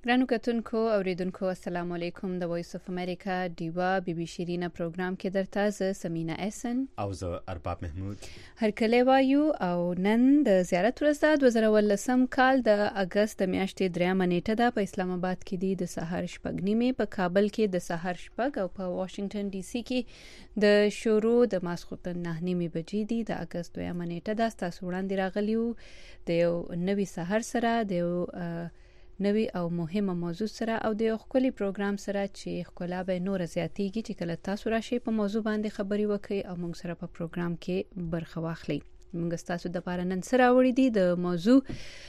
ګرانو کتونکو اوریدونکو السلام علیکم. د وایس اف امریکا دیوا بی بی شیرینا پروګرام کې درته ز سمینا احسن او زه ارباب محمود هر کله وایو او نن د زیارت ورځ د 2018 کال د اگست د میاشتې 3 نیټه ده. په اسلام آباد کې دی د سحر شپږ نیمه، په کابل کې د سحر شپږ او په واشنگټن ډي سي کې د شروع د ماسخوتن 9 نیمه بجې دی د اگست 2 نیټه ده. تاسو وړاندې راغلیو د یو نوي سحر سره د یو نوی او مهمه موضوع سره او د خپل پروګرام سره چې خپل به نور زیاتیږي چې کله تاسو راشي په موضوع باندې خبري وکړي او موږ سره په پروګرام کې برخه واخلي. موږ تاسو د لپاره نن سره وړي دي د موضوع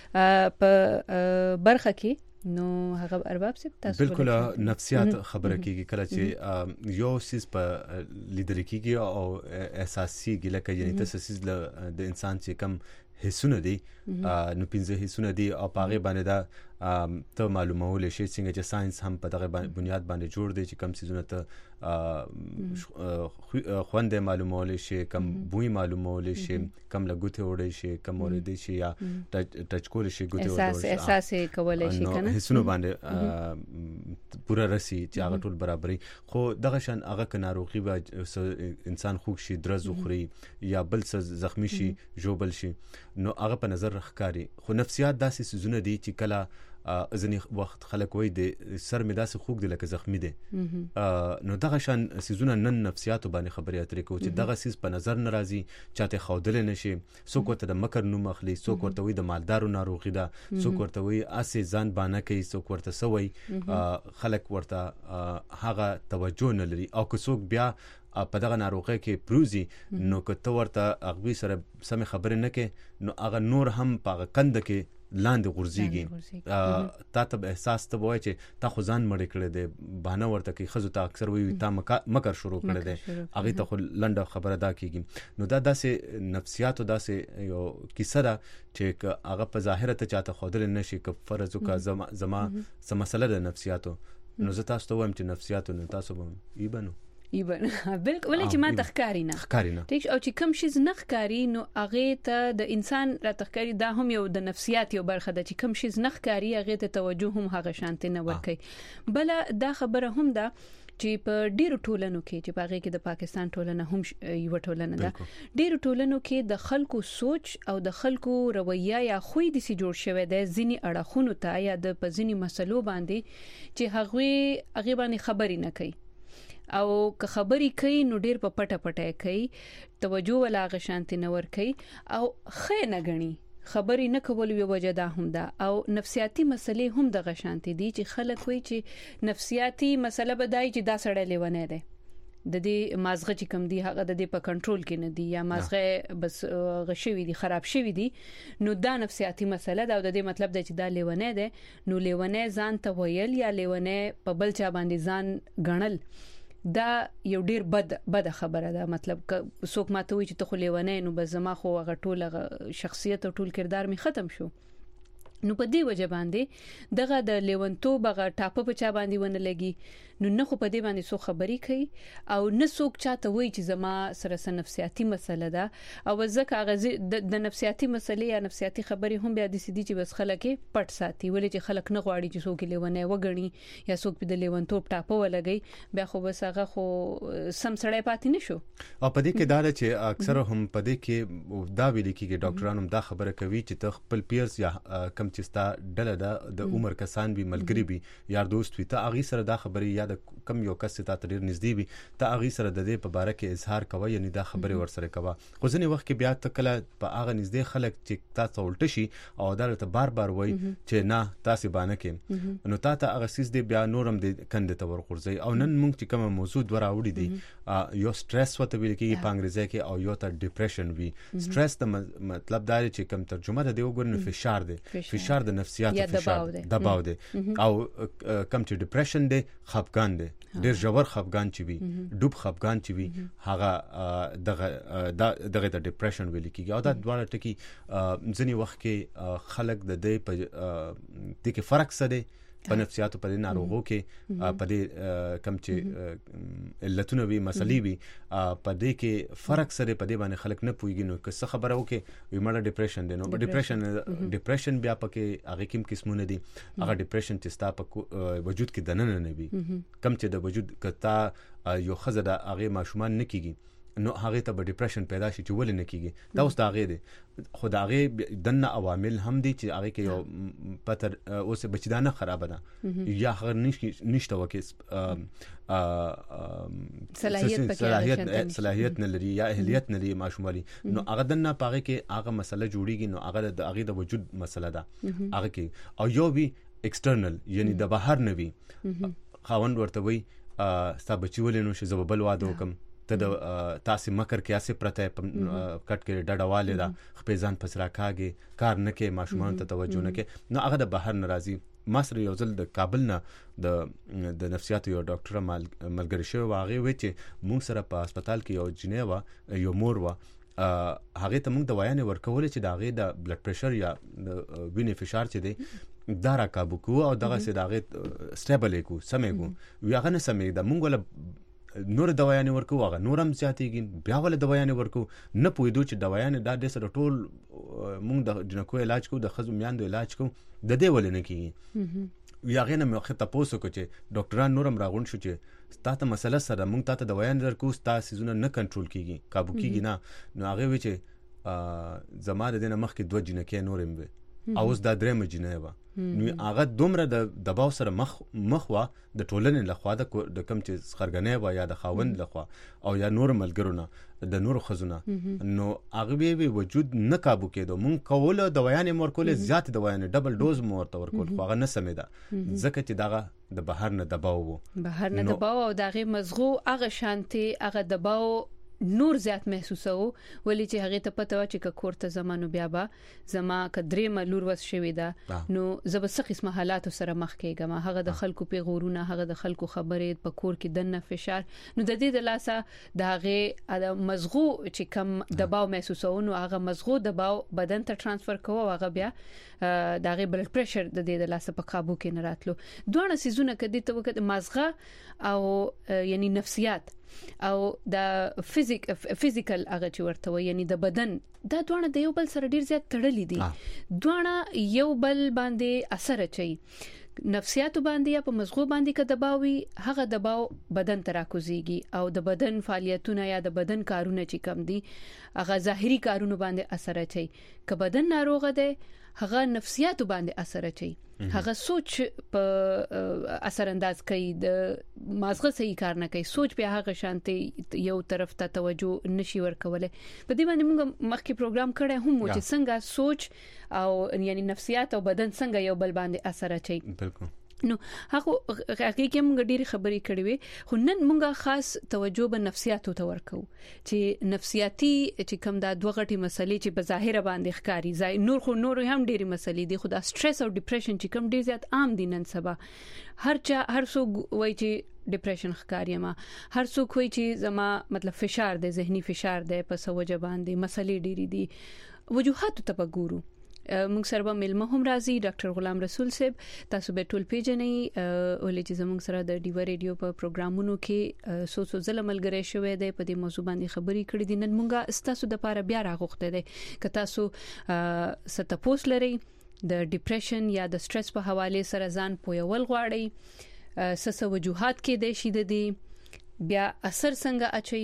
په برخه کې نو هغه ارباب سپ تاسو بالکل نفسیات خبره کیږي کله چې یو سیس په لیدل کیږي او احساسي ګلکه یعنی تاسو د انسان چې کم حسونه دي نو پنځه حسونه دي او پاغه باندې دا ته معلومول شي څنګه چې ساينس هم په دغه بنیاد باندې جوړ دی چې کم سيزونه ته خوند معلومول شي، کم بوی معلومول شي، کم لګوته وړي شي، کم ورېدي شي یا ټچ کول شي ګوته وړي احساس کولای شي کنه حسونه باندې پورا راسي چې هغه ټول برابرۍ. خو دغه شان هغه ک ناروغي به انسان خوښ شي، درز خوري یا بل څه زخمی شي، جوبل شي، نو هغه په نظر راخکاری. خو نفسیات داسې سيزونه دي چې کله ځنی وخت خلک وای د سر می داسې خوګ دي لکه زخمی دي. نو دغه شان سيزونه نن نفسیات باندې خبرې اترې کوي چې دغه سيز په نظر ناراضي چاته خودل نشي. څوک ورته د مکر نوم اخلي، څوک ورته وي د مالدارو ناروغي ده، څوک ورته وي اسې ځان باندې کوي، څوک ورته سوي خلک ورته هغه توجه نه لري. او که څوک بیا په دغه ناروغي کې پروزي نو که تو ورته اغوي سره سم خبرې نه کې نو هغه نور هم په کند کې لاندې غورځيږي. تا ته احساس ته وای چې تا خو ځان مړ کړی دی، بهانه ورته کې خزو ته اکثر وی تا مکر شروع کړی دی، هغه ته خو لنډه خبره دا کیږي. نو دا داسې نفسیات او داسې یو کیسه ده چې هغه په ظاهر ته چاته خودل نشي ک فرض وکا زما سم مسله د نفسیاتو. نو زه تاسو ته وایم چې نفسیاتو نو تاسو به ایبنو بالکل ولې چې ما تخکاری نه ټیک او چې کم شي نه ښکاری نو هغه ته د انسان را تخکاری دا هم یو د نفسیات یو برخه ده چې کم شي نه ښکاری هغه ته توجه هم هغه شانته نه ورکي. بل دا خبره هم ده چې په ډیرو ټولنو کې چې باغې کې د پاکستان ټولنه هم یو ټولنه ده، ډیرو ټولنو کې د خلکو سوچ او د خلکو رویه یا خوې د سي جوړ شوی د ځینی اړخونو ته یا د پزینی مسلو باندې چې هغه باندې خبرې نه کوي او که خبرې کوي نو ډیر په پټه پټه کوي، توجه ولا غشانت نه ور کوي او خې نه غني. خبرې نه کول یو وجه ده هم ده او نفسیاتی مسلې هم د غشانت دي چې خلک وایي چې نفسیاتی مسله بدای چې دا سړی لیونه ده د دې مازغه چې کم دی هغه د دې په کنټرول کې نه دی یا مازغه بس غشوي دي خراب شوی دي نو دا نفسیاتی مسله ده او د دې مطلب دی چې دا لیونه ده نو لیونه ځان ته ویل یا لیونه په بل چا باندې ځان غنل دا یو ډیر بد خبره ده. مطلب څوک ماته وي چې ته خو لیونه نو بس زما خو هغه ټول شخصیت او ټول کردار می ختم شو. نو په دې وجه باندې دغه د لیونتوب هغه ټاپه په چا باندې ونه لګي نو نه خو په دې باندې سو خبري کوي او نه څوک چاته وایي چې زما سره نفسیاتی مسله ده او ځکه هغه د نفسیاتی مسلې یا نفسیاتی خبري هم بیا د سيدي چې بس خلک پټ ساتي ولې چې خلک نه غواړي چې څوک لیونه وګڼي یا څوک په د لیونتوب ټاپه ولګي بیا خو بس هغه خو سم سړی پاتې نشو. او په دې کې دا چې اکثر هم په دې کې دا ویل کېږي ډاکټرانو هم دا خبره کوي چې ته خپل پیرز یا کم چې ستا ډله ده د عمر کسان به ملګری به یار دوست وي ته اغي سره دا خبري یا د کم یو کس ته تدیر نږدې وي ته اغي سره د دې په باره کې اظهار کوي یعنی دا خبري ور سره کوي. خو ځنې وخت کې بیا ته کله په اغه نږدې خلک چې تاسو ولټ شي او دلته بار وای چې نه تاسو باندې کې نو تاسو اغه سیس دی بیا نورم د کنده ته ورغورځي. او نن موږ چې کوم موضوع دورا وړي دي یو سټرس وته ویل کېږي په انګریزي کې او یو ته ډیپریشن وی. سټرس د مطلب دا چې کوم ترجمه ده دی وګورئ فشار دی، فشار د نفسیات فشار دباو دی او کم چې ډیپریشن دی خفګان دی، ډیر ژور خفګان چې وي ډوب خفګان چې وي هغه دغه د ډیپریشن ویل کېږي. او دا دواړه ټکي ځنی وخت کې خلک د دې په دې کې فرق څه دی په نفسیاتو په ناروغو کې په دې کم چې علتونه وي مسلې وي په دې کې فرق سره په دې باندې خلک نه پوهیږي. نو که څه خبره وکي وي مړه ډیپریشن دی، نو ډیپریشن بیا پکې هغه کوم قسمونه دي. هغه ډیپریشن چې ستا په وجود کې دننه نه وي، کم چې د وجود کتا یو خزه د هغه ماشومان نه کیږي نو هغه ته به ډیپریشن پیدا شي چې ولې نه کیږي. دا اوس دا هغه دي خو دا هغه دنه عوامل هم دي چې هغه کې یو پتر اوس بچدانه خراب ده یا هغه نشته وکي صلاحیت نه لري یا اهلیت نه لري ماشومالي، نو هغه دنه پاره کې هغه مسله جوړیږي. نو هغه د هغه د وجود مسله ده هغه کې. او یو وی ایکسټرنل یعنی د بهر نه وی خاوند ورته وي ستا بچی ولې نو شي زببل واده وکم ته د تاسو مکر کې اسه پرته کټ کې ډډواله دا خپې ځان پسرا کاږي کار نه کې ماشومان ته توجه نه کې. نو هغه د بهر ناراضي مصر یو ځل د کابل نه د نفسیات یو ډاکټر ملګری شو واغې وی چې موږ سره په هسپتال کې یو جنیوا یو مور وا هغه ته موږ دوايانې ورکول چې دا هغه د بلډ پريشر یا د وینې فشار چې دی دا را کابو کو او دغه سي دغه سټیبل کو سمې کو وی هغه نه سمې دا موږ ول نور دوايانې ورکو هغه نورم زیاتېږي بیا ول دوايانې ورکو نه پوهېدو چې دوايانې دا د سره ټول موږ د جنکو علاج کو د خزو میاندو علاج کو د دې ول نه کیږي. یا غینه مخه تاسو کو چې ډاکټران نورم راغون شو چې ستاسو مسله سره موږ ته دوايانې ورکو ستاسو سيزونه نه کنټرول کیږي کابو کیږي نه. نو هغه وی چې زماره دینه مخ کې 2 جنکې نورم وي او اوس دا درېم جنې و. نو هغه دومره د دباو سره مخ وا د ټولنې لخوا د کم چې خرګنې و یا د خاوند لخوا او یا نور ملګرونه د نور خزونه نو هغه به وجود نه کابو کېدو. مونږ کوله دوايانې مورکول زیات دوايانې ډبل ډوز مورته ورکول خو هغه نه سمې ده ځکه چې دغه د بهر نه دباو او دغه مزغو هغه شانتي هغه دباو نور زیات محسوسو ولی چې هغه ته پته و چې کورته زمانو بیا با زما کدرې ملور وس شوی دا نو زبسه قسمه حالات سره مخ کېګم هغه د خلکو په غورونه هغه د خلکو خبرې په کور کې دنه فشار نو د دې د لاسه د هغه مزغو چې کم دباو محسوسو نو هغه مزغو دباو بدن ته ترانسفر کوو هغه بیا د هغه بلډ پريشر د دې د لاسه په قابو کې نه راتلو. دوه سيزونه کدي ته وخت مزغه او یعنی نفسیات او د فزیکل هغه چې ورته وي یعنی د بدن دا دوه د یو بل سره ډیر زیات تړلې دي دوه یو بل باندې اثر اچي. نفسیات باندې یا په مزغو باندې کې دباوي هغه دباو بدن تراکوزيږي او د بدن فعالیتونه یا د بدن کارونه چې کم دي هغه ظاهري کارونه باندې اثر اچي. که بدن ناروغه ده هغه نفسیات باندې اثر اچي هغه سوچ په اثر انداز کوي د مازغه صحیح کار نه کوي سوچ په هغه شانتي یو طرف ته توجه نشي ورکوله. په دې باندې موږ مخکې پروګرام کړی هم چې څنګه سوچ او یعنی نفسیات او بدن څنګه یو بل باندې اثر اچي. بالکل نو هغه کې موږ ډېری خبرې کړې وي خو نن موږ خاص توجه به نفسیاتو ته ورکو چې نفسیاتی چې کوم دا دوه غټي مسلې چې په ظاهر باندې ښکاری نور هم ډېری مسلې دي خو دا سټرس او ډیپریشن چې کوم ډېر زیات عام دي نن سبا هر څوک وایي چې ډیپریشن ښکاری ما هر څوک وایي چې زما مطلب فشار دی ذهني فشار دی په سوجه باندې مسلې ډېری دي وجوهات ته وګورو. موږ سره به ملما هم راځي ډاکټر غلام رسول صاحب تاسو به ټول پیژنئ ولې چې زموږ سره د ډیو ریډیو په پروګرامونو کې سوسو ظلملګری شوې ده په دې موضوع باندې خبرې کړې دي. نن موږ تاسو د لپاره بیا راغوښته ده که تاسو ستاسو لري د ډیپریشن یا د سټرس په حواله سره ځان پویول غواړئ سس وجوهات کې د شید دي بیا اثر څنګه اچي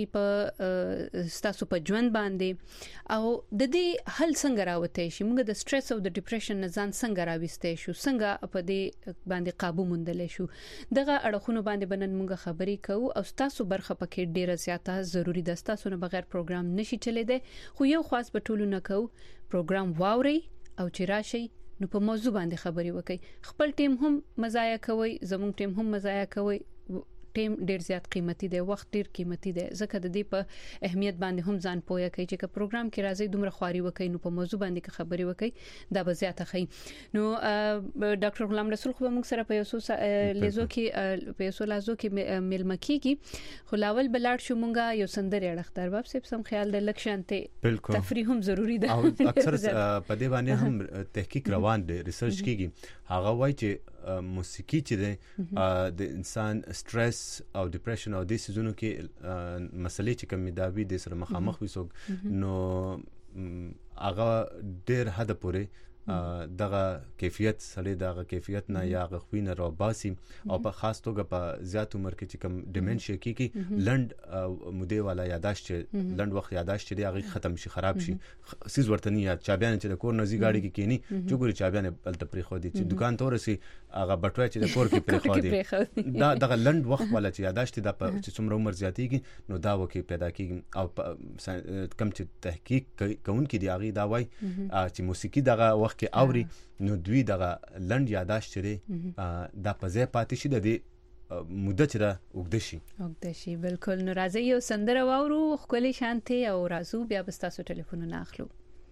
په ستاسو په ژوند باندې او د دې حل څنګه راوته شي موږ د سټرس او د ډیپریشن نه ځان څنګه راويسته شو څنګه په دې باندې قابو موندل شو دغه اړخونو باندې بنن موږ خبرې کوو او ستاسو برخه پکې ډیره زیاته ضروری ده ستاسو نه بغیر پروګرام نشي چلیدای خو یو خاص بټولو نه کوو پروګرام واوري او چې راشي نو په موضوع باندې خبرې وکړي خپل ټیم هم مزایا کوي زموږ ټیم هم مزایا کوي ټیم ډیر زیات قیمتي دی وخت ډیر قیمتي دی ځکه د دې په اهمیت باندې هم ځان پوهه کوي چې پروګرام کې راځي دومره خواري وکړي نو په موضوع باندې خبرې وکړي دا به زیاته خي. نو ډاکټر غلام رسول خو موږ سره په یوسو لیزو کې په یوسو لازو کې ملما کیږي خو لاول بلاړ شو مونږه یو سندري اړختر باب سم خیال د لکشانته تفریح هم ضروری ده او اکثر په دې باندې هم تحقیق روان دي ریسرچ کیږي هغه وایي چې موسیقي چې ده د انسان سټرس او ډیپریشن او د سيزونو کې مسلې چې کوم داوی د سره مخامخ وسوګ نو هغه ډېر حد پورې دغه کیفیت سره دغه کیفیت نه یا غوینه را باسي او په خاص توګه په زیات عمر کې چې کوم ډیمنشیا کې لند موده والا یاداشت لند وخت یاداشت دی هغه ختم شي خراب شي سیز ورته نه یاد چابیان چې د کور نزي گاډي کې کینی چې ګوري چابیان بل ته پرې خو دي چې دکان تور سي هغه بټوي چې د کور کې پرې خو دي دا دغه لند وخت والا چې یاداشت د چې څومره عمر زیاتېږي نو دا وکي پیدا کیږي او کم چې تحقیق کوون کې دی هغه دا وای چې موسیقي دغه وخت کې اوري نو دوی دغه لند یاداشت لري دا پځه پاتې شي د دې مدته چې اوږد شي بالکل نو راځي یو سندره واورو خپل شانته او رازو بیا بستاسو ټلیفون نه اخلو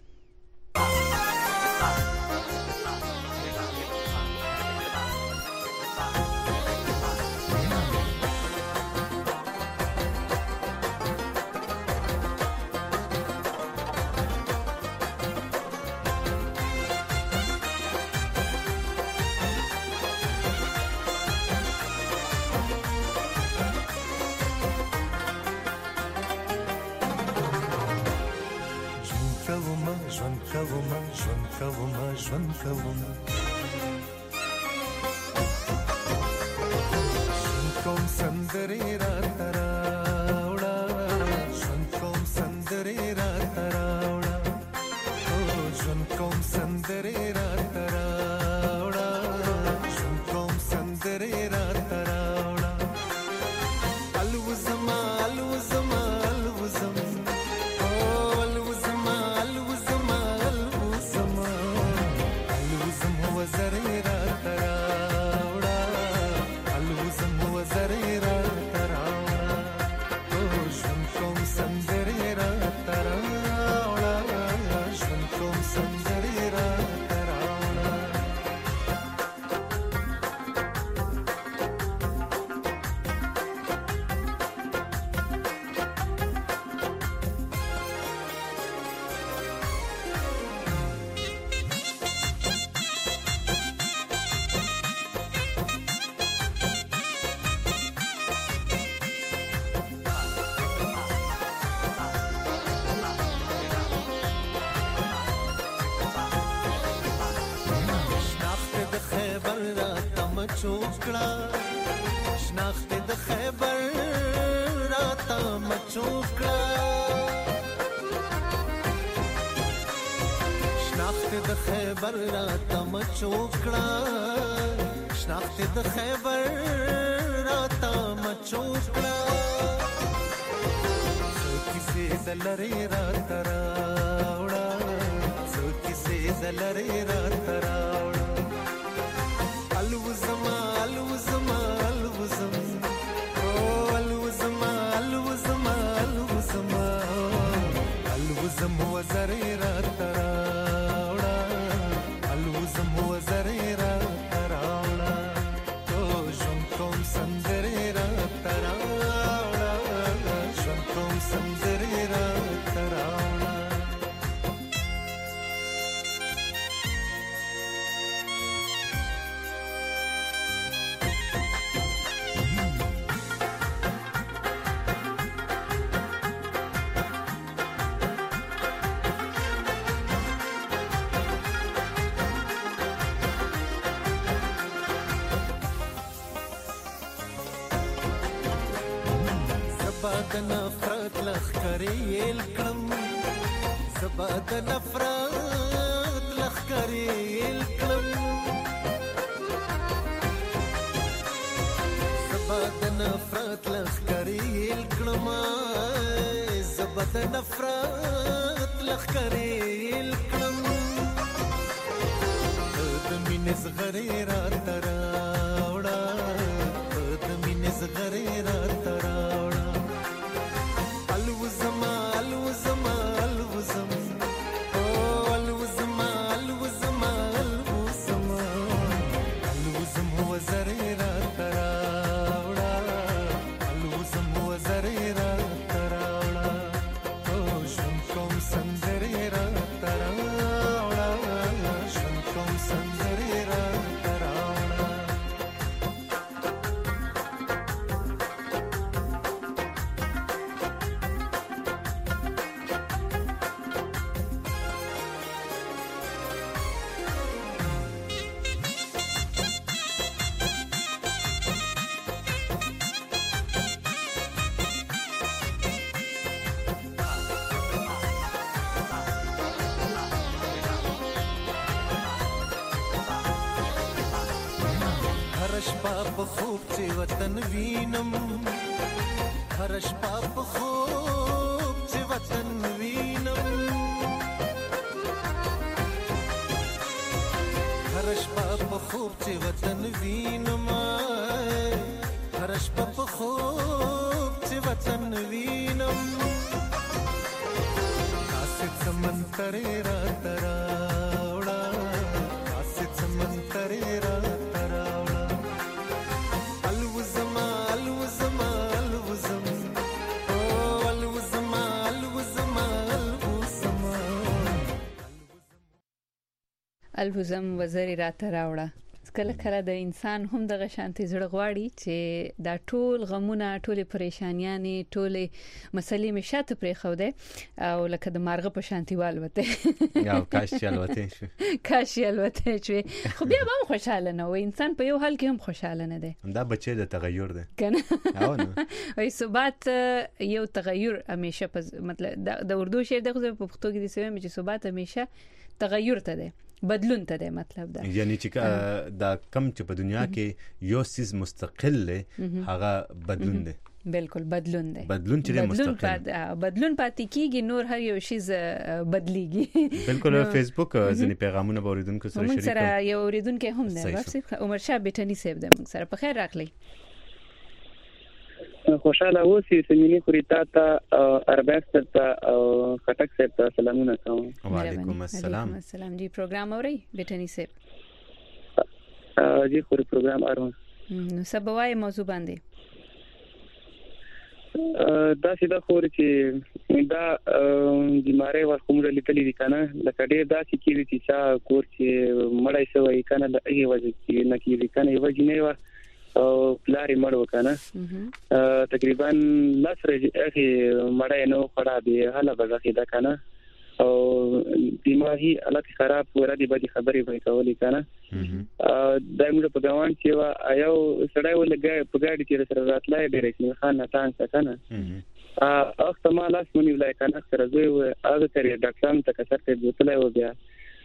چوکړه شناخت د خیبر راته مچوکړه شناخت د خیبر راته مچوکړه شناخت د خیبر راته مچوکړه څوکې دلری راته راوړه څوکې دلری راته راوړه الوزما الوزما الوزم او الوزما الوزما الوزما الوزم وزری راته راوړه الوزم وزری راته راوړه تو ژوند کوم سندرې راته راوړه ژوند کوم سندرې راته راوړه زباد نفرت لخکری الکلم زباد نفرت لخکری الکلم زباد نفرت لخکری الکلم زباد نفرت لخکری الکلم د مینې زغری راته راوړه د مینې زغری راته راوړه الوزما الوزما الوزم او الوزما الوزما الوزما الوزم وزری راته راوړه الوزم وزری راته راوړه او ژوند کوم سندرې راته راوړه ژوند کوم سندرې راته شپه په خوب چې وطن وینم هر شپه په خوب چې وطن وینم هر شپه په خوب چې وطن وینم هر شپه په خوب چې وطن وینم کاسه سمندر را تراوړه کاسه سمندر را تراوړه الوزما الوزما الوزم او الوزما الوزما الوزما الوزم وزری را تراوړه کله کله د انسان هم دغه شانتي زړه غواړي چې دا ټول غمونه ټول پریشانیاں ټول مسلې می شاته پرې خو ده او لکه د مارغه په شانتي والوته یا کاش چلوته شو خو بیا هم خوشاله نه و انسان په یو حال کې هم خوشاله نه ده دا بچي د تغیر ده کنه او نه وای ثبات یو تغیر همیشه مطلب د اردو شعر دغه په پښتو کې د سوي چې ثبات همیشه تغیر ته ده بدلون ته ده مطلب ده یعنی چې دا کم چې په دنیا کې یو سیس مستقل له هغه بدلون ده بالکل بدلون ده بدلون چې مستقل بدلون پاتې کیږي نور هر یو شی بدلیږي بالکل فیسبوک ځنی پیغامونه اوریدونکو سره شریک سره یو اوریدونکو هم ده واپس عمر شاه بیٹنی صاحب ده موږ سره په خیر راغلی خوشاله اوسئ سمینی خریتا ته ارباست ته خټک صاحب ته سلامونه کوم وعلیکم السلام جی پروګرام اوري بیٹنی صاحب جی خوري پروګرام اورم نو سبوای موضوع باندې دا سیده خور چې دا بیماری ورکومره لیکلې دي کنه لکه ډېر دا چې کیږي چې کور چې مړای شوی کنه د ای وجه کې نه کیږي کنه یو جنې و او پلاری مړ وکنه تقریبا لسره اخی مړای نو خړا دی حاله بغه دا کنه او دماغي حالت خراب ورادي به خبرې وای کولې کنه دایمه په ګوان چې وا یو سړی ولګي په ګاډي کې سره راتلای ډېر کې خان نه تان کنه احتمال اس منی ولای کنه سره زوی هغه ترې ډاکټر ته کثر ته بوتلای و بیا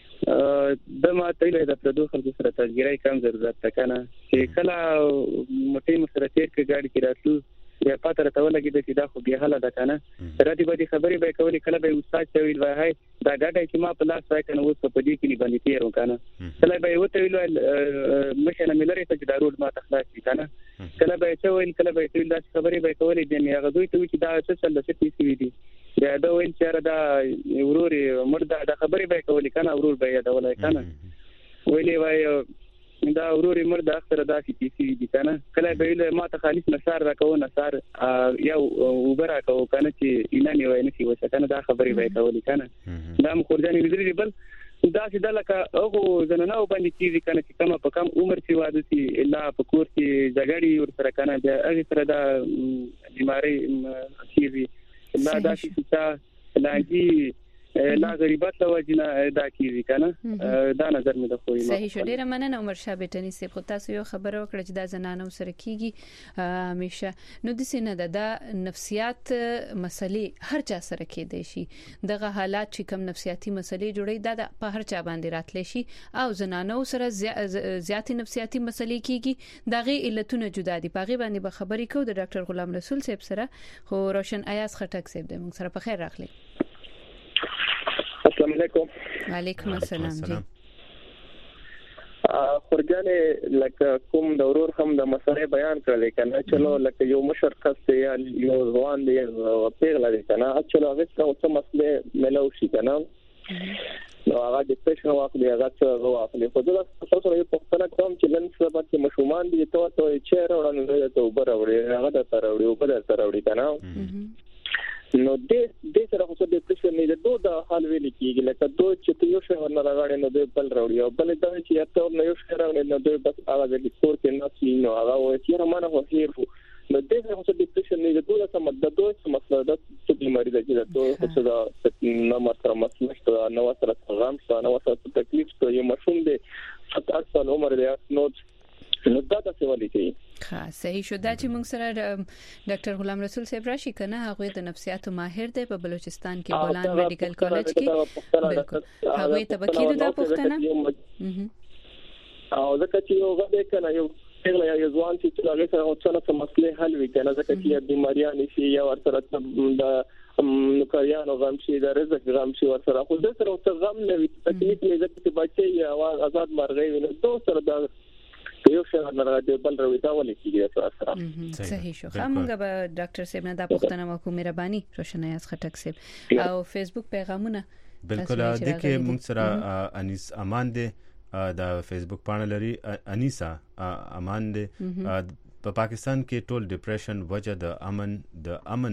د ما ته له د پردو خلکو سره تجربه کم ضرورت کنه چې کله موټي مسره تیر کې ګاډي کې راتلو بیا پاتره ته ولګي د دا خو بیا حاله ده کنه راځي به خبرې به کولې کله به استاد ته ویل وای دا ګاډي چې ما په لاس راځي کنه اوس په دې کې باندې تیر وکنه کله به وته ویل مشه نه ملري ته دا روډ ما تخلاص کنه کله به ته ویل کله به ته ویل دا خبرې به کولې د هغه دوی ته چې دا څه چل څه پیسې دي دا دا ویل چې دا وروري مردا دا خبرې به کولې کنه ورور به دا ولای کنه ویلې وای دا وروري مردا اکثر دا چې پیسې دي کنه کله به ویل ما ته خالص نثار راکو نثار یو وبرا کو کنه چې اینانی وای نه سی وسه کنه دا خبرې به کولې کنه دا مخورجانې ویلې بل دا چې دلته هغه زنانه باندې کیږي کنه چې کومه په کم عمر کې واده سي الا په کور کې جګړې ور سره کنه دا هغه سره دا بیماری کیږي دا چې لاندې لا غریبات له وجنه دا کیږي کنه دا نظر مې د خوې صحیح شو ډیره مننه عمر شاه بیٹنی صاحب خو تاسو یو خبره وکړه چې دا زنانه سره کیږي همیشه نو د سینه د نفسیات مسلې هر چا سره کېدای شي دغه حالات چې کم نفسیاتي مسلې جوړي دا په هر چا باندې راتلی شي او زنانه سره زیاتې نفسیاتي مسلې کیږي دغه علتونه جدا دي په غي باندې به خبرې کوو د ډاکټر غلام رسول صاحب سره خو روشن ایاز خټک صاحب د موږ سره په خیر راغلی السلام علیکم وعلیکم السلام جی خورجانه لکه کوم د ورور هم د مسله بیان کړل کنه چلو لکه یو مشرکس یا یو ځوان دی پیغله دی کنه چلو هغه څه مسله ملو شي کنه نو هغه د پېښو واخلي هغه څه واخلي خو دا تاسو یو پښتنه کوم چې لن سبا کې مشومان دي ته چې راوړل ته وبراوړي هغه د تراوړي او په تراوړي کنه نو د سره خو د پرېشر نه د حال ویل کیږي لکه دوه چې یو شی ورنه راغړي نو د بل راوړي او بل دا چې یو نو یو شی راوړي نو د بس هغه د سپور کې نه سي نو هغه وایي چې رمانه خو هیر نو د سره خو د پرېشر نه د دوه سم د دوه مسله د څه بیماری ده چې د دوه خو دا نو ماته مسله شته نو سره غم شته نو سره تکلیف شته یو مشوم دی 7 سال عمر دی نو دا څه ولې کوي خاص صحیح شو دا چې موږ سره ډاکټر غلام رسول صاحب راشي کنه هغه د نفسیاتو ماهر دی په بلوچستان کې بولان میډیکل کالج کې بالکل هغه ته وکیل دا پښتنه او ځکه چې یو غږ کنه یو څنګه یو ځوان چې هغه سره اوڅنه مسلې حل وکړي ځکه چې بیماریاں نشي یا ورته د نوکریانو غم شي د رزق غم شي ورته خو د سره او غم نه وي تکلیف نه ځکه چې بچي یا آزاد مرغۍ نو تو سره د یو څه مرغه بل روي دا ولې کیږي سره صحیح شو خامګه به ډاکټر صاحب نه دا پوښتنه وکړو مهرباني روشنایاز خټک صاحب او فیسبوک پیغامونه بالکل د کې موږ سره انیس امان دی د فیسبوک پاڼه لري انیسا امان دی په پاکستان کې ټول ډیپریشن وجه د امن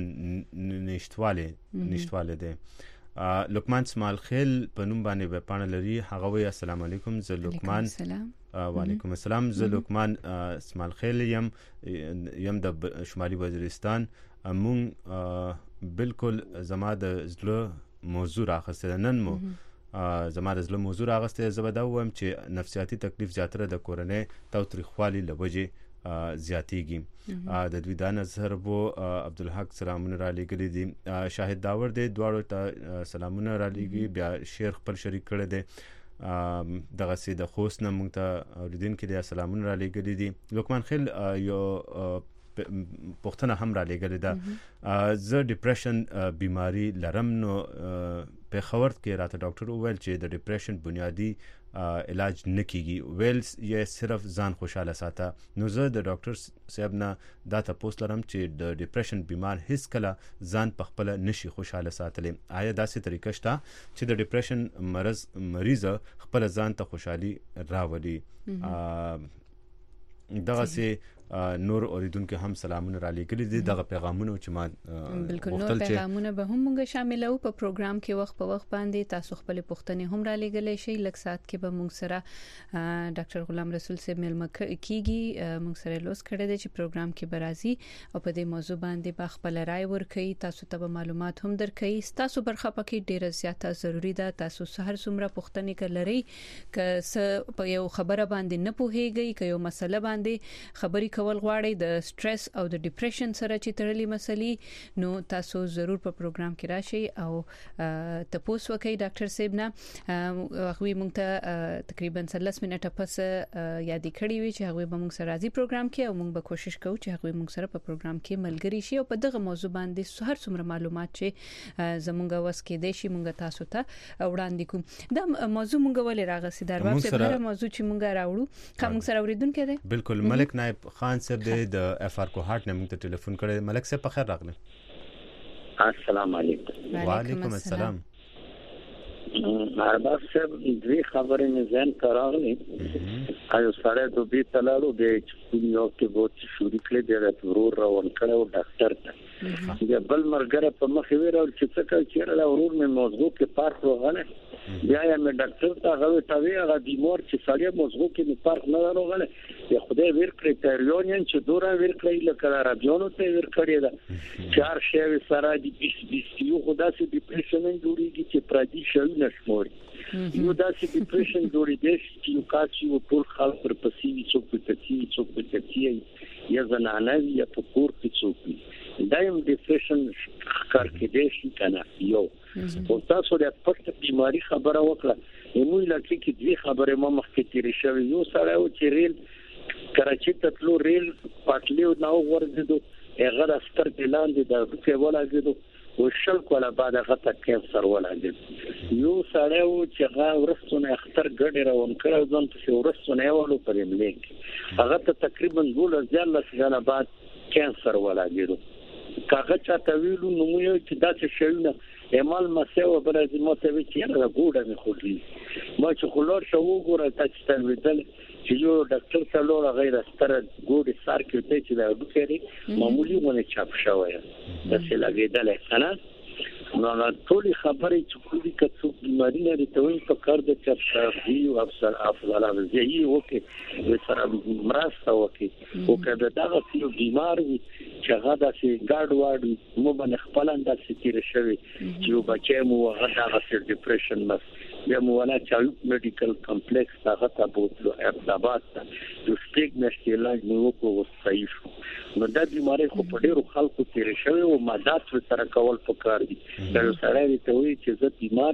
نشټواله ده لقمان اسماعیل خیل په نوم باندې په پاڼه لري هغه وی السلام علیکم زه لقمان وعلیکم السلام زه لقمان اسماعیل خیل یم د شمالي وزیرستان مون بالکل زما د زړه موضوع راخسته نن مو زما د زړه موضوع راغسته زبدا وم چې نفسیاتي تکلیف زیاتره د کورنۍ توتریخوالي لوجه زیاتیږي د دوی د نظر وو عبدالحق سلامونه را لګلې دي شاهد داور دې دواړو ته سلامونه را لګي بیا شیر خپل شریک کړي دي دغه سي د خوست نه مونږ ته اوریدونکو دې سلامونه را لګلې دي لقمان خیل یو پښتنه هم را لګلې ده زه ډیپریشن بیماری لرم نو په خبرت کې راته ډاکټر وویل چې د ډیپریشن بنیادی علاج نکېږي ویل یې صرف ځان خوشاله ساته نو زه د ډاکټر صاحب نه دا تاسو لرم چې د ډیپریشن بیمار هیڅ کله ځان په خپل نشي خوشاله ساتلی آیا داسې طریقه شته چې د ډیپریشن مریض خپل ځان ته خوشحالي راوړي دغه سي نور اوریدونکو هم سلامونه را لګلې دي دغه پیغامونه چې ما بالکل نور پیغامونه به هم موږ شاملو په پروګرام کې وخت په وخت باندې تاسو خپل پوښتنې هم را لګلې شي لکه سات کې به موږ سره ډاکټر غلام رسول صاحب ملمه کیږي موږ سره لوس کړی دی چې پروګرام کې برازي او په دې موضوع باندې به خپل رائے ورکړي تاسو ته معلومات هم درکړي تاسو برخه پکې ډیره زیاته ضروری ده تاسو هر څومره پوښتنې کړئ ک په یو خبره باندې نه پوهیږئ ک یو مسله باندې خبري کول غواړي د سټرس او د ډیپریشن سره چې تړلې مسلې نو تاسو ضرور په پروګرام کې راشي او تاسو وکړئ ډاکټر صاحب نه هغه موږ ته تقریبا 30 منټه پس یادې کړې وي چې هغه به موږ سره راځي پروګرام کې او موږ به کوشش کوو چې هغه موږ سره په پروګرام کې ملګری شي او په دغه موضوع باندې هر څومره معلومات چې زموږ وس کې دي شي موږ تاسو ته وړاندې کوم دا موضوع موږ ولې راغسي درباب څه هر موضوع چې موږ راوړو کوم سره اوریدونکو دی بالکل ملک نائب خان صاحب د اف ار کوهات نه موږ ته ټلیفون کړی ملک صاحب په خیر راغله السلام علیکم وعلیکم السلام ارباب صاحب دوی خبرې نه ځان کراغلي ایو سره دوی تلاړو د یو کې بوت شوري کړې د ورور روان کړو ډاکټر ته بل مرګره په مخ ویرو چې څه کوي چې له ورور مې موضوع کې پارک وغله بیا یې مې ډاکټر ته غوې تاوی هغه بیمار چې سړی موضوع کې مې پارک نه وغله یا خدای ور کړی تریونین چې دورا ور کړی لکه راډیونو ته ور کړی دا چار شی سره د 20 یو خدای سي ډیپریشن جوړیږي چې پردي شوی نشموري یو داسې ډیپریشن جوړیږي چې یو کاچي او ټول خلک پر پسیوي څوک په تکي یا زنانه یا په کور کې څوک دایم ډیپریشن کار کې دي کنه یو او تاسو د پټ بیماری خبره وکړه نو لکه کې دوی خبره ما مخکې تیرې شوی یو سره او چې ریل کراچي ته تلو ریل پټلیو نو ورځدو هغه ستر لاندې د دوکه ولاګدو وشل کوله بعد هغه کینسر ولاګد یو سره او چې هغه ورسونه اختر ګډه روان کړو ځان ته ورسونه یوالو پرې ملک هغه ته تقریبا 12 سنه بعد کینسر ولاګیدو کاغه چاته ویلو نو یو چې داسې شوونه ایمال مسیو برازي ماته وی چې را ګوډه می خوري ما چې خلور شو وګوره تاسو ته ویل چې یو ډاکټر څلور غیر ستر ګوډه سار کې ته چې دا وکړي معمولی ونه چاپ شوی دا څه لګیدل کنه نو ټول خبرې چې کولی کڅو بیماری نه لري ته په کار د چاپي او افضل ځای وکي سره مرسته وکي او کله دا غوښتل بیمار وي چې هغه داسې ګاډ واډ مو باندې خپل انداز تیر شوی چې بچي مو هغه د ډیپریشن مس بیا مو ولا چالو میډیکل کمپلیکس هغه ته بوتلو ابدابات د سپیک نشته علاج نو کو صحیح شو نو دا بیماری خو په ډیرو خلکو تیر شوی او مادات سره کول پکار دي دا سره ته وی چې زه بیماری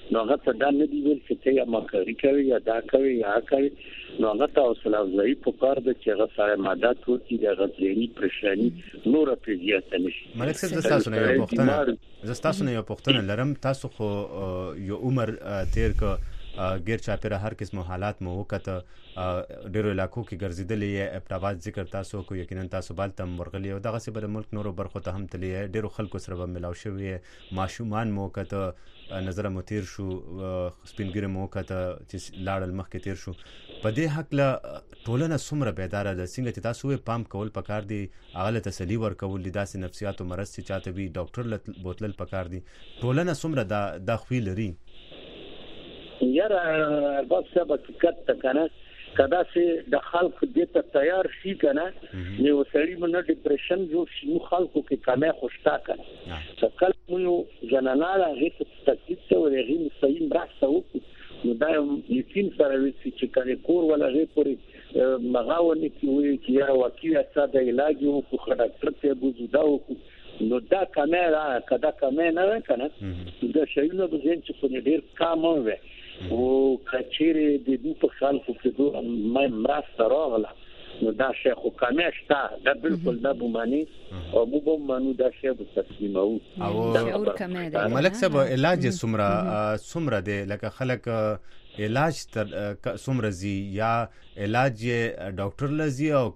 نو هغه ته دا نه دی ویل چې ته یا مکرې کوي یا دا کوي یا کوي نو هغه ته حوصله افزایي پکار ده چې هغه سره مادات ورکړي د غذایي پریشانی نور په زیاته نشي. ملک صاحب تاسو نه یو پوښتنه لرم. تاسو خو یو عمر تیر ک غیر چاپیره هر قسم حالات مو وکړه ډیرو علاقو کې ګرځیدلې ابتابات ذکر تاسو کو یقینا تاسو بالتم ورغلی او دغه سبل ملک نورو برخو ته هم تللی ډیرو خلکو سره ملاو شوی ماشومان مو وکړه نظر مو تیر شو سپینګری مو وکړه چې لاړل مخ کې تیر شو. په دې حق له ټولنه څومره بیدار ده څنګه چې تاسو پام کول پکار دي اغله تسلی ورکول دي داسې نفسیات او مرض چې چاته وی ډاکټر بوتل پکار دي ټولنه څومره دا خوې لري. یاره بس حقیقت ته کنه کدا چې د خلق دې ته تیار شي کنه نو سړی باندې ډیپریشن جو شي خلکو کې کمه خوشتا کنه څکل مو جناله هیڅ تکلیف ته ورغی مستقیم راځو نو دا یقین سره وی چې کله کور ولا غي پوری مغاونی کی وی چې یا واقعي ساده علاج او خو ډاکټر ته بوزداو نو دا کمه کدا کمه نه کنه دا شایله به چې په ډیر کم وي او کچېره د دې په خلکو کې دوه مې مرسته راغله نو دا شی خو کمشته دا بالکل نه بومانی او موږ مانو دا شی به تسلیمو او ملک صاحب علاج سمره دی لکه خلک علاج تر سمره زی یا علاج ډاکټر لزی او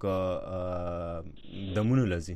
دمونو لزی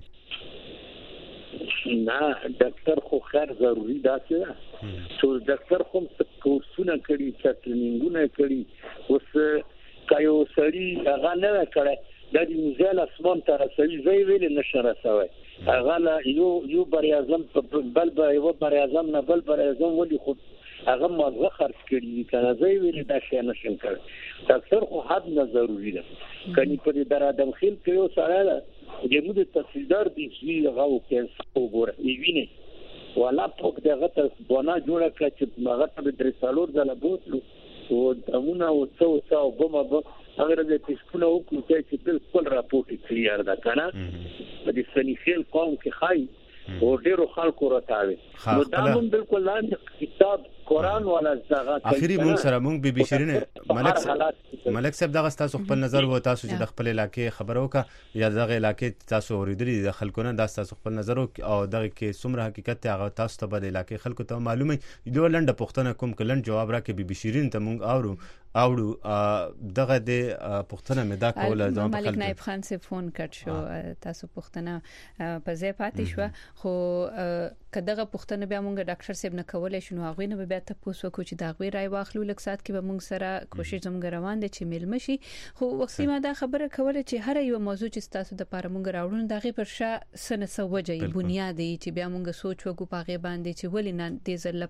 نه ډاکټر خو خیر ضروری ده چې ډاکټر خو کورسونه کوي چې ټریننګونه کوي اوس کایو سړی هغه نه کړي د دې مزل اسمان تر سړي زی ویل نشه رسوي هغه یو بر اعظم بل یو بر اعظم نه بل بر اعظم ولي خو هغه موظف خرڅ کړي کنه زی ویل دا شی نشم کړي ډاکټر خو حد نه ضروری ده کني په دې در ادم خیل کې یو سره دغه د تفصیلدار دي چې هغه وکړي وګوره ایوینه ولا پوک دغه ته بنا جوړه کړ چې هغه ته د رسالور د لبوتلو او دمونه او څو بمه هغه د تشکونه وکړي چې بالکل راپورټ کلیئر ده کنه په دې سنیفیل قوم کې خای او ډیرو خلکو راټاوي نو دا هم بالکل لاندې کتاب قرآن ولا زغا اخیری مونږ سره مونږ بي شیرین ملک صاحب دغه تاسو خپل نظر و تاسو چې د خپل علاقې خبرو کا یا دغه علاقې تاسو اوریدلی د خلکو نه تاسو خپل نظر او دغه کې څومره حقیقت هغه تاسو ته د علاقې خلکو ته معلومه دوه لنډه پوښتنه کوم کلن جواب راکې بي شیرین ته مونږ اورو دغه د پوښتنه مې دا کوله ځم ملک نائب خان سے فون کټ شو تاسو پوښتنه په ځای پاتې شو خو کداغه پوښتنه بیا مونږ ډاکټر صاحب نه کولای شنو هغه نه بیا تاسو کو چې دا غوي راي واخلو لک سات کې به مونږ سره کوشش زموږ روان دي چې مل مشي خو وخت ما دا خبره کوله چې هر یو موضوع چې تاسو د پاره مونږ راوړو دا غي پر شا سنه سوجي بنیادی چې بیا مونږ سوچ وکړو پاغه باندې چې ولې نه دې زله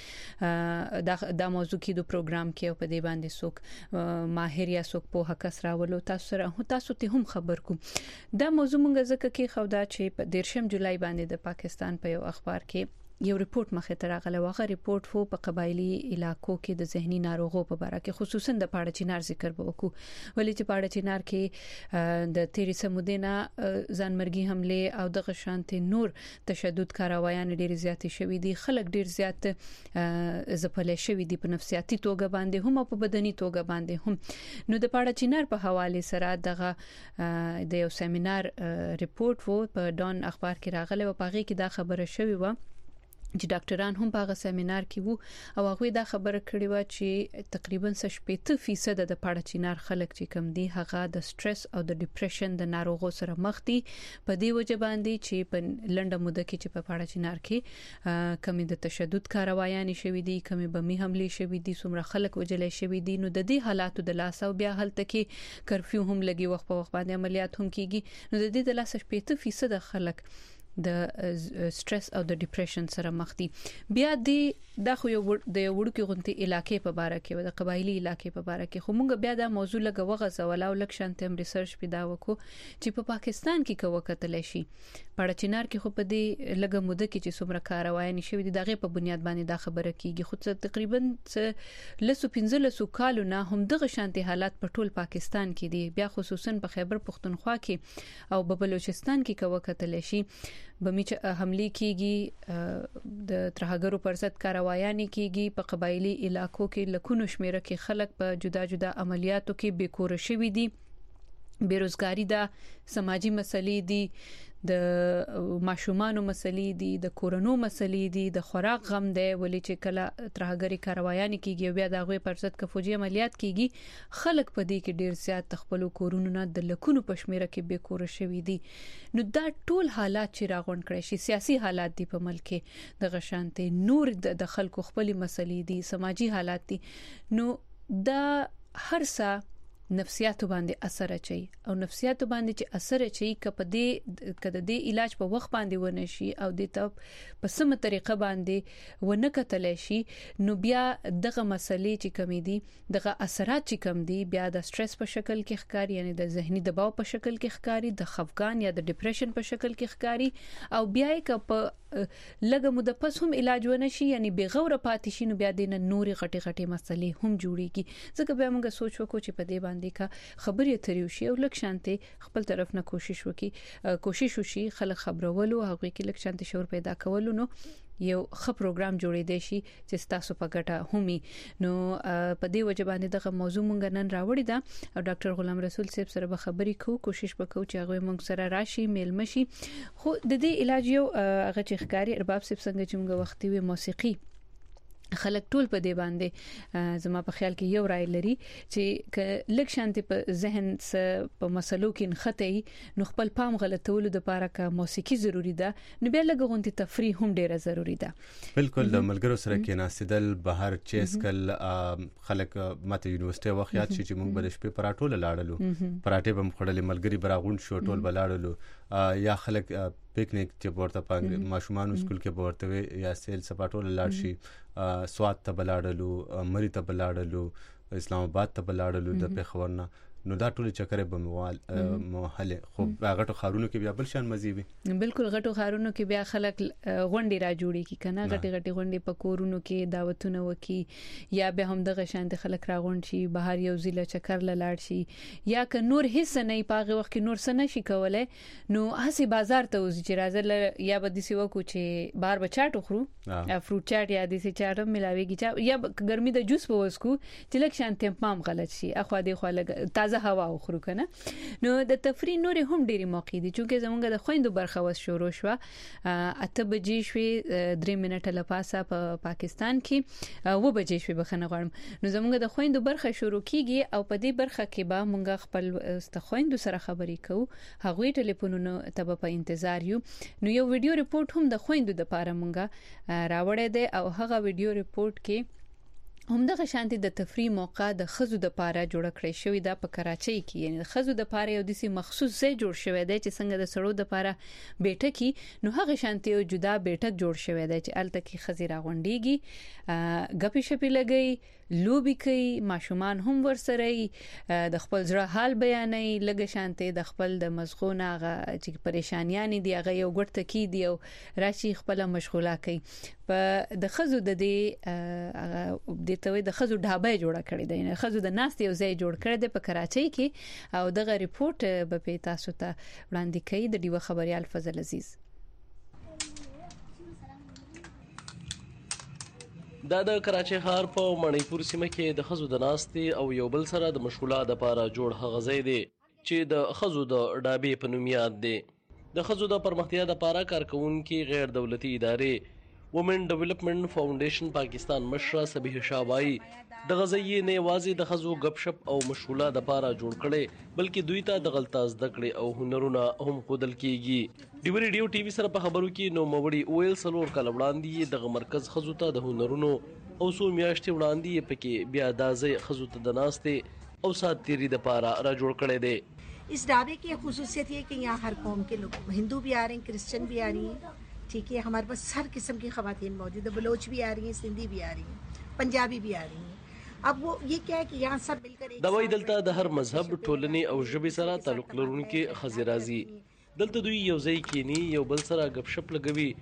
پدې دا موضوع کې د پروګرام کې او پدې باندې څوک ماهر یا څوک په حق سره ولو تاسو سره تاسو ته هم خبر کو دا موضوع مونږ ځکه کې خودا چې په 13 جولای باندې د پاکستان په یو اخبار کې یو ریپورت مخه تر غله واغه ریپورت فو په قبایلی علاقو کې د ذهني ناروغو په اړه کې خصوصا د پاړه چینار ذکر وکړو ولې چې پاړه چینار کې د تیری سمودینا ځانمرګي حمله او د غشانت نور تشدد کاروایان ډیر زیات شوې دي خلک ډیر زیات زپلې شوې دي په نفسیاتي توګه باندې هم او په بدني توګه باندې هم نو د پاړه چینار په حواله سره دغه د یو سیمینار ریپورت وو په ډان اخبار کې راغله او پاغي کې دا خبره شوې و چې ډاکټران هم په سیمینار کې وو او هغه دا خبره کړې و چې تقریبا 80% د پاړه چینار خلک چې کم دي هغه د سټرس او د ډیپریشن د ناروغو سره مخ دي په دې وجه باندې چې په لنډه موده کې چې په پاړه چینار کې کمی د تشدد کاروایان شوې دي کمی بمي حمله شوې دي څومره خلک وجلې شوې دي نو د دې حالاتو د لاس او بیا هلته کې کرفیو هم لګي وخت په وخت باندې عملیات هم کیږي نو د دې د لاس 80% خلک د سټرس او د ډیپریشن سره مخ دي بیا د خو یو د وړو کې غونټي علاقې په اړه کې د قبایلی علاقې په اړه کې خو موږ بیا د موضوع لګوغه زولا او لکشن تم ریسرچ پیدا وکړو چې په پاکستان کې کوه کتل شي پاړه چینار کې خو په دې لګه موده کې چې څومره کاروایان شي د دغه په بنیاد باندې دا خبره کیږي خو تقریبا لسو 15 کالو نه هم دغه شانتي حالات په ټول پاکستان کې دي بیا خصوصا په خیبر پختونخوا کې او په بلوچستان کې کوه کتل شي بمی حمله کیږي د ترهګرو پر ضد کاروایانې کیږي په قبایلی علاقو کې لکونو شمیره کې خلک په جدا جدا عملیاتو کې بیکور شوي دي بیروزګاری ده سماجی مسلې دي د ماشومانو مسلې دي د کورونو مسلې دي د خوراک غم دی ولې چې کله ترهګری کاروایان کیږي بیا د غوي پرځت ک فوجي عملیات کیږي خلک په دې کې ډیر زیات خپل کورونو نه د لکونو پښمیره کې بیکور شوي دي نو دا ټول حالات چې راغون کړي شي سیاسي حالات دي په ملک کې د غشانته نور د خلکو خپل مسلې دي سماجی حالات دي نو دا هر څه نفسیاتو باندې اثر اچي او نفسیاتو باندې چې اثر اچي کده د علاج په وخت باندې ونه شي او د ته په سم طریقه باندې ونه کتل شي نو بیا دغه مسلې چې کمی دي دغه اثرات چې کم دي بیا د سټرس په شکل کې ښکاری یعنی د ذهني دباو په شکل کې ښکاری د خفګان یا د ډیپریشن په شکل کې ښکاری او بیا یې په لګه مو د پس هم علاج ونه شي یعنی بغور پاتې شي نو بیا د نوري غټي مسلې هم جوړيږي ځکه بیا موږ سوچ وکړو چې په دې باندې کا خبرې اترې وشي او لک شانته خپل طرف نه کوشش وشي خلک خبرولو هغه کې لک شانته شعور پیدا کولو نو یو ښه پروګرام جوړې دی شي چې تاسو په ګټه همي نو په دې وجه باندې دغه موضوع مونږ نن راوړی دا او ډاکټر غلام رسول صاحب سره به خبرې کوو کوشش وکړو چې هغه مونږ سره راشي میل مشي خو د دې علاج یو هغه چې ښکاری ارباب صاحب څنګه چې موږ وختي وي موسیقي خلک ټول په دې باندې زما په خیال کې یو رائے لري چې لک شانتي په ذهن په مسلو کې نخته نو خپل پام غلطولو د پاره کا موسیقي ضروری ده نو بیا لګونتي تفریح هم ډیره ضروری ده بالکل د ملګرو سره کې ناستدل بهر چیس کل خلک ماته یونیورسيټي وخت یاد شي چې موږ به شپې پراټول لاړلو پراټې بم خړلې ملګری براغون شو ټول بلاړلو یا خلک پکنیک چې ورته پنګ ماشومان سکول کې ورته یا سیل سپاټول لاړ شي سواد ته بلاړلو مری ته بلاړلو اسلام آباد ته بلاړلو د پیښور نه نو دا ټول چکرې بموال موهله خو غټو خارونو کې بیا بل شان مزي وي بالکل غټو خارونو کې بیا خلک غونډي را جوړي کی کنه غټي غونډي په کورونو کې دعوتونه وکي یا به هم دغه شان د خلک را غونډ شي بهر یو ځله چکر لاړ شي یا ک نور هیڅ نه پاغه وخت کې نور سن شي کوله نو هسي بازار ته وځي چې راځل یا به دسی وکو چې بار بچاټو خرو یا فروټ چاټ یا دسی چاټ ملاويږي یا ګرمي د جوس په وسکو چې لک شان تمام غلط شي اخو دې خو تازه هوا خورو کنه نو د تفریح نور هم ډېری موقع دي چې زمونږ د خويندو برخه وس شروع شو 8 بجې شوې 3 منټه لپاسه په پاکستان کې 9 بجې شوې بخنه غواړم نو زمونږ د خويندو برخه شروع کیږي او په دې برخه کې به مونږ خپل خويندو سره خبرې کوو هغوی ټلیفونونو ته په انتظار یو نو یو ویډیو ریپورت هم د خويندو د پاره مونږه راوړی دی او هغه ویډیو ریپورت کې همدغه شانتي د تفریح موقع د خزو د پاره جوړ کړی شوی دا په کراچۍ کې یعنی د خزو د پاره یو دسی مخصوص ځای جوړ شوی دی چې څنګه د سړو د پاره بیٹک نو هغه شانتي یو جدا بیٹک جوړ شوی دی چې الته کې خزي راغونډيږي غپی شپی لګي لوبي کوي ماشومان هم ورسره د خپل ځړه حال بیانې لګ شانتي د خپل د مزغونه چې پریشانیاں دي هغه یو ګټه کی دی او راشي خپل مشغوله کوي په د خزو د دې ته د خزو ډابه جوړه کړې ده یعنی خزو د ناست یو ځای جوړ کړی دی په کراچۍ کې او دغه ریپورت به تاسو ته وړاندې کوي د ډیوه خبريال فضل عزیز دا د کراچۍ ښار په مڼیپور سیمه کې د خزو د ناستې او یو بل سره د مشغوله د پاره جوړ هغه ځای دی چې د خزو د ډابې په نوم یاد دی د خزو د پرمختیا د پاره کارکونکو غیر دولتي ادارې وومن ډیولپمنٹ فاونډیشن پاکستان مشره سبیح شابای د غزي نه وازي د خزو غب شپ او مشغوله د پاره جوړ کړي بلکې دوی ته د غلطاز دکړي او هنرونه هم خودل کیږي ډیو ریډیو ټي وي سره په خبرو کې نو موړي اویل سلور کال وړاندې د مرکز خزو ته د هنرونو او سو میاشتې وړاندې پکې بیا دازې خزو ته د ناشته او ساتيري د پاره را جوړ کړي دي इस ढाबे की खुसूसियत ये कि यहाँ हर कौम के लोग हिंदू भी आ रहे हैं क्रिश्चियन भी आ रही हैं ठीक है हमारे पास हर किस्म की ख़वातीन मौजूद है बलोच भी आ रही हैं सिंधी भी आ रही हैं पंजाबी भी आ रही हैं अब वो ये क्या है कि यहाँ सब मिलकर दवाई दलता د هر مذهب ټولنې او ژبې سره تعلق لرونکي خزرازي دلته دوی یو ځای کېنی یو بل سره غب شپ لګوي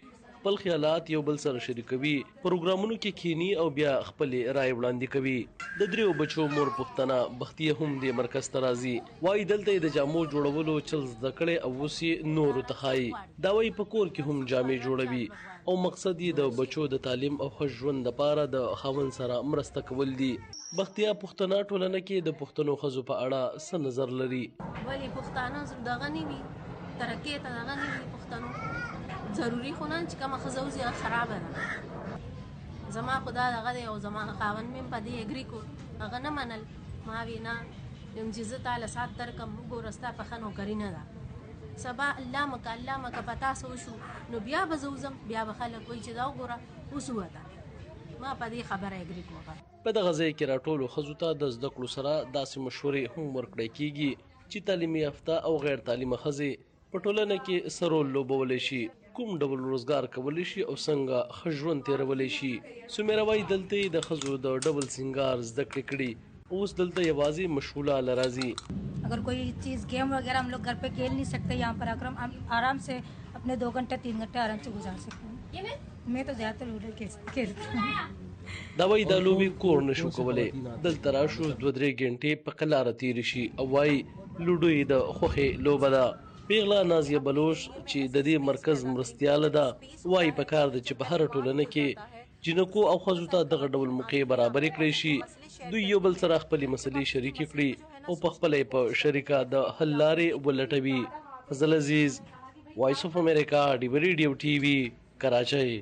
خپل خیالات یو بل سره شریکوي، پروګرامونو کې کینی او بیا خپل رائے وړاندې کوي. د دریو بچو مور پښتنه بختیه هم د مرکز ته راځي، وایي دلته د جامو جوړولو چل زده کړې او اوس یې نورو ته ښایي. دا وایي په کور کې هم جامې جوړوي او مقصد یې د بچو د تعلیم او ښه ژوند لپاره د خاوند سره مرسته کول دي. بختیه پښتنه ټولنه کې د پښتنو ښځو په اړه څه نظر لري؟ ولی پښتانه دغه نه وي، ترقی ته دغه نه وي، پښتنو ضروری خو نه چې کومه ښځه وځي خرابه ده. زما خدا دغه دی او زما خاوند مې په دې اګری کو، هغه نه منل. ما وی نه یم چې زه تعالی سات درکم، ګوره ستا په ښه نوکري نه ده، سبا الله مکه په تاسو وشو نو بیا به زه وځم، بیا به خلک وایي چې دا وګوره اوس ووته. ما په دې خبره اګری کوم. په دغه ځای کې راټولو ښځو ته د زده کړو سره داسې مشورې هم ورکړی کیږي چې تعلیمي یافته او غیر تعلیمه ښځې په ټولنه کې څه رول لوبولی شي، کوم ډول روزګار کولی شي او څنګه ښه ژوند تیرولی شي. سمیرا وایي دلته یې د ښځو د ډبل سینګار زده کړې کړي، اوس دلته یوازې مشغوله راځي. अगर कोई चीज़ गेम वगैरह हम लोग घर पे खेल नहीं सकते, यहाँ पर आकर हम आराम से अपने 2 घंटे 3 घंटे आराम से गुजार सकते हैं. मैं तो ज़्यादातर लूडो खेलती हूँ. دا وایي دا لوبې کور نشو کولی، دلته راشو 2-3 غنټې په قلاره تېرې شي او وایي لوډو یې د خوښې لوبه ده. پیغله نازیه بلوش چې د دې مرکز مرستیاله ده وایي په کار ده چې په هره ټولنه کې جنکو او ښځو ته دغه ډول موقع برابرې کړی شي، دوی یو بل سره خپلې مسلې شریکې کړي او په خپله په شریکه د حل لارې ولټوي. فضل عزیز، وایس اف امریکا، ډیبه ریډیو ټي وي، کراچۍ.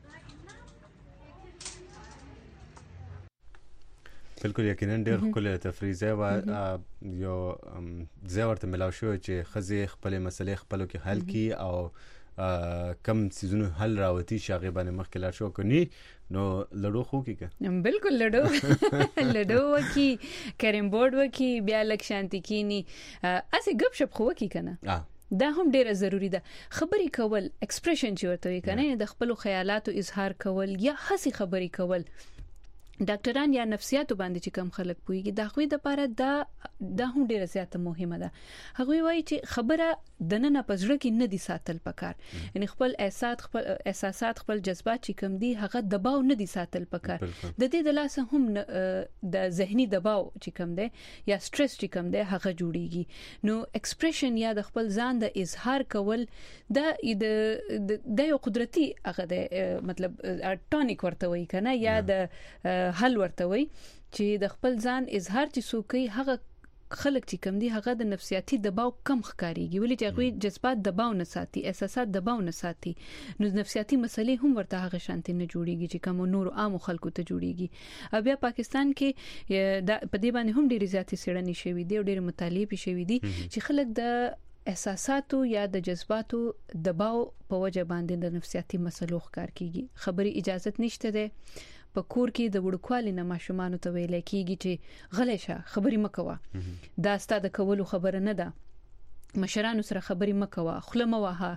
بالکل یقینا ډېر ښکلی تفریح ځای وه، یو ځای ورته میلاو شوی چې ښځې خپلې مسلې خپلو کې حل کړي او کم څیزونو حل راوتي چې هغې باندې مخکې لاړ شو، که نه نو لډو خو کې که بالکل لډو وکي، کریم بورډ وکي، بیا لږ شانتي کینی، اسې گپ شپ خو وکي که نه، دا هم ډیره ضروری ده. خبرې کول، ایکسپریشن چې ورته وي کنه، د خپل خیالاتو اظهار کول یا هسي خبرې کول. ډاکټران یا نفسیاتو باندې چې کم خلک پويږي دا خو د لپاره دا هم ډیره زیاته مهمه ده. هغه وایي چې خبره د نن په زړه کې نه دي ساتل پکار، یعنی خپل احساسات خپل جذبات چې کم دي هغه دباو نه دي ساتل پکار. د دې د لاسه هم د ذهني دباو چې کم دی یا سټرس چې کم دی هغه جوړيږي. نو ایکسپریشن یا د خپل ځان د اظهار کول د یو قدرتي هغه د مطلب ټونیک ورته وایي کنه، یا د حل ورته وي چې د خپل ځان اظهار چې سوکي هغه خلک چې کم دي هغه د نفسیاتي دباو کم ښکاریږي، ولې چې هغه جذبات دباو نه ساتي، احساسات دباو نه ساتي، نو نفسیاتي مسلې هم ورته هغه شانتي نه جوړيږي چې کوم نور عام خلکو ته جوړيږي. بیا پاکستان کې د په دې باندې هم ډېری زیاتې سړنی شوی دی او ډېر مطالعې شوی دي چې خلک د احساساتو یا د جذباتو دباو په وجه باندې د نفسیاتي مسلو ښکار کیږي. خبري اجازه نشته ده په کور کې د وړوکوالي نه ماشومان ته ویل کیږي چې غلې شه، خبري مکوه، دا ستاسو د کولو خبره نه ده، مشرانو سره خبري مکوه، خله موها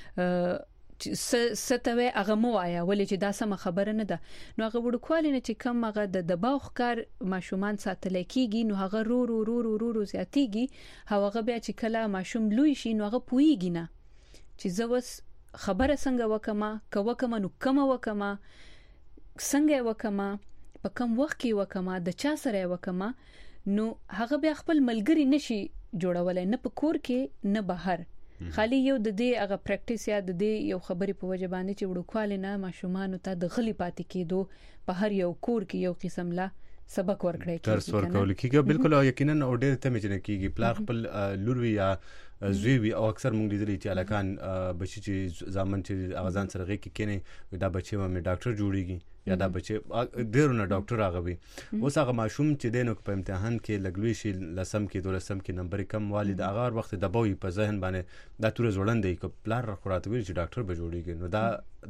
ستوي هغه مو آیا ولې چې دا سم خبره نه ده. نو هغه وړوکوالي نه چې کم هغه د دباو ښکار ماشومان ساتل کیږي، نو هغه رو زیاتیږي، هغه بیا چې کله ماشوم لوی شي نو هغه پويږي نه چې زه وس خبره څنګه وکما نو کوم وکما څنګه وکما په کوم وخت کې وکما د چا سره وکما، نو هغه بیا خپل ملګری نشي جوړولای نه په کور کې نه بهر. خالي یو د دې هغه پریکټیس یا د دې یو خبرې په وجه باندې چې وړوکواله نه ماشومان ته د غلی پاتې کېدو په هر یو کور کې یو قسم لا سبق ورکړی درس ورکول کیږي. بالکل یقینا او ډېر ته مې کیږي پلار خپل لوروي یا زوی او اکثر مونږ لیدلی چې الکان بچی چې ځامن چې اغازان سره غي کې کینې دا بچي مې ډاکټر جوړیږي یا دا بچي ډېرونه ډاکټر راغوي. اوس هغه ماشوم چې دینو په امتحان کې لګلوي شي لسم کې دولسم کې نمبر کم والد هغه وخت دباوي په ذهن باندې دا تور زوړندې ک پلار راخراته وی چې ډاکټر به جوړیږي. نو دا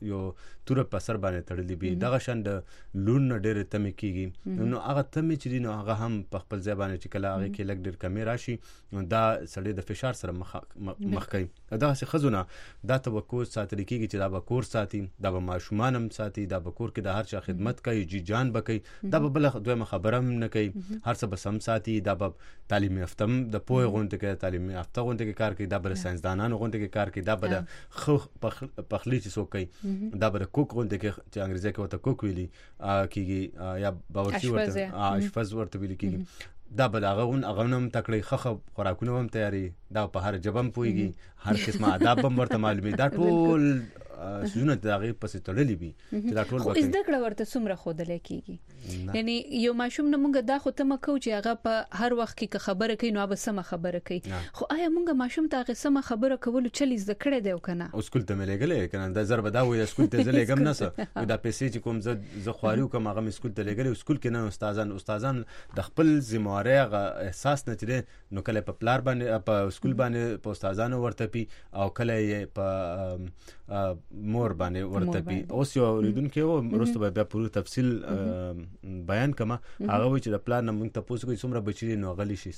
یو تور په سر باندې تړلې وي دغه شان د لون ډېر تمې کیږي نو هغه تمې چې دي نو هغه هم په خپل ځای باندې چې کله هغه کې لګ ډېر کمی راشي دا سړی د فشار سره مخ کوي دغه څه خزونه دا توقع ساتل کیږي چې دا به کور ساتي دا به ماشومان هم ساتي دا به کور کې د هر چا خدمت کوي جی جان به کوي دا به بل دویمه خبره هم نه کوي هر څه به سم ساتي دا به تعلیم یافته د پوهه غونډه کې تعلیم یافته غونډه کې کار کوي دا به ساينسدانانو غونډه کې کار کوي دا به د پخلی چې څوک کوي دا به کوک غونډه کې چې انګریزي کې وته کوک ویلي کیږي یا باورچی ورته اشپز ورته ویلي کیږي دا به هغه نم تکړه خخ خوراکونه هم تیاری دا په هر جبم پويږي هر قسمه آداب هم ورته معلومي دا ټول سونه دغه پسې تړلې وي چې دا ټول وکړي زده کړه ورته څومره خودلې کیږي یعنی یو ماشوم نه مونږ دا خو ته مکو چې هغه په هر وخت کې خبره کوي نو به سم خبره کوي خو آیا مونږ ماشوم ته هغه سم خبره کول چلی زده کړې دی کنه او سکول ته ملګلې کنه دا ضرب دا وې سکول ته زلېګم نه سه دا پیسې چې کوم زه خواريو کوم هغه سکول ته لګلې سکول کې نه استادان د خپل ذمہواری احساس نه چره نو کله په پلار باندې په سکول باندې په استادانو ورته پی او کله په مور باندې ورته پی اوس یو لیدونکو مرسته بیا پوره تفصیل بیان کما هغه و چې د پلان نه مونږ ته پوښتنه کوي څومره بچی نو غلی شي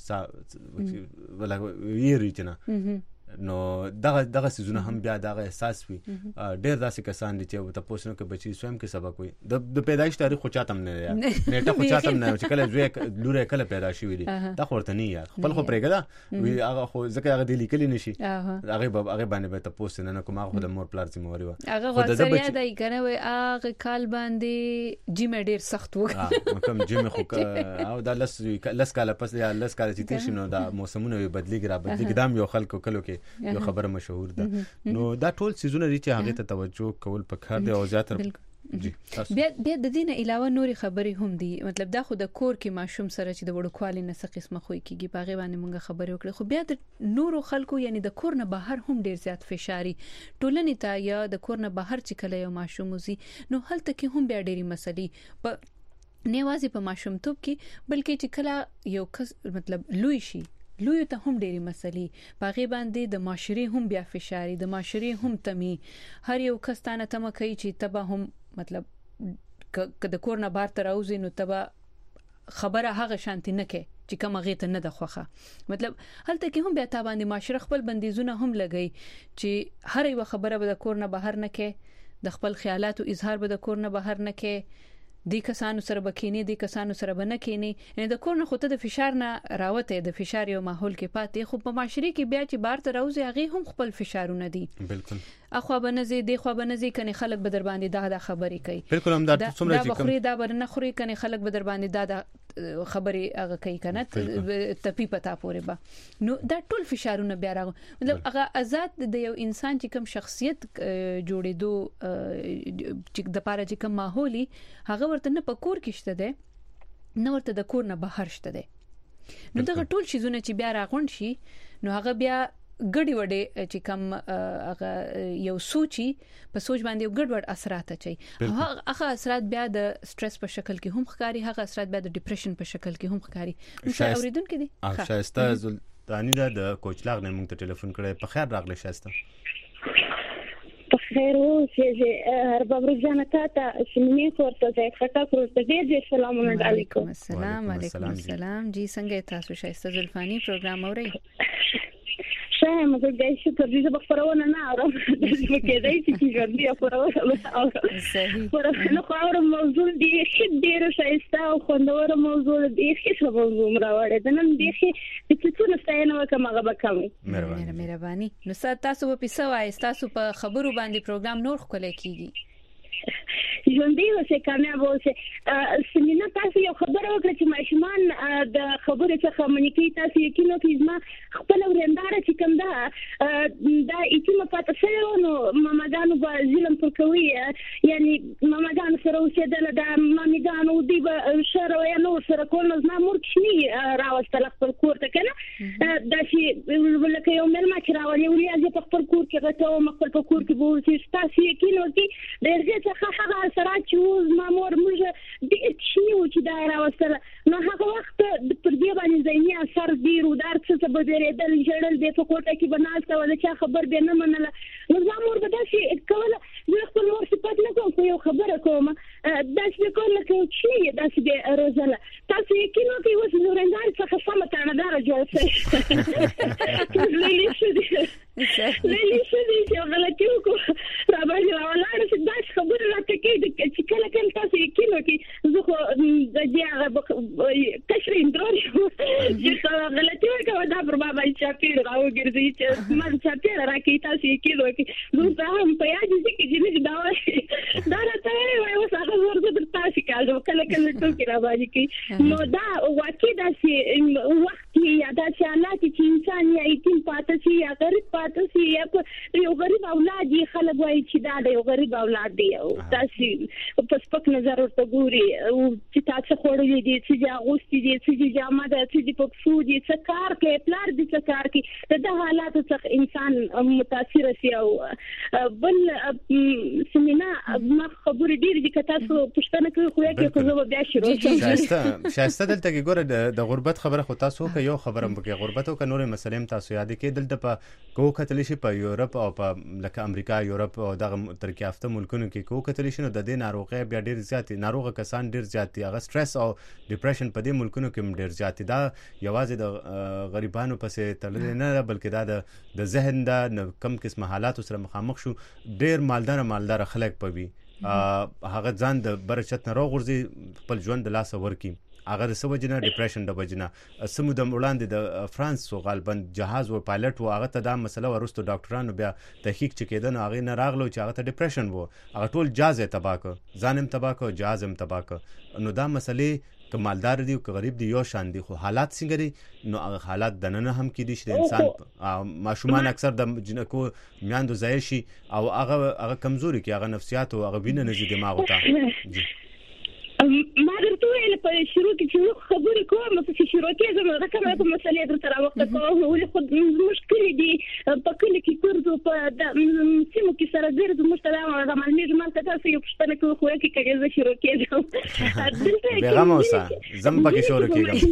ولا یې ریچنه نو دغه سيزونه هم بیا دغه احساس وي ډېر داسې کسان دي چې تاسو پوښتنه کوي بچی سویم کې سبق وي د پیدایش تاریخ خو چاتم نه یا نیټه خو چاتم نه چې کله زوی لوره کله پیدا شي وي دا خورته نه یا خپل خو پرېګدا وی هغه خو ځکه هغه د لیکل نشي هغه باندې به تاسو پوښتنه نه کوم هغه د مور پلار ذمہواری و هغه ورته یاد ای کنه وي هغه کال باندې جیم ډېر سخت و کوم جیم خو او دا لس کال پس یا لس کال چې تیر شي نو دا موسمونه بدلیږي دام یو خلکو کلو کې یو خبره مشهور ده نو دا ټول سيزونه دي چې هغه ته توجه کول پکار دی او زیاتره بیا د دې نه علاوه نوري خبرې هم دي مطلب دا خو د کور کې ماشوم سره چې د وړوکوالي نه څه قسمه خوې کیږي باغې باندې مونږه خبرې وکړو خو بیا د نورو خلکو یعنی د کور نه بهر هم ډیر زیات فشاري ټولنې ته یا د کور نه بهر چې کله یو ماشوم وزي نو هلته کې هم بیا ډېری مسلې په نیوازي په ماشومتوب کې بلکې چې کله یو کس مطلب لوی شي لوی ته هم ډېری مسلې باغې باندې د معاشري هم بیا فشاري د معاشري هم تمي هر یو کس تانه تم کوي چې تبا هم مطلب که د کور نه بار تر اوزي نو تبا خبره هغه شانتي نه کې چې کوم غي ته نه د خوخه مطلب هلته کې هم بیا تا باندې معاشره خپل بندیزونه هم لګي چې هر یو خبره به د کور نه بهر نه کې د خپل خیالاتو اظهار به د کور نه بهر نه کې د کسانو سره بکینی د کسانو سره بنکینی یعنی د کور نه خو ته د فشار نه راوته د فشار یو ماحول کې پاتې خو په معاشري کې بیا چې بار ته راوځي هغه هم خپل فشارونه دي بالکل اخو بنزي د خو بنزي کني خلک به در باندې دا خبرې کوي بالکل هم دا څومره چې بخوري دا برنه خوري کني خلک به در باندې دا خبرې هغه کوي کنه تپی پتا پورې با نو دا ټول فشارونه بیا راغ مطلب هغه آزاد د یو انسان چې کوم شخصیت جوړېدو چې د پاره چې کوم ماحولي هغه ورته نه پکور کې شته ده نو ورته د کور نه بهر شته ده نو دا ټول شیزونه چې بیا راغون شي نو هغه بیا ګډي وډي چې کوم هغه یو سوچي په سوچ باندې ګډوډ اثرات اچي هغه اثرات بیا د سټرس په شکل کې هم ښکاری هغه اثرات بیا د ډیپریشن په شکل کې هم ښکاری نو اوریدونکو دي شایسته زلطانی د کوچلاغ نه موږ ته ټلیفون کړی په خیر راغلی شایسته خیر اوسې هر بابر جنتا ته سیمې ورته ځای خټه پروت دی سلام علیکم السلام علیکم السلام جی څنګه تاسو شایسته زلفانی پروګرام اورئ شاید مګر دای شي تر دې خبرونه نه اورم چې کېدای شي چې ژوندۍ خبرونه اورم صحیح ورته نو خبره موضوع دی چې ډیره شایسته او خوندوره موضوع دی چې څه موضوع راوړل د نن دی چې څه ستاینه وکم هغه وکم مهرباني نو تاسو په پیسه وای تاسو په خبرو باندې پروګرام نور خلک کیږي ژوندۍ اوسه کامیاب اوسه سیمینه تاسو یو خبره وکړه چې ماشومان د خبرې څخه منکې تاسو یقین وکړئ ما خپل ورنداره چې کوم دا ایتمه پاتې شوی نو ماماګانو به ظلم پر کوي یعنی ماماګانو سره اوسېدل دا ماماګانو دی به شر یا نو سره کول نو زما مور کښنی راوستل خپل کور ته کنه دا چې ولکه یو مېلمه چې راولي ولې په خپل کور کې غټو مخکل په کور کې به چې تاسو یقین وکړئ درځه څخه هغه سره چې مامور موږ د چینو چې دا راوستل نو هغه وخت پر دې باندې ځینې اثر ډیر ودار څه به درېدل جړل د په کوټه کې بناسته ولا چې خبر به نه منله نو مامور به داسې کوله زه خپل مور یو خبره کوم داسې کول لکه چې داسې د روزله تاسو یې کینو کې اوس زورندار څخه سم تانه جوړ شي للی شدي چې غلطي وکړه را باندې راولاړ چې داسې خبره راته کوي چې کله تاسو یې کینو کې زه خو د دې هغه کشري اندرو چې غلطي وکړه دا پر ما باندې چاپیر راوګرځي چې ما چاپیر راکې تاسو یې کینو کې زه هم په یاد دي چې دې دا راته وایي اوس هغه ورته د تاسو کاله کله ټوکی را باندې کوي نو دا واقعي داسې وخت یا داسې حالات چې انسان یا یتیم پاتې شي یا غریب پاتې شي یا یو غریب اولاد یې خلک وایي چې دا د یو غریب اولاد دی او تاسو په سپک نظر ورته ګوري چې تاسو خوړلې دي چې اغوستي دي چې جامه ده چې په پښو دي څه کار کوي پلار دي څه کار کوي د حالاتو څخه انسان متاثر شي او بل سمینا ما خبرې ډېرې دي که تاسو پوښتنه کوئ خو یې که زه بیا شروع کوم شایسته دلته کې ګوره د غربت خبره خو تاسو که یو خبره مکه غربت او نور مسلې تاسو یاد کې دلته په کو کتل شي په یورپ او په لکه امریکا یورپ او دغه ترقی یافته ملکونو کې کو کتل شي نو د دې ناروغي بیا ډیر زیات ناروغه کسان ډیر زیات هغه سټرس او ډیپریشن په دې ملکونو کې ډیر زیات دا یوازې د غریبانو پسې تړل نه بلکې دا د ذهن د کم قسم حالات سره مخامخ شو ډیر مالدار خلک پوي هغه ځان د برچت نه راغورځي خپل ژوند د لاس ورکی هغه د سوجنه ډیپریشن د بجنه سمو د وړاندې د فرانس سو غالبا جهاز او پایلټ و هغه ته دا مسله ورستو ډاکټرانو بیا تحقیق چکیدنه هغه نه راغلو چې هغه ته ډیپریشن وو هغه ټول جهاز تباکو ځانم تباکو جهازم تباکو نو دا مسلې کمالدار دي او غریب دي یو شان دي خو حالات څنګه دي نو هغه حالات د نن هم کې دي چې انسان ماشومان اکثر د جنکو میاندو ځای شي او هغه کمزوري کې هغه نفسیات او هغه وینه نزي دماغ ته ما درته ویل په شروع کې چې خبرې کوم چې شروع کې زما د کومه په مسلې درته راوخته کوم ولې خو مشکل دي په کله کې ګرځو په سیمو کې سره ګرځو مشترک د معلومات مالته تاسو یو پښتنه کوي خو کې کېږي زه شروع کېږم پیغام اوسه زم پکې شروع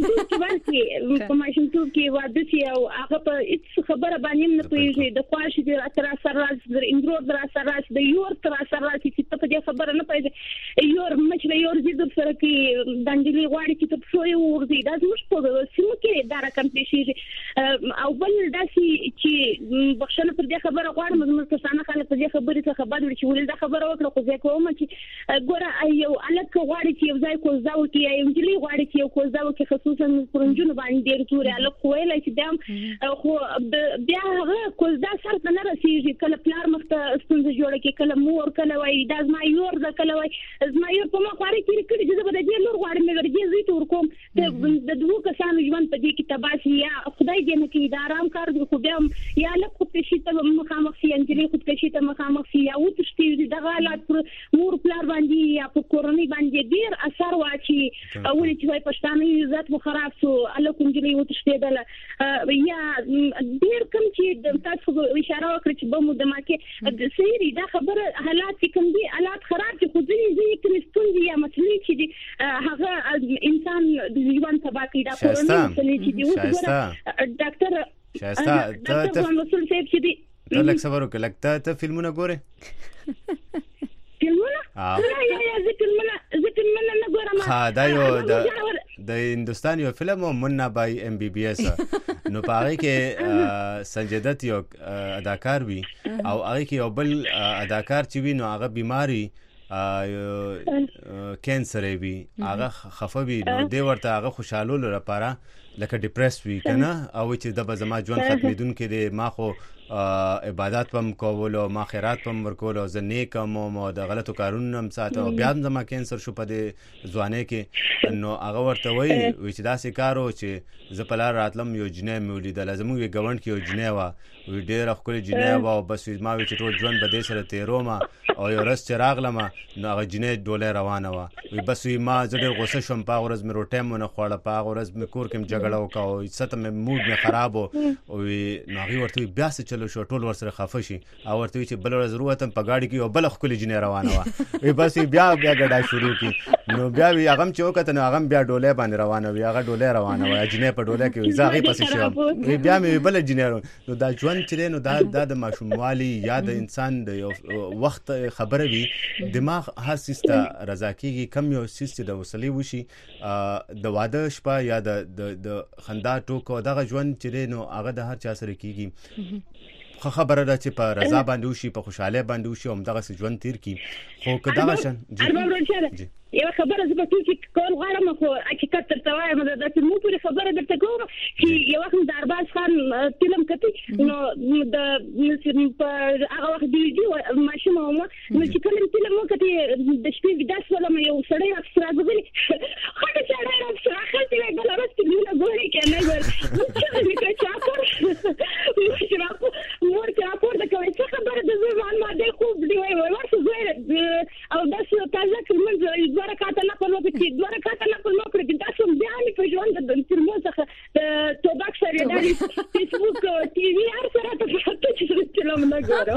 کېږم په ماشینتوب کې واده شي او هغه په هیڅ خبره باندې نه پوهیږي د خواش دي تر سره د اندرو در سره د یور تر سره چې په دې خبره نه پوهیږي یور مچ یور د سره کې دنجلي غواړي چې په شوې ورځي دا زموږ په سیمو کې دا رقم شي او بل داسې چې بخښنه پر دې خبره غواړم زموږ کسانه خلک په دې خبرې څخه بد وي چې ولې دا خبره وکړه خو زه کوم چې ګوره یو الک غواړي چې یو ځای کوزدا وکړي یو انجلي غواړي چې یو کوزدا وکړي خصوصا پرنجونو باندې ډېر توري الک ویل چې دا خو بیا هغه کوزدا سره نه رسیږي کله پلار مخته ستونزه جوړه کې کله مور کله وایي دا زما یور دا کله وایي زما یور په ما خواري کې چې زه به د دې لور غواړم مګر دې زه تور کوم د دوه کسانو ژوند په دې کې تباشي یا خدای دې نه کې د آرام کار دی خو بیا یا له خود شي ته مخامخ شي انجلي خود شي ته مخامخ شي یا وتشتي د حالات مور پلار باندې یا په کورنۍ باندې ډیر اثر واچي اول چې وای پښتانه عزت مو خراب شو الکم انجلي وتشتي دل یا ډیر کم چې تاسو اشاره وکړه چې به مو د ماکه سيري دا خبره حالات کوم دي حالات خراب دي خو ځینې کریستون دي یا مسلې چې هغه انسان د ژوند تبا کوي دا کورنۍ مسلې چې دی ډاکټر شایسته ته مسول صاحب چې دی ته لکه صبر وکړه لکه ته فلمونه ګوره یا ذکر منا نه ګورم دا یو د هندستان یو فلم منا بای ام بی بی اس نو پاره کې سنجه دت یو اداکار وی او هغه کې یو بل اداکار چې وی نو هغه بیماری کینسر وی هغه خفوي نو دی ورته هغه خوشاله لپاره لکه ډیپریس وی کنه او چې د بزما ژوند ختمېدون کې ما خو عبادت پم کول او ما خیرات پم ورکول او زنه کوم او د غلطو کارونو هم ساتو بیا زما کینسر شو په دې ځوانه کې نو هغه ورته وی چې دا سکارو چې ز په لار راتلم یو جنې مولید لازم وی ګوند کې یو جنې وا وی ډېر خپل جنې وا بس ما وی چې ټول ژوند به دې سره تیروما او یو رس چراغ لمه نو هغه جنې ډوله روانه روانه وا بس ما زړه غوسه شوم په ورځ مې روټه مونږ خوړه په ورځ مې کور کې جګړه وکاو ستم موډ مې خراب او ناغي ورته بیا څه چلو شو ټول ور سره خفه شي او ورته چې بل ورځ وروتم په گاډي کې او بل خپل جنې روانه وا بس بیا ګډا شروع کی نو بیا هغه چې وکړه نو هغه بیا ډولې باندې روانه وي هغه ډولې روانه وي جنې په ډولې کې زاغي پسې شو بیا مې بل جنې نو دا ژوند چې نو دا د ماشوموالي یا د انسان د وخت خبره وي دماغ هر سیسته رضا کیږي کم یو سیسته د وسلې وشي د واده شپه یا د خندا ټوکو دغه ژوند چې نو هغه د هر چا سره کیږي خبره ده چې په رضا باندې وشي په خوشاله باندې وشي او دغه ژوند تیر کی خو کدا شان جی یو خبره زه به چې کول غواړم خو حقیقت تر توایم د مو پوری خبره درته کوم چې یو وخت درباز خان فلم کتي نو د په هغه وخت دی ماشوم نو چې کله فلم وکړي د شپې وډاس ولا مې یو سړی افسر غوړي خاطر چې راځي افسر خاطر یې بل راځي نو غوړي کنه چې دې چا کور مور چې راپور د کوي څه خبره د زمان ما دې خوب دی وای ورسې زوی او داس تازه کوم ورکاته نه کوم چې ورکاته نه کوم کړی دا څوم بیان په ژوند د ترمو څخه د توباک سره د فیسبوک ټي وي هر سره ته چې فلم نه ګورم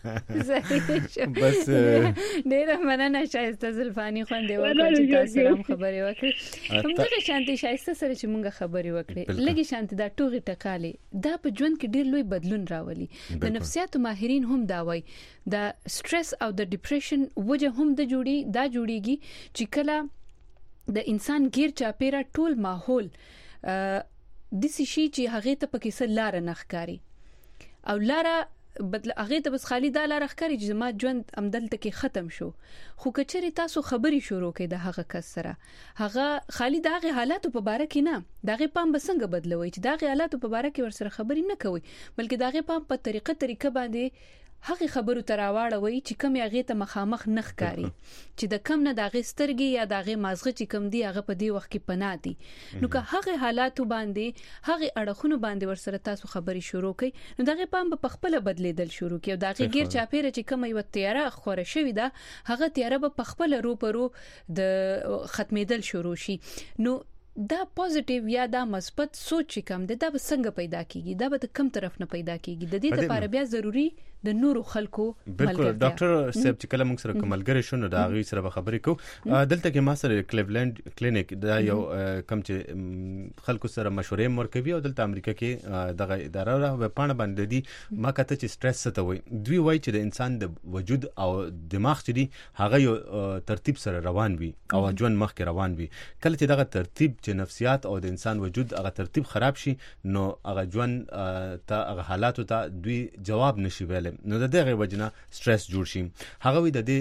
بس ډېر مننه شایسته زلفانی خوند دی وکړه چې تاسو هم خبرې وکړي همدغه شانتي شایسته سره چې مونږه خبرې وکړي لګي شانتي دا ټوغي ټکالي دا په ژوند کې ډېر لوی بدلون راولي د نفسیاتو ماهرین هم دا وایي د سټرس او د ډیپریشن وجه هم د جوړیږي چې کله د انسان غیر چاپیره ټول ماحول د سشي چې هغه ته پکې سره لار نه ښکاری او لار بدل هغه ته بس خالی دا لار ښکاری چې ما ژوند امدلته کې ختم شو خو کچري تاسو خبري شروع کړئ د هغه کس سره هغه خالی دغه حالاتو په باره کې نه دغه پام بسنګ بدلوي چې دغه حالاتو په باره کې ورسره خبري نه کوي بلکې دغه پام په طریقه باندې هغه خبرو تراواړوي چې کوم هغه ته مخامخ نخ کاری چې د کم نه دغه سترګي یا دغه مازغه چې کم دی هغه په دی وخت کې پناتی نو که هغه حالاتو باندې هغه اړخونو باندې ورسره تاسو خبري شروع کړئ نو دغه پام په خپل بدلیدل شروع کړي دغه غیر چاپیره چې کوم یو تیاره خوره شوی دا هغه تیاره په خپل روپرو د ختمېدل شروع شي نو دا پوزټیو یا دا مثبت سوچ کوم دا به څنګه پیدا کیږي دا به کوم طرف نه پیدا کیږي د دې لپاره بیا ضروری د نورو خلکو بالکل ډاکټر صاحب چې کله موږ سره کوملګری شونه دا غي سره خبرې کو دلته کې ما سره کلیولند کلینیک دا یو کم چې خلکو سره مشورې مرکبي او دلته امریکا کې دغه اداره په پانه باندې دي ما کته چې سټرس څه وي دوی وایي چې د انسان د وجود او دماغ چې دی هغه یو ترتیب سره روان وي او ژوند مخ کې روان وي کله چې دغه ترتیب چې نفسیات او د انسان وجود هغه ترتیب خراب شي نو هغه ژوند ته هغه حالاتو ته دوی جواب نشي ویل نو دغه وجنه سټرس جوړ شي هغه وي د دې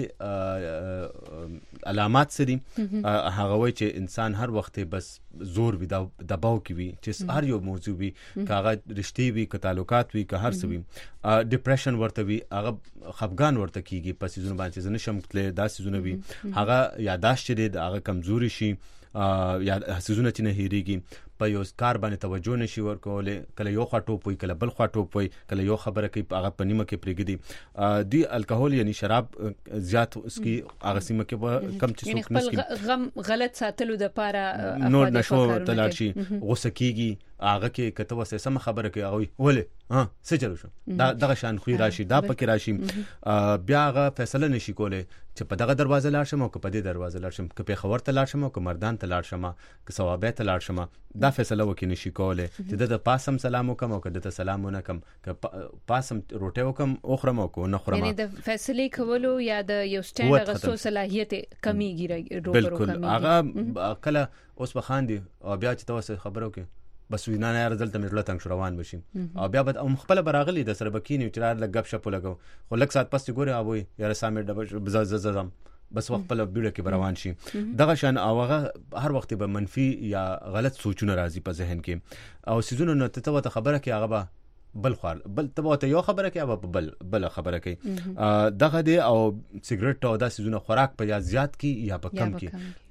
علامات سدي هغه وي چې انسان هر وخت بس زور وي دباو کوي چې هر یو موضوع وي کاغه رښتې وي ک تعلقات وي ک هر څه وي ډیپریشن ورته وي هغه خفګان ورته کیږي پس زونه باندې زنه شمکله داسې زونه وي هغه یاداشت دي هغه کمزوري شي یا حسونه چې نه هېریږي په یو کار باندې توجه نشي ورکول کله یو خاطو پوي کله بل خاطو پوي کله یو خبره کوي هغه پنیمه کې پرېګدي دی الکحول یعنی شراب زیات اسکی هغه سیمه کې کم چې څوک نسکی غم غلط ساتلو د پاره نور نشو تلاشي غوسه کیږي هغه کې کته وسه سم خبره کوي هغه ولې څه چلو شو دا دغه شان خو راشي دا پکې راشي بیا هغه فیصله نشي کوله چې په دغه دروازه لاړ شم او په دې دروازه لاړ شم که په خبر ته لاړ شم او که مردان ته لاړ شم که ثوابه ته لاړ شم دا فیصله وکړي نشي کوله چې د پاسم سلام وکم او که د سلامونه کم که پاسم روټه وکم او خرم او کو نه خرم یعنی د فیصله کولو یا د یو سټینډ غسو صلاحیت کمیږي بالکل هغه کله اوس بخاندي او بیا چې تاسو خبرو کې بس وینا نه رزلت مې روان روان بشي او بیا به خپل براغلی د سره بکینی چې لږ غب شپ لګو خو لږ سات پس ګوري او یاره سامې بزازم بس وخت په بیړه کې روان شي دغه شان او هغه هر وخت به منفي یا غلط سوچونه راځي په ذهن کې او سيزونه نو ته خبره کې هغه بل خال بل تبوته یو خبره کې او بل خبره کې دغه دی او سیګریټ او داسې زونه خوراک په یا زیات کې یا په کم کې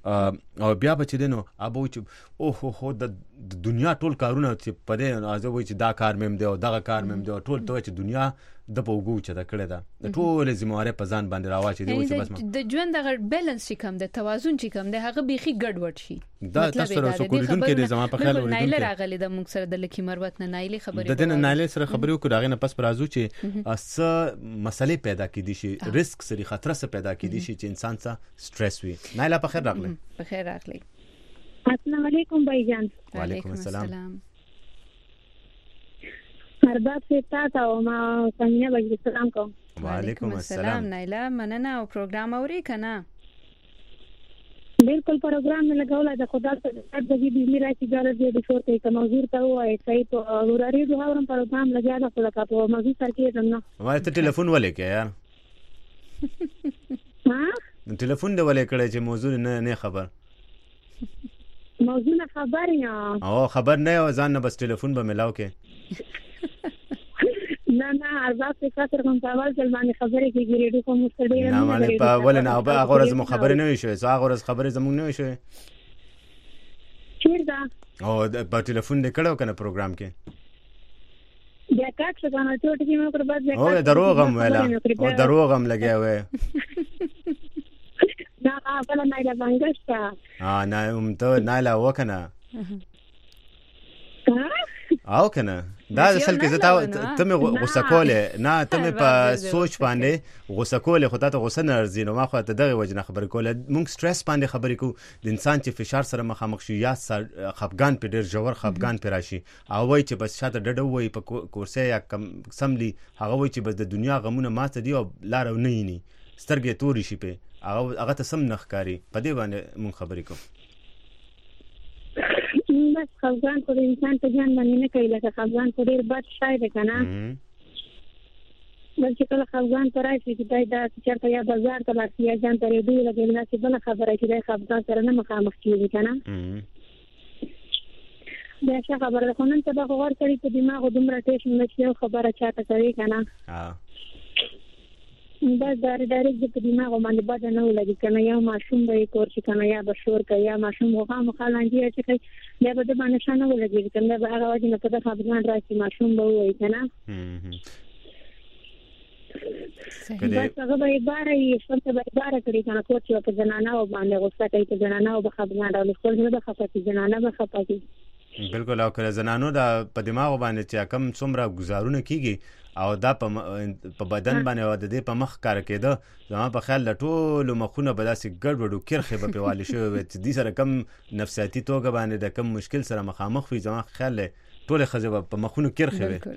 او بیا به چې دنو ابو چې او هو د دنیا ټول کارونه چې پدې ازو چې دا کار مم دی او دغه کار مم دی ټول ته چې دنیا د پوغو چې دا کړه دا ټول زمواره په ځان باندې راواچي دی چې بس د ژوند دغه بیلانس چې کم د توازن چې کم دی هغه بيخي ګډوډ شي دا تاسو سره سکوریدون کې د زما په خیال ورته نایله راغلی د موږ سره د لکی مروت نه نایله خبرې د دې نایله سره خبرې وکړه غنه پس پرازو چې اس مسلې پیدا کیدي شي ریسک سری خطر سره پیدا کیدي شي چې انسان سره سټرس وي نایله په خیر راغلی په خیر راغلی السلام علیکم بھائی جان وعلیکم السلام ارباب سے تا او ما څنګه بجې سلام کوم وعلیکم السلام نایله مننه او پروګرام اوري کنه بالکل پروګرام نه لګولا د خدا ته د دې بجلی راځي ګره دې شور ته کوم موضوع ته وای صحیح په وراري د هاورم پروګرام لګیا د خدا کا په موضوع سره کې نه وای ته ټلیفون ولې کې یار ها ټلیفون دې ولې کړې چې موضوع نه خبر موضوع نه خبر نه او خبر نه او ځان نه بس ټلیفون به ملاو کې نه ارباب سے خاطر کوم سوال سلمان خبرې کې ګریډو کوم مستډي نه معنی په ولنه او هغه ورځ مو خبرې نه وشوي هغه ورځ خبرې زموږ نه وشوي چیرته او په ټلیفون دې کړو کنه پروګرام کې بیا کاټ څنګه نه ټوټ کې مې پر بعد او دروغم ویلا او دروغم لګیا وې دا بل نه لا بنګشتا نه ته نه لا وکنه او کنه دا اصل کې زتا ته مې غوسه کوله نه ته مې په سوچ باندې غوسه کوله خو ته غوسه نه ارزي نو ما خو ته دغه وجنه خبرې کوله مونږ سټرس باندې خبرې کو د انسان چې فشار سره مخامخ شي یا خفګان په ډیر جوړ خفګان پر راشي او وای چې بس شاته ډډه وای په کورسه یا کم سملی هغه وای چې بس د دنیا غمونه ماته دی او لار نه یینی سترګې توري شي په هغه ته سم نخکاری په دې باندې مونږ خبرې کوو بس خفګان خو د انسان په ځان باندې نه کوي لکه خفګان خو ډېر بد شی دی کنه بلکې کله خفګان ته راشي چې دا چېرته یا بازار ته لاړ شي یا ځان ته ریډیو لګوي داسې بله خبره چې دی خفګان سره نه مخامخ کېږي که نه بیا ښه خبره ده خو نن سبا خو غوړ سړي په دماغو دومره ټېشن نه چې یو خبره چاته کوي که نه بس ډایرکټ په دماغو باندې بده نه ولګي که نه یو ماشوم به یې کور شي که نه یا به شور کوي یا ماشوم خامخا لانجې اچوي بیا به د باندې ښه نه ولګېږي که نه به هغه وجې نه په ده خفګان راشي ماشوم به ووایي که نه بس هغه به یې باره وي خپل ته به یې باره کړي که نه کور چې په زنانهو باندې غوسه کوي په زنانهو به خفګان راولي خپل زړه به خفه کړي زنانه به خفه کړي بالکل او که زنانو دا په دماغو باندې چې کم څومره گزارونه کیږي او دا په بدن باندې او د دې په مخ کار کېده زما په خیال د ټولو مخونه به داسې ګډوډ او کرخې به پې والي شوی وي چې دې سره کم نفسیاتي توګه باندې د کم مشکل سره مخامخ وي زما خیال دی ټولې ښځې به په مخونو کرخې وي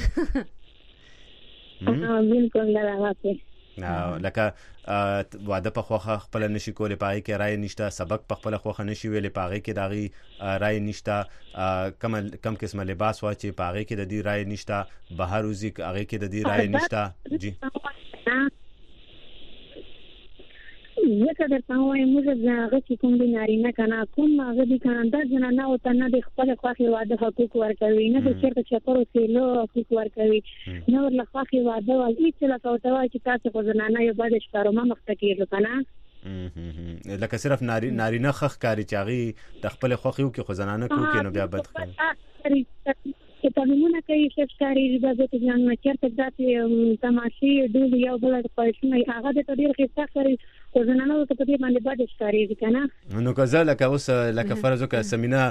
بالکل دا لکه واده په خوخه خپل نشي کولې پاغي کې رائے نشته سبق په خپل خوخه نشي ویلې پاغي کې داغي رائے نشته کم قسمه لباس واچي پاغي کې د دې رائے نشته بهر وزي هغه کې د دې رائے نشته جی زه درته وایم موږ هغه چې کوم دي نارینه کنه کوم هغه دي کنه دا زنانه او تنه د خپل خوښي واده حقوق ورکوي نه د چیرته چپرو سیلو حقوق ورکوي نه ورله خوښي واده وایي چې لکه وته وایي چې تاسو خو زنانه یو بل ښکارو ما مخته کېږو کنه لکه صرف نارینه خخ کاری چاغي د خپل خوښي او کې خو زنانه کو کې نو بیا بد خو چې تعلیمونه کوي شفکاري د ځان نه چیرته داسې تماشې ډول یو بل پښنه هغه د ډېر خسته کوي او زنانه ته په دې باندې بد ښکاري کنه نو که زه لکه اوس لکه فرض وکړه سمینه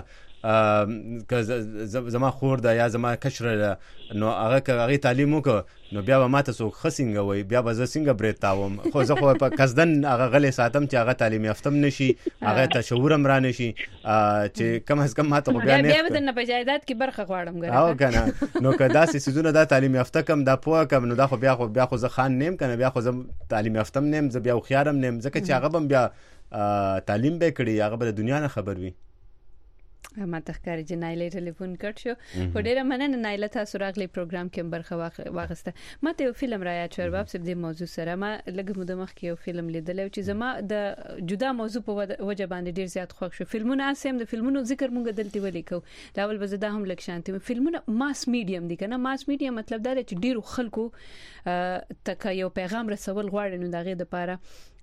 که زما خور ده یا زما کشره نو هغه تعلیم وکړه نو بیا به ماته څوک ښه څنګه وایي بیا به زه څنګه برید تاوم خو زه خو په قصدن هغه غلې ساتم چې هغه تعلیم یافتم نشي هغه تشعور هم را نشي چې کم از کم ماته خو بیا به درنه په جایداد کې برخه غواړم او کنه نو که داسې څیزونه دا تعلیم یافته کم دا پوه کم نو دا خو بیا خو زه خان نیم کنه بیا خو زه تعلیم یافتم نیم زه بیا هوښیارم نیم ځکه چې هغه هم بیا تعلیم به کړي هغه به د دنیا نه خبر وي ما تخکاری چې نایله ټلیفون کټ شو خو ډیره مننه نایله تاسو راغلی پروګرام کې برخه واغسته ما ته یو فلم را یاد شو باب سب دې موضوع سره ما لږ مده مخکې یو فلم لیدل چې زما د جدا موضوع په وجه باندې ډیر زیات خوښ شو فلمونه اسیم د فلمونو ذکر مونږ دلته ولیکو لاول به زدا هم لک شانتي فلمونه ماس میډیم دي کنه ماس میډیم مطلب دا چې ډیرو خلکو تک یو پیغام رسول غواړي نو دغه د پاره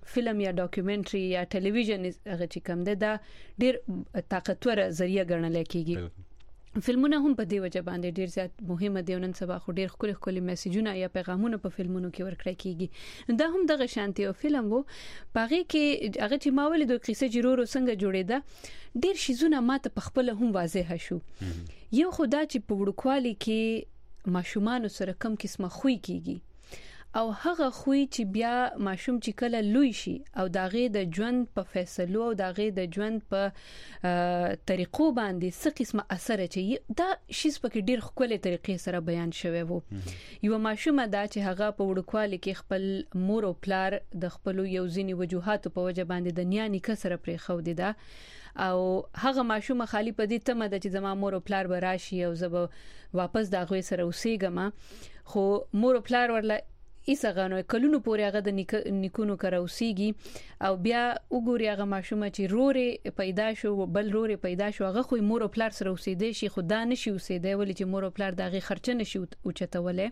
فلم یا ډاکومنټري یا ټلویزیون هغه چې کوم ده دا ډیر طاقتور ذریعہ ګڼل کېږي. فلمونه هم په دې وجه باندې ډیر زیات مهمه دي. نن سبا خو ډیر خولي میسیجونه یا پیغامونه په فلمونو کې ورکړل کېږي. دا هم دغه شانتي او فلم وو پاره کې هغه چې ماول د قصه جوړو څنګه جوړېده ډیر شیزونه ماته په خپل هم واضح شو. یو خدا چې په وړوکوالي کې ماشومان سره کم قسمه خوې کېږي او هغه خوې چې بیا ماشوم چې کله لوی شي او داغه د ژوند په فیصلو او داغه د ژوند په طریقو باندې څه قسمه اثر چي دا شیز په ډیر خپل طریقې سره بیان شوی وو. یو ماشوم دا چې هغه په وړوکوالي کې خپل مور او پلار د خپل یو ځینی وجوهات په وجه باندې د نیا نیکه سره پرې خو دي دا او هغه ماشوم خالی په دې تمه د چې زما مور او پلار به راشي او زه به واپس دا غوي سره اوسېګم خو مور او پلار ورله ایسغانو کلونو پورې هغه د نیکونو کراوسیږي او بیا وګوري هغه ماشوم چې روري پیدا شو بل روري پیدا شو هغه خو مور او پلار سره اوسېدې شي خدا نشي اوسېدې ولې چې مور او پلار دغه خرچه نشي اوچتوله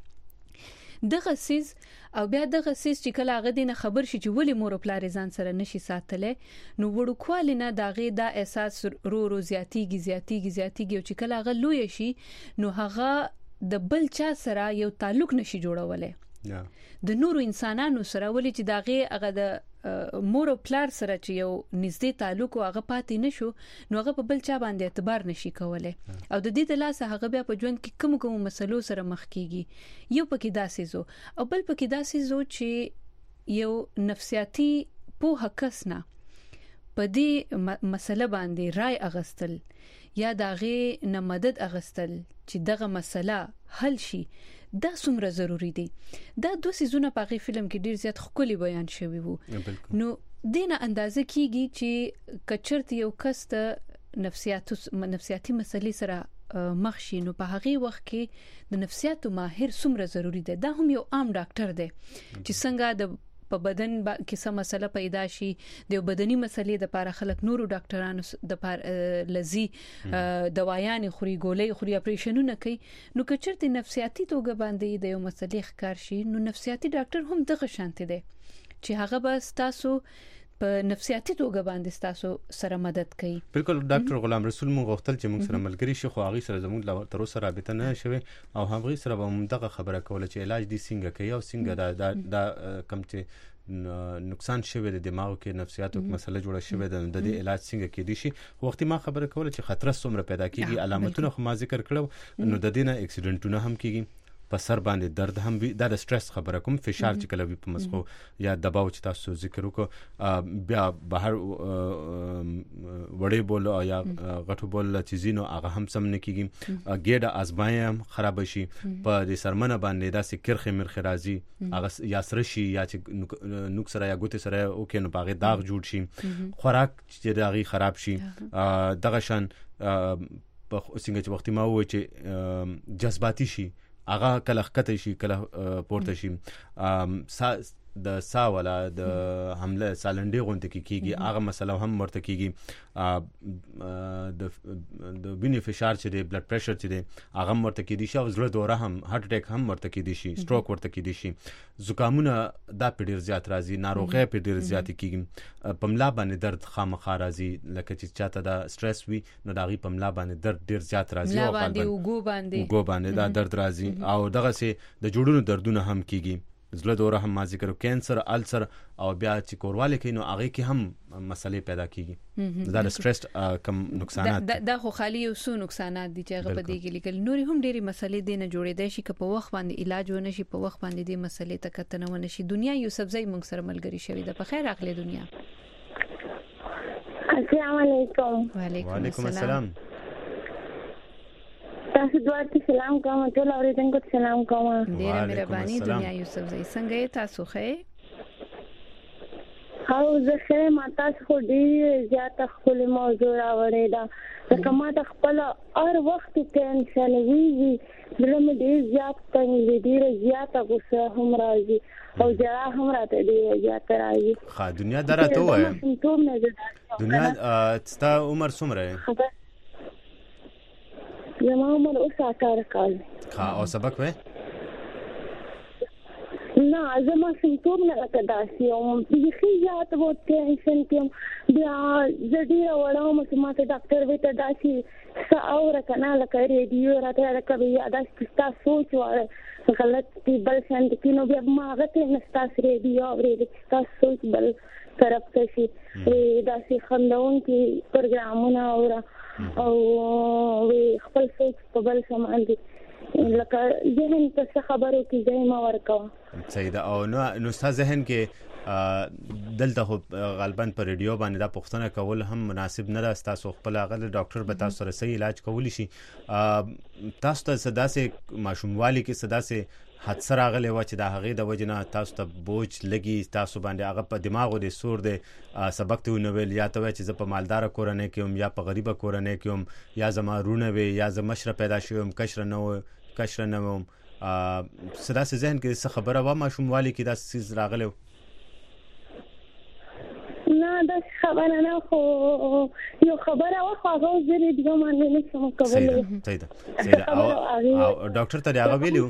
دغه سیس او بیا دغه سیس چې کله هغه دینه خبر شي چې ولی مور او پلار ځان سره نشي ساتله نو وړوکوالي نه دغه دا احساس رو زیاتیږي او چې کله هغه لوی شي نو هغه د بل چا سره یو تعلق نشي جوړولای د نورو انسانانو سره ولې چې داغه هغه د مور او پلار سره چې یو نږدې تعلق او هغه پاتې نشو نو هغه په بل چا باندې اعتبار نشي کولای او د دې د لاسه هغه بیا په ژوند کې کوم مسلو سره مخ کیږي. یو پکې داسې زو او بل پکې داسې زو چې یو نفسیاتی په حقسنا په دې مسله باندې رائے اغستل یا داغه نه مدد اغستل چې دغه مسله حل شي دا څومره ضروری دي. دا دوه سيزونه په غي فلم کې ډیر زیات خولي بیان شوی وو. نو دینه اندازه کیږي چې کچرت یو کس ته نفسیاتي مسلې سره مخ شي نو په هغه وخت کې د نفسیاتو ماهر څومره ضروری دی. دا هم یو عام ډاکټر دی چې څنګه د په بدن کې څه مسله پیدا شي د بدني مسلې د لپاره خلک نورو ډاکټرانو د لپاره لذي دوايان خوري ګولې خوري اپریشنونه کوي نو کچرته نفسیاتي توګه باندې د یو مسلې ښکار شي نو نفسیاتي ډاکټر هم دغه شانتي دی چې هغه به تاسو په نفسیاتي توګه باندې تاسو سره مدد کوي. بالکل ډاکټر غلام رسول مونږ غوښتل چې موږ سره ملګری شي خو هغه سره زموږ تر اوسه رابطه نه شوه او هغه سره به موږ دغه خبره کوله چې علاج دي څنګه کوي او څنګه دا کم چې نقصان شوه د دماغ کې نفسیاتو مسله جوړه شوه د دې علاج څنګه کېدی شي. وختي ما خبره کوله چې خطر څومره پیدا کیږي علامتونه خو ما ذکر کړو نو د دې نه اکسیډنټونه هم کیږي په سر باندې درد هم وي دا د سټرس خبره کوم فشار چې کله وي په مزخو یا دباو چې تاسو ذکر وکړو بیا بهر وړې بول یا غټو بول چیزینو هغه هم سم نه کیږي ګډه ازمایم خراب شي په دې سرمنه باندې دا سکرخه مرخه راځي هغه یا سره شي یا چې نوک سره یا ګوت سره اوکې نو باغې داغ جوړ شي خوراک چې داغي خراب شي دغه شان په څنګه چې وختي ما وای چې جذباتي شي هغه کله خطه شي کله پورته شي د سا ولا د حمله سالنډي غونډه کیږي هغه مسله هم ورته کیږي د وینې فشار چې دی بلډ پریشر چې دی هغه ورته کیږي شو زړه دوره هم هارت اٹیک هم ورته کیږي شي سټروک ورته کیږي شي زکامونه دا په ډیر زیات راځي ناروغي په ډیر زیات کیږي پملا باندې درد خامخا راځي لکه چې چاته دا سټرس وي نو داغي پملا باندې درد ډیر زیات راځي او وګو باندې دا درد راځي او دغه سي د جوړونو دردونه هم کیږي زړه دوره هم ما ذکر کینسر السر او بیا چې کورواله کینو هغه کې هم مسلې پیدا کیږي دا د سټرس کم نقصانات دا خو خالی یو څو نقصانات دي چې هغه په دې کې لیکل نوري هم ډېری مسلې دینه جوړېدای شي که په وخت باندې علاج ونه شي په وخت باندې دې مسلې ته کتنه ونه شي. دنیا یو سبزی موږ سره ملګری شوی ده. په خیر راغلی دنیا. السلام علیکم. وعلیکم السلام. تاسو دوه سلام کوم ټول اوریدونکو ته سلام کوم. ډیره مهرباني دنیا یوسف زئی څنګه تاسو ښه؟ او زه ښه ما تاسو خو ډیر زیاته خپل موضوع راوړی دا لکه ما ته خپل هر وخت ټینشن ویږي زړه مې ډیر زیات تنګ ډیر زیاته غوسه هم راځي او جرا هم راته ډیر زیاته راځي. ښه دنیا درته وایي دنیا ستا عمر څومره دی؟ زما عمر اوس 18 کال. ښه او سبق وې؟ نه نه زما سیمټوم نه لکه داسې او بیخي زیات وو ټینشن کې بیا زړه وړاو ما ته ډاکټر وی ته داسې ساور کنه لکه ریډیو راته لکه بیا داسې تاسو سوچ واره غلط دی بل څنګه کې نو بیا ما غته نستاس ریډیو اورېږي تاسو سوچ بل طرف ته شي داسې خندون کې پروګرامونه او خپل سوچ په بل سامان دي لکه ذهن ته خبرو کې ځای ما ورکوم صحیح ده او نو ستاسو ذهن کې دلته غالبا په ریډیو باندې دا پوښتنه کول هم مناسب نه ده تاسو خپل غل ډاکټر به تاسو سره صحیح علاج کولی شي تاسو ته صداسه ماشوموالي کې صداسه حادثه راغلی و چې د هغې د وجه نه تاسو ته بوج لګي تاسو باندې هغه په دماغو د سور دی سبق ته ونه ویل یا ته وایي چې زه په مالداره کورنۍ کې یم یا په غریبه کورنۍ کې یم یا زما رونه وي یا زه مشره پیدا شوی یم کشره نه وم صداسه ذهن کې څه خبره وه ماشوموالي کې دا څیز راغلی نه دا خبره نه خو یو خبره واخو هغه زری دیگه باندې نشم کولای صحیح ده او ډاکټر ته هغه ویلو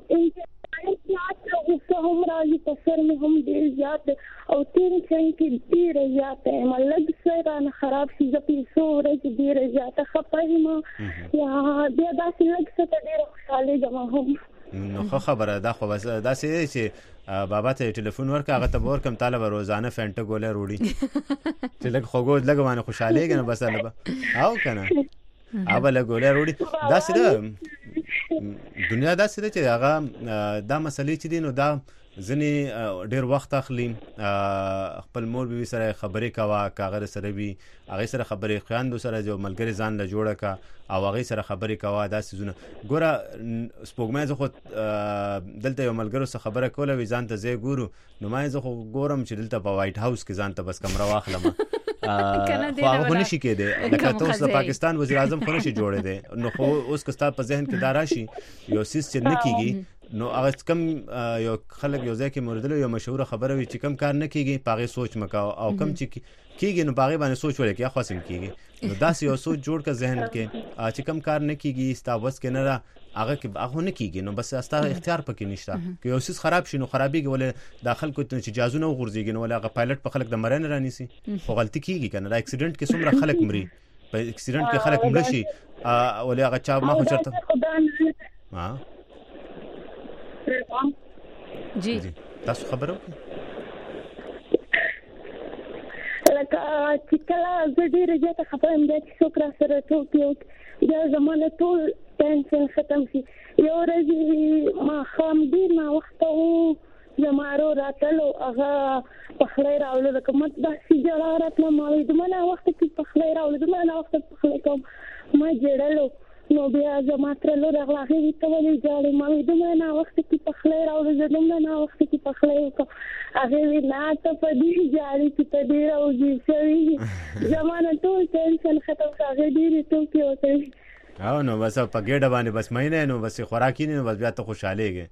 هم راځي په سر مې هم ډیر زیات او ټینشن کې ډیر زیات ملګ سره نه خراب شي د پیسو ورځ ډیر زیات خپای ما یا بیا داسې لږ څه ډیر خوشاله جما هم نو خبره دا خو بس دا چې بابا ته ټلیفون ورکا هغه ته ورکم طالب روزانه فنټه ګوله روړي چې لږ خوګو لږ باندې خوشاله کنه بس الله او کنه اوبله ګوله روړي دا سره دنیا دا سره چې هغه دا مسلې چې دي نو دا ځنې ډیر وخت اخلي خپل مور بي سره خبرې کوا کاغذ سره وي هغه سره خبرې خواندو سره جو ملګری ځان له جوړه کا او هغه سره خبرې کوا دا سيزونه ګوره سپوږمۍ زه خو دلته یو ملګرو سره خبره کوله وي ځان ته زه ګورو نو ما زه خو ګورم چې دلته په وایټ هاوس کې ځان ته بس کمره واخلم خو هغه نشي کېده لکه تاسو د پاکستان وزیر اعظم خو نشي جوړې دي نو خو اوس کستا په ذهن کې دارا شي یو سیس چې نه کیږي نو هغه کم یو خلک یو ځکه موردل یو مشهور خبره وي چې کم کار نه کیږي پاغه سوچ مکاو او کم چې کیږي نو پاغه باندې سوچ ولې کې خاصم کیږي نو داسې یو سوچ جوړ کا ذهن کې چې کم کار نه کیږي ستاوس کې نه را هغه کې هغه نه کیږي نو بس استا اختیار پکې نشته که یو سیس خراب شي نو خرابېږي ولې داخل کو چې جازونه وغورځيږي نو ولې هغه پایلټ په خلک د مرنه رانیسي خو غلطي کیږي کنه دا اکسیډنټ کې څومره خلک مري په اکسیډنټ کې خلک مړ شي ولې هغه چا ما خو چرته ها جی تاسو خبرو لکه چې کله زه ډېره زیاته خفه یم بیا چې څوک را سره ټوکې بیا زما ټول ټینشن ختم شي یو ورځ ماښام ډېر ناوخته و زما ورور راتلو هغه پخلی راوړلو لکه ما داسې ژړا راتله ما وایي دومره ناوخته کې پخلی راوړلو دومره ناوخته پخلی کوم ما ژړلو نو بیا زما ترلو راغله هغې ته ولې ژاړې ما وایي دومره ناوخته کې پخلی راوړلو زه دومره ناوخته کې پخلی وکړم هغې وایي نه ته په دې ژاړې چې ته ډېره وزیر شوې زما نه ټول ټینشن ختم شو هغې ډېرې ټوکې وکړې او نو بس په ګېډه باندې بس مینه نو بس خوراکي نه بس بیا ته خوشالېږې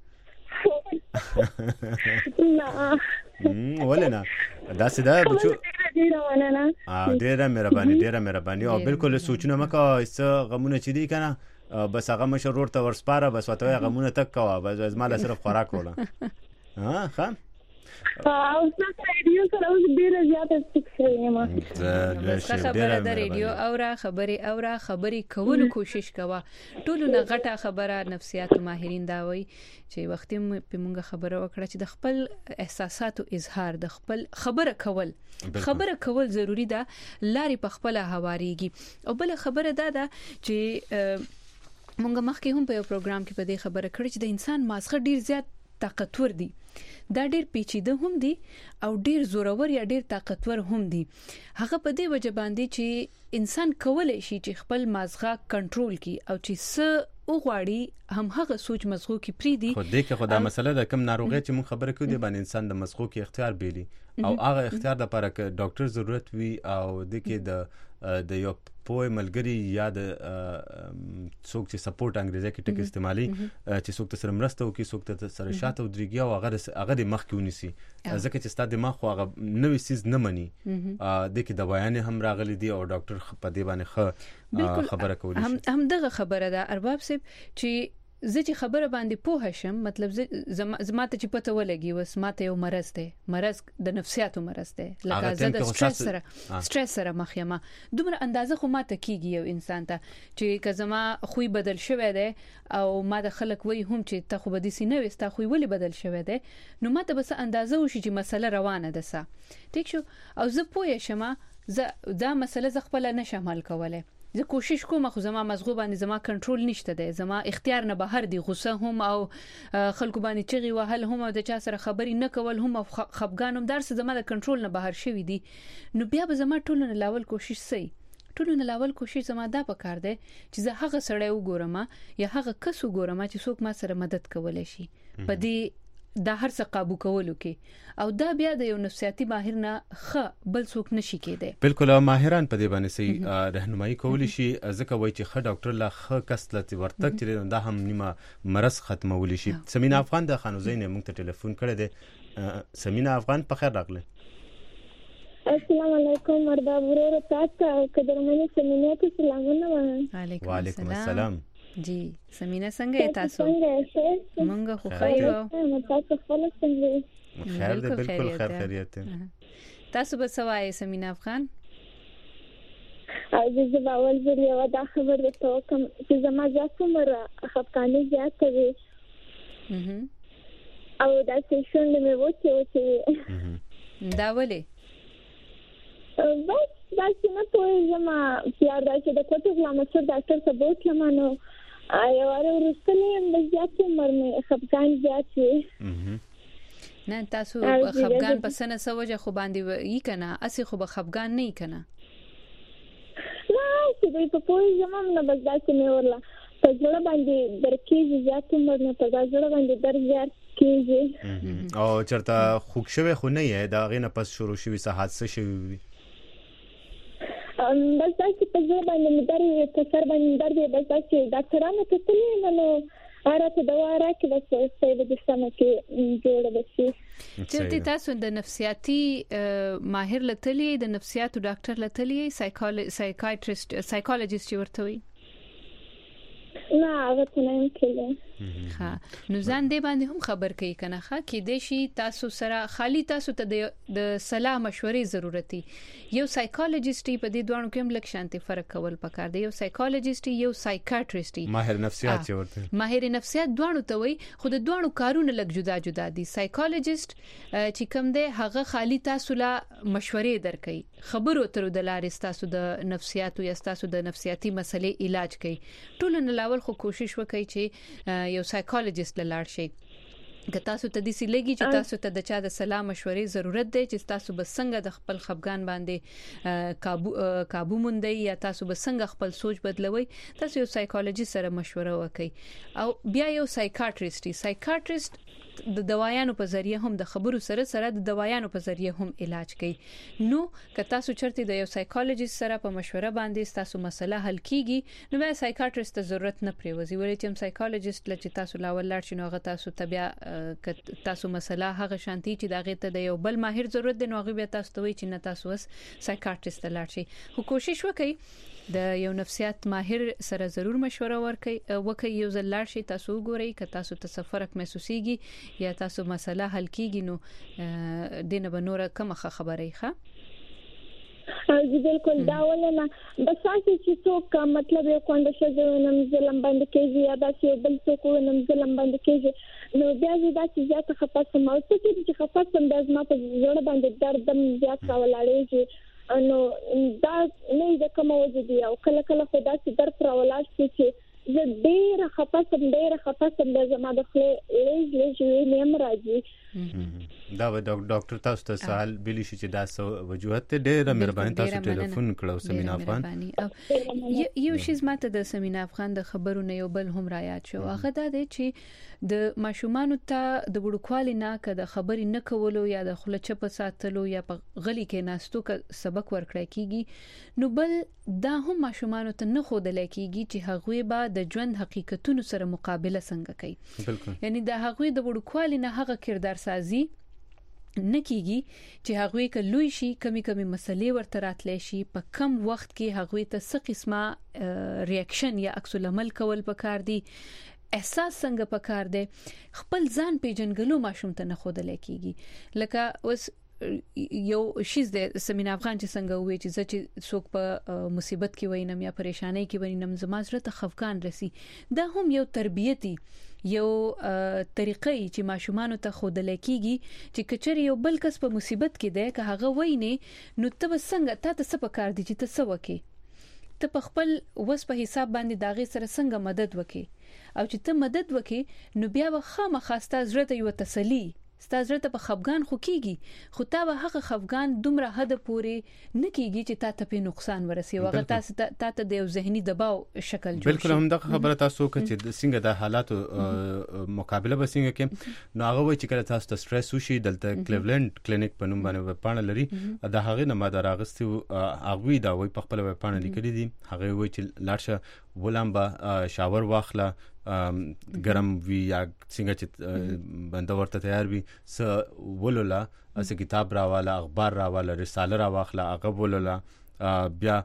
نه ولې نه داسې ده بچو ډېره مهرباني او بالکل سوچونه مکه څه غمونه چې دي کنه بس هغه مشر ورور ته ورسپاره بس وته غمونه تک کوه بس مال صرف خوراک ولا ها خام او څه ریډیو سره اوس ډیره زیاته څه ما خبره د ریډیو اورا خبري کول کوشش کوا ټول نه غټه خبره نفسیات ماهرین دا وایي چې وخت په مونږه خبره وکړه چې د خپل احساساتو اظهار د خپل خبره کول ضروری ده لاري په خپل هواريږي او بل خبره ده چې مونږه مخکې هم په یو پروګرام کې په دې خبره کړې چې د انسان مازغه ډیر زیات طاقتور دي دا ډیر پیچیده هم دي او ډیر زورور یا ډیر طاقتور هم دي هغه په دې وجه باندې چې انسان کولای شي چې خپل مازغه کنټرول کړي او چې څه وغواړي هم هغه سوچ مزغو کې پریدي خو دې کې خدا مسله د کم ناروغي چې مون خبره کوي د باندې انسان د مزغو کې اختیار بیلی او هغه اختیار د لپاره ک ډاکټر ضرورت وي او د کې د یو پوی ملګری یا د څوک چې سپورټ انګریزي کې ټک استعمالي چې څوک سره مرسته وکي څوک ته سره شاته ودرېږي او هغه د مخ کې ونیسي ځکه چې ستاسو دماغ خو هغه نوې سیز نه مني د کې دوايانې هم راغلي دي او ډاکټر په دې باندې خبره کوي هم دغه خبره ده ارباب صاحب چې زه چې خبره باندې پوه شم مطلب زما ته چې پته ولګي وس ماته یو مرض د نفسیاتو مرض دی لکه زه د سټرس سره مخ یم دومره اندازه خو ماته کیږي یو انسان ته چې که زما خوې بدل شوی دی او ما د خلک وای هم چې ته خو بدې سینه وستا خوې ولې بدل شوی دی نو ماته بس اندازه وشي چې مسله روانه ده سا ټیک شو او زه پوه شم دا مسله ز خپل نشم حل کولای زه کوشش کوم خو زما مزغو باندې زما کنټرول نشته دی زما اختیار نه بهر دی غوسه هم او خلکو باندې چغي وهل هم د چا سره خبري نه کول هم خفګانم درس زما د کنټرول نه بهر شوی دی نو بیا به زما ټول نه لاول کوشش سي ټول نه لاول کوشش زما دا پکار دی چې زه هغه سړی وګورم یا هغه کس وګورم چې څوک ما سره مدد کولای شي په دې دا هر څه قابو کولو کې او دا بیا د یو نفسیاتي ماهر نه بل څوک نشي کېدی بالکل ماهران په دې باندې سي راهنمایي کولی شي ځکه وایي چې ډاکټر لا کس لته ورتک چې دا هم نیمه مرض ختمولی شي سمینا افغان د خانوزین موږ ته ټلیفون کړی دی سمینا افغان په خیر راغله السلام علیکم مردا ورور تاسو قدرمنه سمینا ته سلامونه وعلیکم السلام جی سمینا څنګه تاسو مونږ خو خایو تاسو خپل څنګه خیر ده بالکل خیریت تاسو به سوای سمینا افغان زه باول زه یو دا خبر درته کوم چې زما ځکه مر خپکانې زیات وي او دا څه نه مې وته دا ولې بس دا چې نه پوهې زما پیار دا چې د کوټه غلامسر ډاکټر ته بوتلم نو یو واره ورسته هم د زیات عمر مې خپګان زیات وي نه تاسو خپګان په سنه سوجه خو باندې یې کنه اسی خو به خپګان نه کنه نه چې دوی په پوهې زمام نه بس دا چې مې ورلا په ځړه باندې درکې زیات عمر نه په ځړه باندې در زیات کېږي او چرته خوښ شوی خو نه یې دا غینه پس شروع شوی سه حادثه شوی بس دا چې په ځای باندې درې په سر باندې درې بس دا چې ډاکټرانو ته تللی نو راته دوا راکړه بس څه د سمه کې جوړه بشي چې تاسو د نفسیاتي ماهر لتلی د نفسیاتو ډاکټر لتلی سایکولوژیست ورته وي نه هغه ته نه کېږي ها نو ځان دې باندې هم خبر کوي کنه کې د شي تاسو سره خالی تاسو ته د صلاح مشورې ضرورتي یو سایکولوژیست په دې دوه کې هم لک شانتي فرق کول پکار دی یو سایکولوژیست یو سایکاټریست ماهر نفسیات ورته ماهر نفسیات دوه ته وي خو د دوه کارونه لک جدا جدا دي سایکولوژیست چې کوم دی هغه خالی تاسو لا مشورې درکې خبرو تر د لارې تاسو د نفسیاتو یا تاسو د نفسیاتي مسلې علاج کوي ټول نه لاول خو کوشش وکړي چې یو سایکولوژیست لاړ شي که تاسو ته د سې لګي چې تاسو ته د چا د سلام مشورې ضرورت دی چې تاسو به څنګه د خپل خپګان باندې काबू موندئ یا تاسو به څنګه خپل سوچ بدلوي تاسو یو سایکولوژیست سره مشوره وکړئ او بیا یو سایکاټریست د دوايانو په ذریعہ هم د خبرو سره د دوايانو په ذریعہ هم علاج کوي نو که تاسو چرته د یو سایکولوژیست سره په مشوره باندې تاسو مسله حل کیږي نو بیا سایکاټریست ته ضرورت نه پریوزي ولې چې سایکولوژیست لچې تاسو لاول لاړ شئ نو هغه تاسو تبیا تاسو مسله هغه شانتي چې دغه ته د یو بل ماهر ضرورت دی نو هغه بیا تاسو ته وایي چې نه تاسو وس سایکاټریست لاړ شئ خو کوشش وکړئ د یو نفسیات ماهر سره ضرور مشوره وکړئ یو ځل لاړ شئ تاسو وګورئ که تاسو ته فرق محسوسيږي یا تاسو مسله حل کیږي نو دینه به نور کومه خبرې ښه بالکل دا ولنه بس تاسو چې څوک مطلب یو کنده شوم ظلم باندې کېږي یا تاسو بل څوک ونم ظلم باندې کېږي نو بیا دا چې زیات خپاسم او چې خپاسم د ازما په زړه باندې دردم زیات راولاړېږي نو دا نه د کوم وجودي او کله کله خدا چې در پر ولاړ شي چې زه ډېر خپاسم د زما د خپل لږ نیم راځي دا ډاکټر تاسو ته سوال بلی شي چې دا وجوهات ډېر مهرباني تاسو ټلیفون کړو سمینا افغان یو شی زماته د سمینا افغان د خبرونه یو بل هم را یاد شو هغه دا دی چې د ماشومان ته د وړوکوالي نه کده خبرې نه کولو یا د خلچ په ساتلو یا په غلي کې ناستو ک سبق ورکړی کیږي نو بل دا هم ماشومان ته نه خودل کیږي چې هغه به د ژوند حقیقتونو سره مقابله څنګه کوي یعنی د هغه د وړوکوالي نه هغه کردار سازي نکیږي چې هغه ک لوی شي کمی مسلې ورته راتلی شي په کم وخت کې هغه ته څه قسمه ریاکشن یا عکس العمل کول پکار دي احساس څنګه پکار دی خپل ځان پیژنګلو ماشوم ته نه خودل کیږي لکه اوس یو شیز د سمین افغان چې څنګه وې چې چې څوک په مصیبت کې وینم یا پریشانی کې وینم زما زړه ته خفقان رسی دا هم یو تربیتی یو طریقې چې ماشومان ته خودل کیږي چې کچر یو بل کس په مصیبت کې دی که هغه ویني نو ته څنګه ته څه پکار دي چې ته څه وکې ته په خپل وس په حساب باندې داغه سره څنګه مدد وکې او چې ته مدد وکې نو بیا به خامخاسته زړه ته یو تسلی ستاسو ته په خفقان خو کیږي خو تا به هغه خفقان دومره حد پورې نه کیږي چې تا ته په نقصان ورسي او هغه تاسو ته د یو ذهني دباو شکل جوړ شي بالکل هم دا خبره تاسو چې څنګه د حالاتو مقابله به څنګه کې نو هغه وایي چې کله تاسو ته سټرس وشي دلته کلیولند کلینیک په نوم باندې پاڼه لري دا هغه نه ماده راغستي هغه دا وایي په خپل پاڼه لیکلي دي هغه وایي چې لاړشه ولامبا شاور واخله ګرم وی یا څنګه چې بنده ورته تیار وي س ولولا اس کتاب راواله اخبار راواله رساله راواخله هغه ولولا بیا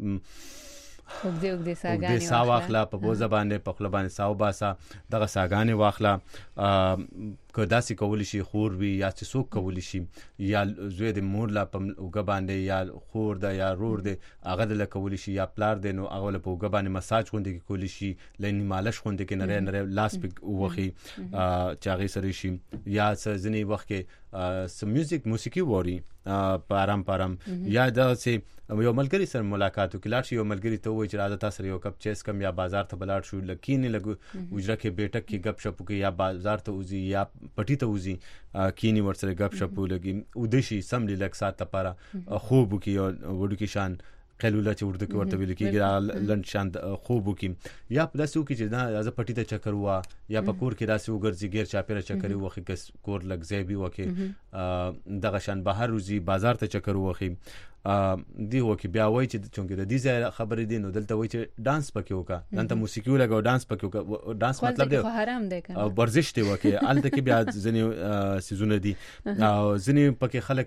وګدې ساګانې واخله په بوزه باندې په خپل باندې ساو باسا دغه ساګانې واخله که داسې کول شي خور وی یا چې څوک کول شي یا زوی د مور لا په وګ باندې یا خور دا یا رور دی هغه د کول شي یا پلار دی نو هغه په وګ باندې مساج غوندې کې کول شي لنی مالش غوندې کې نری نری لاس په وخی چاغي سره شي یا ځنی وخت کې سم موسیقي ووري په آرام یا داسې یو ملګری سره ملاقات وکړ چې یو ملګری ته وایي چې راځه تاسو یو کپ چیس کم یا بازار ته بلاړ شو لکینه لګو وجره کې بیٹک کې غپ شپ کې یا بازار ته وزي یا پټی ته وزي کینی ورسره غپ شپ لګي ودشي سم لیک سات لپاره خوب کی او وډو کې شان قلوله چې ورته کې ورته ویل کېږي لند شان خوب کی یا داسو کې چې دا از پټی ته چکر وا یا پکور کې داسو ګرځي غیر چاپیره چکر وخی کس کور لګ زیبي وکي دغه شان بهر وزي بازار ته چکر وخی دی وکي بیا وای چې چونګې د دې ځای خبرې دي نو دلته وای چې ډانس پکې وکا نن ته موسیقي لګاو ډانس پکې وکا ډانس مطلب دی حرام دی او ورزش دی وکي الته کې بیا ځنی سيزونه دي او ځنی پکې خلک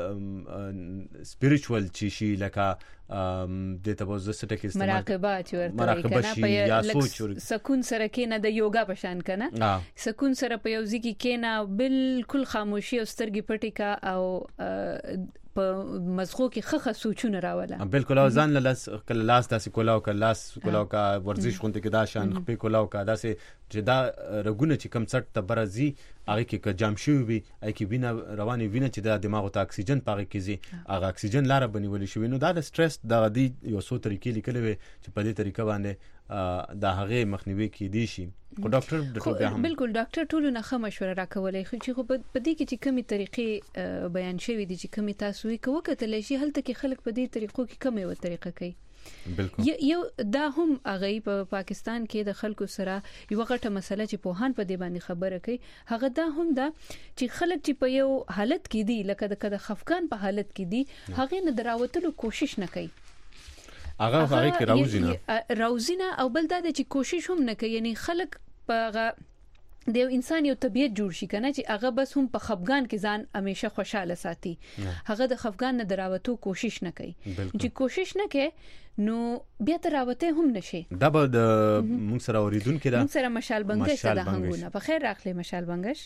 سپیریچوال چی شي لکه د تبوز سټه کې استعمال مراقبه شي یا سوچ سکون سره کې نه د یوګا پشان کنه سکون سره په یو ځکه کې نه بالکل خاموشي او سترګې پټی کا او په مزغو کې خخه سوچونه راوله بالکل ځان لاس داسې کولاو کا ورزش غونډه کې دا شان خپې کولاو کا داسې چې دا رګونه چې کم څټ ته برازي هغه کې جام شوی وي اې کې وینه رواني وینه چې د دماغ ته اکسیجن پاره کیږي هغه اکسیجن لاره بنولې شوی نو دا د سټرس د غدي یو څو طریقې لیکل وي چې په دې طریقه باندې دا هغه مخنیوي کې دي شي خو ډاکټر بالکل ډاکټر ټول نه خه مشوره راکولای خو چې خو په دې کې چې کمی طریقې بیان شوی دي چې کمی تاسو یې کوکتل شي هلته کې خلک په دې طریقو کې کمی و طریقه کوي بالکل یو دا هم هغه په پاکستان کې د خلکو سره یو غټه مسله چې په هان په دې باندې خبره کوي هغه دا هم دا چې خلک چې په یو حالت کې دي لکه د خفقان په حالت کې دي هغه نه دراوتلو کوشش نه کوي هغه کې راوزینه او بل دا چې کوشش هم نه کوي یعنی خلک په د یو انسان یو طبيعت جوړ شي کنه چې هغه بس هم په خفقان کې ځان همیشه خوشاله ساتي هغه د خفقان نه دراوتو کوشش نه کوي چې کوشش نه کوي نو بیا تراوته هم نشي دا به د مونږ سره اوریدونکو دا مونږ سره مشال بنگش ته د هنګونه په خیر راخلي مشال بنگش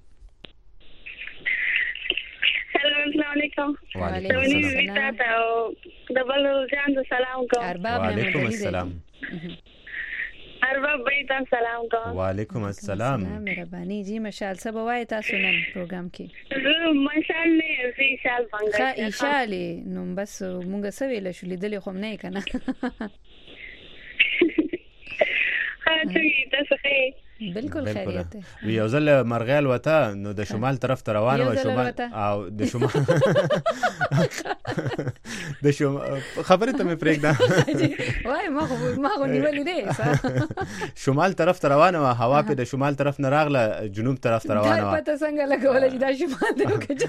السلام علیکم وعلیکم السلام دبل جان سلام کوم ارباب وعلیکم السلام ارباب بیتان سلام کوم وعلیکم السلام مهرباني جی مشال سب وای تاسو نن پروګرام کې مشال نه زی شال بنگش ښه ایشاله نو بس مونږ سویل شو لیدل خو نه کنه تاسو خیر بالکل خیریت وی یو ځل مرغیل وته نو د شمال طرف ته روانه و شمال او د شمال د شمال خبره ته مې پرېږده وای ما غو نیولې ده شمال طرف ته روانه و هوا په د شمال طرف نه راغله جنوب طرف ته روانه و پته څنګه لګول چې دا شمال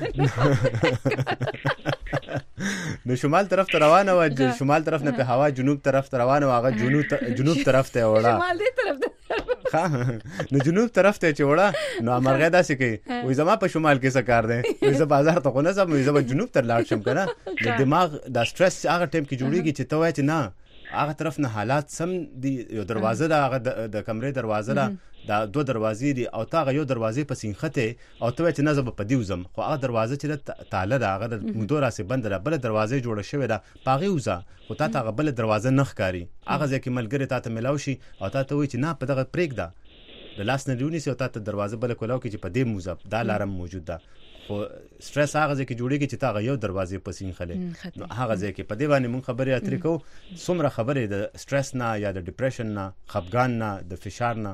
دی نو شمال طرف ته روانه و شمال طرف نه په هوا جنوب طرف ته روانه و هغه جنوب طرف ته وړه شمال دی طرف نو جنوب طرف ته چې وړه نو مرغه داسې کوي وې زما په شمال کې څه کار دی وې زما بازار ته خو نه زما جنوب ته لاړ شم کنه د دماغ د سټرس هغه ټیم کې جوړیږي چې ته وای چې نه هغه طرف نه حالات سم دي یو دروازه دا هغه د کمرې دروازه دا دوه دروازې دي او تا هغه یو دروازې په سینخته او ته چې نه زب په دیوزم خو هغه دروازه چې تعالی دا هغه مودو راسه بند ده بل دروازه جوړه شوې ده پاغي وزا خو تا هغه بل دروازه نخ کاری هغه ځکه ملګری تا ته ملاو شي او تا ته وای چې نه په دغه پریک ده د لاس نه دیونی سي او تا ته دروازه بل کولاو کې چې په دې موزه دا لارم موجود ده خو سټرس هغه ځکه جوړیږي چې تا یو دروازې پسین خله هغه ځکه په دې باندې مون خبرې اترې کو څومره خبرې د سټرس نه یا د ډیپریشن نه خفګان نه د فشار نه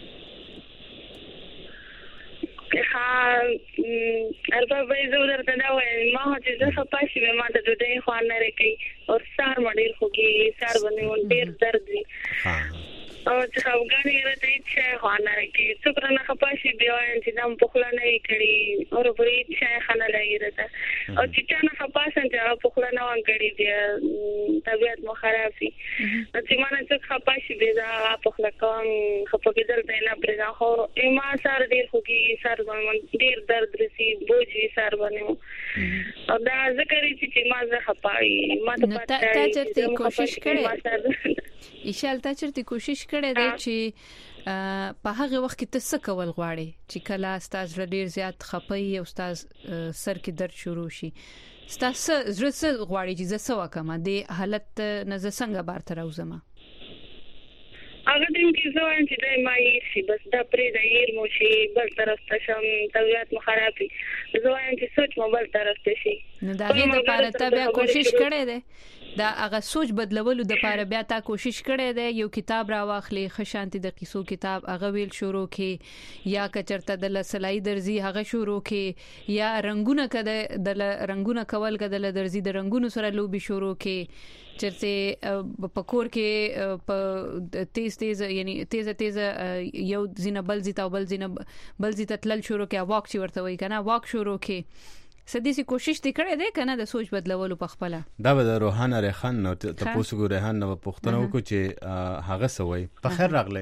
البته به زه درته دا وایم ما چې زه خپاشي به ما ته د دې خوان نه رکی او سار مډیر خوږي سار باندې ډیر درد دي او چې خفګان یې راته چې خوان نه رکی څومره نه خپاشي بیا وایم چې دم پخلا نه کړي او پرې چې خانه لګي راته او چې نه خپاسن چې پخلا نه وان کړي دي طبيعت مو خراب شي چې ما نه څه خپاشي به دا پخلا کوم خپګدل ته نه پرې خو ما سار ډیر خوږي سار باندې ډیر درد رسی بوجي سار باندې او دا ذکر چې ما زه خپای ما ته پاتې چرته کوشش کړې ایشال تا چرته کوشش کړې دی چې په هغه وخت کې ته څه کول غواړې چې کله استاد ډیر زیات خپای او استاد سر کې درد شروع شي استاد زړه غواړي چې زه څه وکم د حالت نه څنګه بار تر اوسم هغه دې کې زوان چې دای ما یې شي بس دا پرې د ایر مو شي بل طرف ته شم طبيعت مو خرابي زوان چې سوچ مو بل طرف ته شي نو دا غي د لپاره ته بیا کوشش کړې ده دا هغه سوچ بدلولو د لپاره بیا تا کوشش کړې ده یو کتاب را واخلې خشانتي د قصو کتاب هغه ویل شروع کې یا کچرته د لسلای درزي هغه شروع کې یا رنگونه کده د رنگونه کول کده د درزي د رنگونو سره لوبي شروع کې چرته پکور کې تیز یعنی تیز یو زینه بل زیته تلل شروع کې واک چې ورته وای کنه واک شروع کې سديسي کوشش وکړې ده کنه د سوچ بدلولو په خپل دا به روحانه ریحان نو ته پوسو ریحان نو پښتنو کو چې هغه سوي په خیر راغله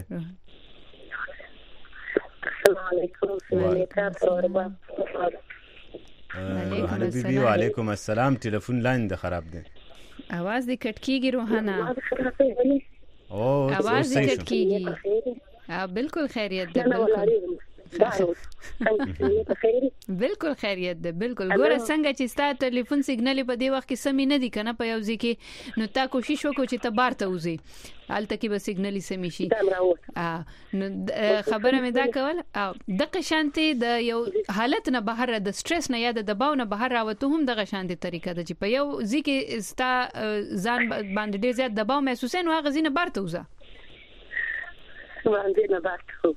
السلام علیکم حبیبي وعلیکم السلام ټلیفون لاین د خراب ده आवाज دې کټ کیږي روحانه او आवाज دې کټ کیږي بالکل خیریت ده بالکل خیریت ده بالکل ګوره څنګه چې ستاسو ټلیفون سیګنال په دی وخت کې سمې نه دي کنه په یو ځکه نو تا کوشش وکړو چې ته بار ته وځې حالت کې به سیګنال سمې شي نو خبره مې دا کول او د قشانتي د یو حالت نه بهر د سټرس نه یا د دباو نه بهر راوته هم د قشانتي طریقه ده چې په یو ځکه ستا ځان باندې ډیر زیات دباو محسوسین او غزینه بار ته وځه باندې نه بارته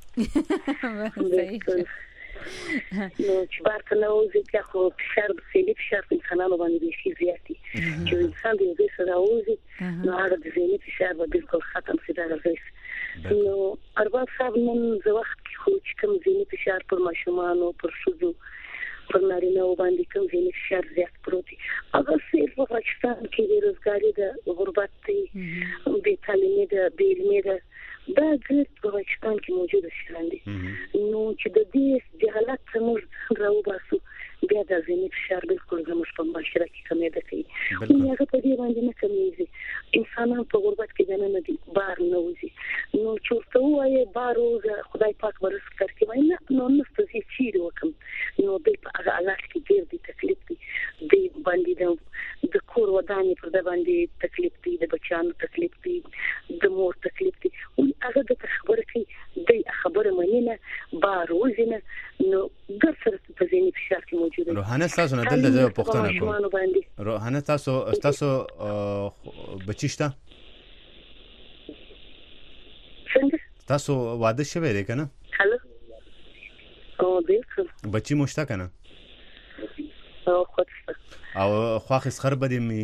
نو چې بارته نه وځي چې خو فشار انسانانو باندې شي زیاتی چې انسان دې سره وځي نو هغه د ذهني فشار به بالکل ختم شي دا راځي نو ارباب صاحب نن زه وخت خو چې کوم ذهني فشار پر ماشومان او پر شوزو پر نارینه باندې کوم ذهني فشار زیات پروت هغه صرف په پاکستان کې د روزګاری د غربت د تعلیمي د بیلمه د دا ګرد په پاکستان کې موجوده شاندي نو چې د دې جهالت څخه راو باسو بیا د ذهني فشار بالکل زموږ په معاشره کې کمې ده کوي هغه په دې باندې نه کمیږي انسانان په غربت کې نه دي بار نه وځي نو چورته وایي بارو خدای پاک ورس کوي نه نو نستځي چیرې وکم نو د هغه علاج کې ډېر دي تکلیف دي د باندې د کور ودانې پر د باندې تکلیف دي د بچانو تکلیف دي د مور تکلیف دي هغه د خبره کوي د خبره مننه بار وزنه نو ګرځره په ذهني فشار کې موجوده روحانه تاسو نه دلته پښتنه کوم روحانه تاسو بچیشته څنګه تاسو واده شوی دی کنه هلو او بالکل بچی مشته کنه او خودسته او خواخ اسخر بدی می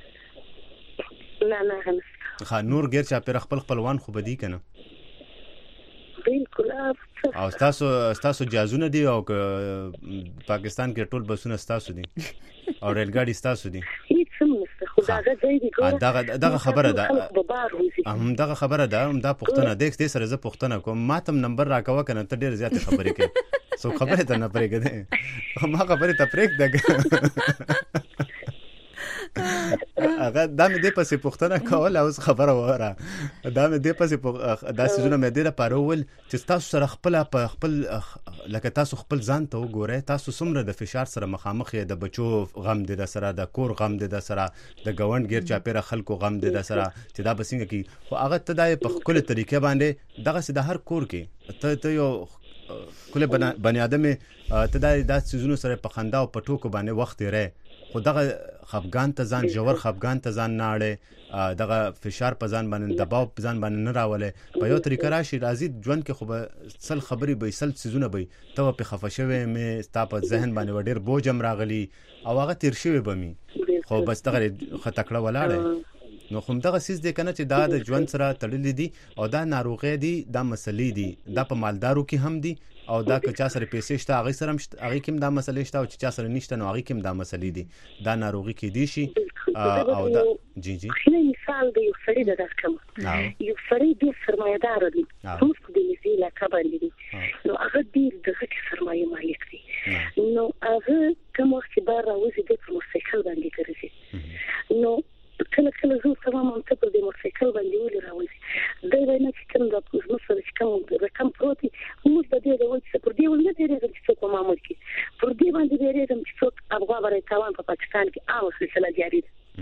نه خا نور غیر چا پر خپلوان خو بدی کنه بالکل او تاسو جازونه دی او پاکستان کې ټول بسونه تاسو دي او ریل ګاډي تاسو دي هیڅ نشته خدای دې دغه خبره ده دغه خبره ده دا پښتنه دې سره زه پښتنه کوم ماتم نمبر راکوه کنه ته ډیر زیات خبرې کوي سو خبره ته نه پرېږه ده ما خبره ته پرېږه ده هغه دا مې د پسې پوښتنه کول او خبره وره دا مې د پسې دا سيزونه مې د لپاره ول چې تاسو سره خپل لکه تاسو خپل ځان ته وګورئ تاسو څومره د فشار سره مخامخ یې د بچو غم دې د سره د کور غم دې د سره د ګوند غیر چاپیره خلکو غم دې د سره چې دا بسنګ کی خو هغه ته د په خپل طریقې باندې دغه سي د هر کور کې ته یو کله بنی ادم ته دا سيزونو سره په خندا او په ټوکو باندې وخت یې خو دغه خفګان ته ځان جوړ خفګان ته ځان نه اړه دغه فشار په ځان باندې دباو په ځان باندې نه راولې په یو طریقه راشي راځي ژوند کې خو به سل خبري به سل سيزونه به ته په خفه شوي مې ستا په ذهن باندې وډیر بوجم راغلي او هغه تیر شوی به می خو بس دغه خطکړه ولاړه نو خو دغه سیس د کنه چې دا د ژوند سره تړلې دي او دا ناروغي دي دا مسلې دي دا په مالدارو کې هم دي او دا که چا سره پیسې شته هغه سره هغه کوم دا مسلې شته او چې چا سره نشته نو هغه کوم دا مسلې دي دا ناروغي کې دي شي او دا جی خلک مثال دی یو سړی د داسکم یو سړی د سرمایدار دی اوس د دې لا کباندې دي نو هغه د غټ سرمایه مالک دی نو هغه کوم چې بار راوځي د موټرسایکل باندې ګرځي نو کله زه تمام ته په دې موټرسایکل باندې ولې راوځي دا نه چې کوم د پوزمو سره چې کوم رقم پروتي موږ د دې د وځي پر دې ولې دې راځي چې کوم معمول کې پر دې باندې دې راځي چې څوک افغان برای تاوان په پاکستان کې عام سلسله جاری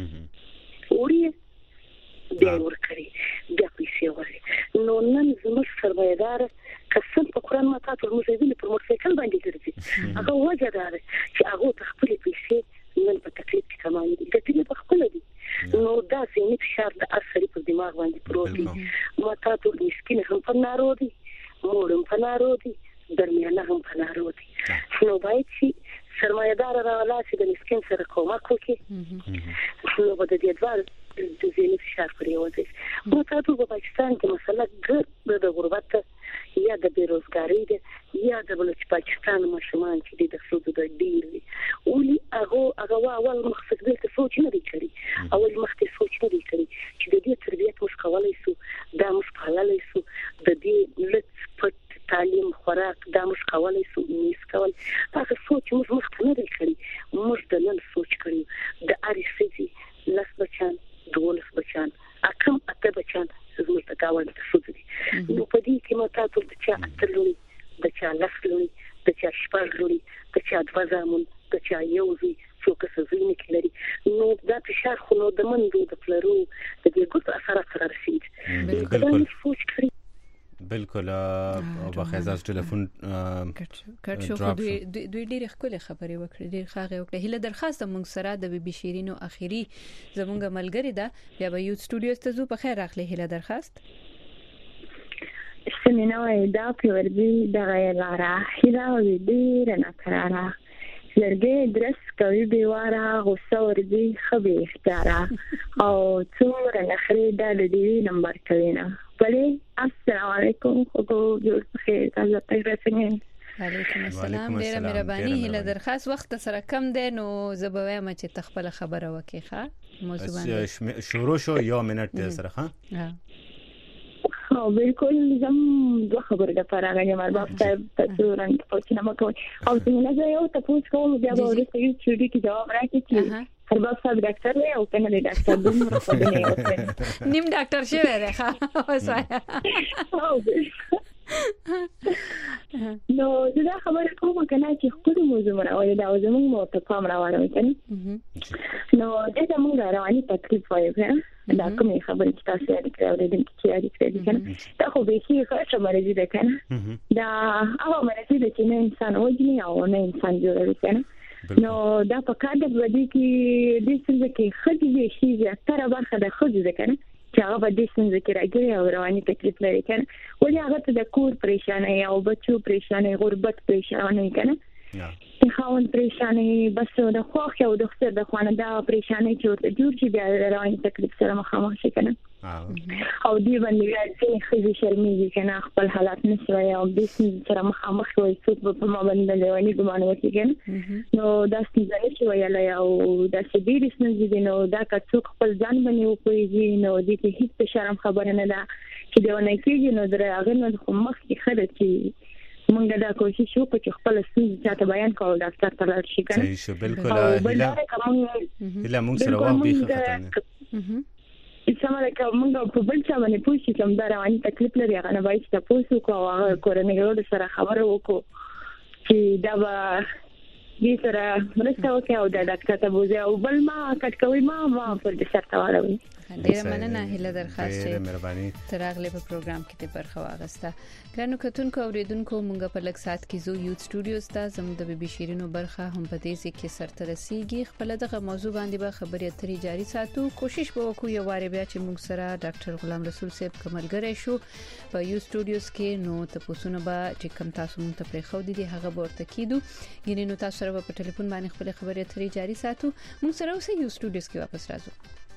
ده وړي بیا ورکړي بیا پیسې ورکړي نو نن زموږ سرمایدار قسم په قرآن ماته ټول مزيدين پر موټرسایکل باندې ګرځي هغه وجه ده چې هغه تخپل پیسې نن په تکلیف کې کمایي دي ګټلې په خپل دي نو دا ذهني فشار د اثر په دماغ باندې پروت دي ماته ټول مسكين هم په نارو دي مور هم په نارو دي درمیانه هم په نارو دي نو باید چې سرمایدار راولاسي د مسكين سره کومک وکړي نو په دې ډول د ذهني فشار پرې وځي ماته ټول په پاکستان کې مسله د غربت یا د بیروزګاری ده یا د بلوچ پاکستان ماشومان چې د سودو د ډیر دي ولي هغه اول مخصص دې سوچ نه کړی اول مخکې سوچ نه کړی چې د دې تربیت مش کولای سو دا مش کولای سو د دې لټ پټ تعلیم خوراک دا مش کولای سو نیس کول هغه سوچ مش مخکې نه کړی مش د نن سوچ کړی د اړیسي لاس بچان دولس بچان اکم اته بچان زموږ ته کاوه د سودي نو په دې کې ماته ټول د چا اتلونی د چا لخلونی د چا شپږلونی د چا دوزامون د چا یوزي څوک څه زینې کړي نو دا فشار خو نو د منډو د پلرو د دې ګټه اثرات سره رسید بالکل او بخیزاز ټلیفون کټ شو دوی ډېر خپل خبرې وکړې ډېر ښه وکړه هله درخواست مونږ سره د بي شیرینو اخیری زمونږ ملګری دا بیا به یو سټوډیو ته زو په خیر راغله هله درخواست سمینوي دا پیوردی د غیلاره هله دې رنه قراره لرګي درس کوي بیواره غوسه ورځي خبي اختیاره او څومره نخري د دې نمبر کوي نه بله السلام علیکم خو جوړ خیر تاسو ته څنګه علیکم السلام ډیره مهرباني هله درخواست وخت سره کم دی نو زبویم چې تخپل خبره وکي ښه موضوع باندې شروع شو یو منټ سره ها او بالکل زم دوه خبرې د فراغ مرباب صاحب تاسو رنګ پوښتنه مکوئ او څنګه یو تاسو کوم بیا به ورته یو چوټي کې جواب راکړي چې مرباب صاحب ډاکټر دی او کنه دی ډاکټر دومره په دې نه نیم ډاکټر شوی دی ښه اوسه نو دا خبره کوم کنه چې خپل موضوع راوړي دا زموږ مو ته کوم راوړم کنه نو دا موږ رواني تکلیف وایو دا کومه خبره چې تاسو یې کړو چې یې کړی کنه دا خو به شي ښه مرزي ده کنه دا هغه مرزي ده چې نه انسان وځي او نه انسان جوړوي کنه نو دا په کار د ودی کې د څه کې خدي شي زیاتره برخه د خدي ده کنه چې هغه د دې څنګه کې راګري او رواني تکلیف لري کنه ولې هغه ته د کور پریشانه او بچو پریشانه غربت پریشانه کنه خاون پریشانه بس د خوخ او د خسر د خوانه دا پریشانه چې جوړ چې بیا رواني تکلیف سره مخامخ شي کنه او دی باندې چې خزي شرمېږي کنه خپل حالات نشوي او د دې سره مخامخ وي څوک په ما باندې لوي ګمان وکړي کنه نو دا څنګه چې ویلای او دا چې ډېر څنګه نو دا که څوک خپل ځان باندې وکړي نو د دې هیڅ شرم خبره نه ده چې دا نه کېږي نو درغه نو خو مخ کې خره چې موږ دا کوشش وکړو چې خپل ستونزې ته بیان کوو ډاکټر ته لاړ شي کنه. صحیح شو بالکل. هله موږ سره واه به خطر نه سمه ده موږ په بل څه باندې پوښتنه کوم دا رواني تکلیف لري هغه نه وایي چې تاسو کوو کورنۍ سره خبرو وکړو چې دا به دې سره مرسته وکړي او د ډاکټر ته بوزي او بل ما کټ کوي ما پر دې شرط واړوي. ډیره مننه هله درخواست چې مهرباني تراغله په پروګرام کې ته برخه واغسته. ګرانو کتونکو اوریدونکو مونږ په لږ سات کې زو یوت سټوډیوز ته زموږ د بي شیرینو برخه هم په دې کې سرته رسیدي. خپل دغه موضوع باندې به خبرې اترې جاری ساتو. کوشش به وکړو یو واره بیا چې موږ سره ډاکټر غلام رسول صاحب کوملګری شو په یو سټوډیوز کې. نو تاسو نه به چې کم تاسو مونږ ته پرې خو دي هغه ورته کیدو ګینې نو تاسو سره په ټلیفون باندې خپل خبرې اترې جاری ساتو. موږ سره اوسه یو سټوډیوز کې واپس راځو.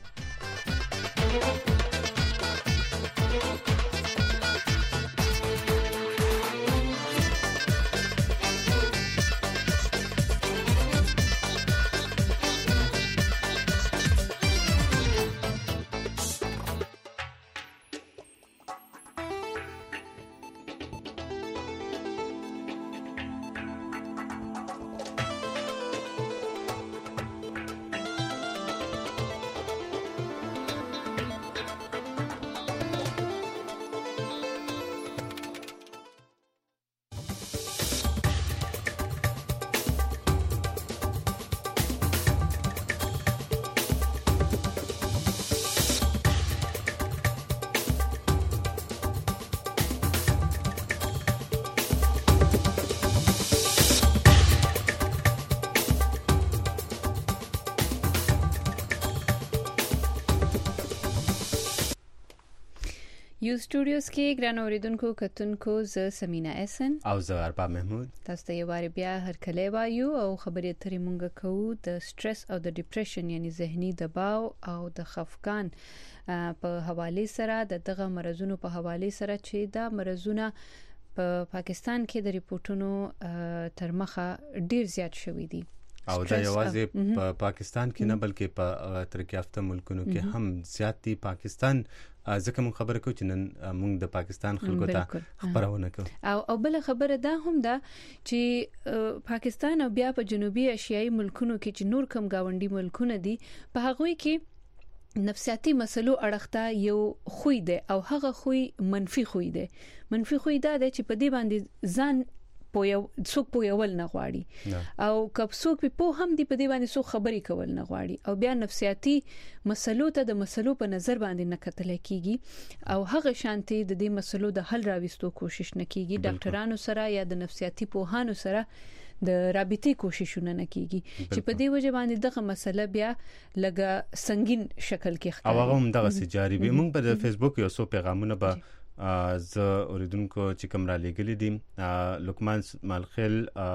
یو سټوډیوز کې ګران اوریدونکو کتونکو ز سمینا احسن او زه ارباب محمود تاسو ته یو واره بیا هر کله وایو او خبرې اترې مونږ کوو د سټرس او د ډیپریشن یعنی ذهني دباو او د خفقان په حواله سره د دغه مرزونو په حواله سره چې دا مرزونه په پاکستان کې د ریپورتونو تر مخه ډیر زیات شوي دي او دا یوازې په پاکستان کې نه بلکې په ترقی یافته ملکونو کې هم زیات دي. پاکستان ځکه مون خبره کوو چې نن مونږ د پاکستان خلکو ته خبرونه کوو او بل خبره ده هم ده چې پاکستان او بیا په جنوبي ایشیایي ملکونو کې چې نور کم گاونډي ملکونه دي په هغه کې نفسیاتي مسلو اړخته یو خوې ده او هغه خوې منفي خوې ده. منفي خوې ده چې په دې باندې ځان څوک پویول نه غواړي او کب څوک په هم دی په دې باندې څوک خبري کول نه غواړي او بیا نفسیاتي مسلو ته د مسلو په نظر باندې نه کتل کیږي او هغه شانتي د دې مسلو د حل راوستو کوشش نه کیږي. ډاکټرانو سره یا د نفسیاتي پوهانو سره د رابطې کوششونه نه کیږي چې په دې وجه باندې دغه مسله بیا لګه سنگین شکل کې ښکاري. او هغه هم دغه سجاري به موږ په فیسبوک یو څو پیغامونه به ز اوریدونکو چې کوم را لګلې دي لقمان مالخیل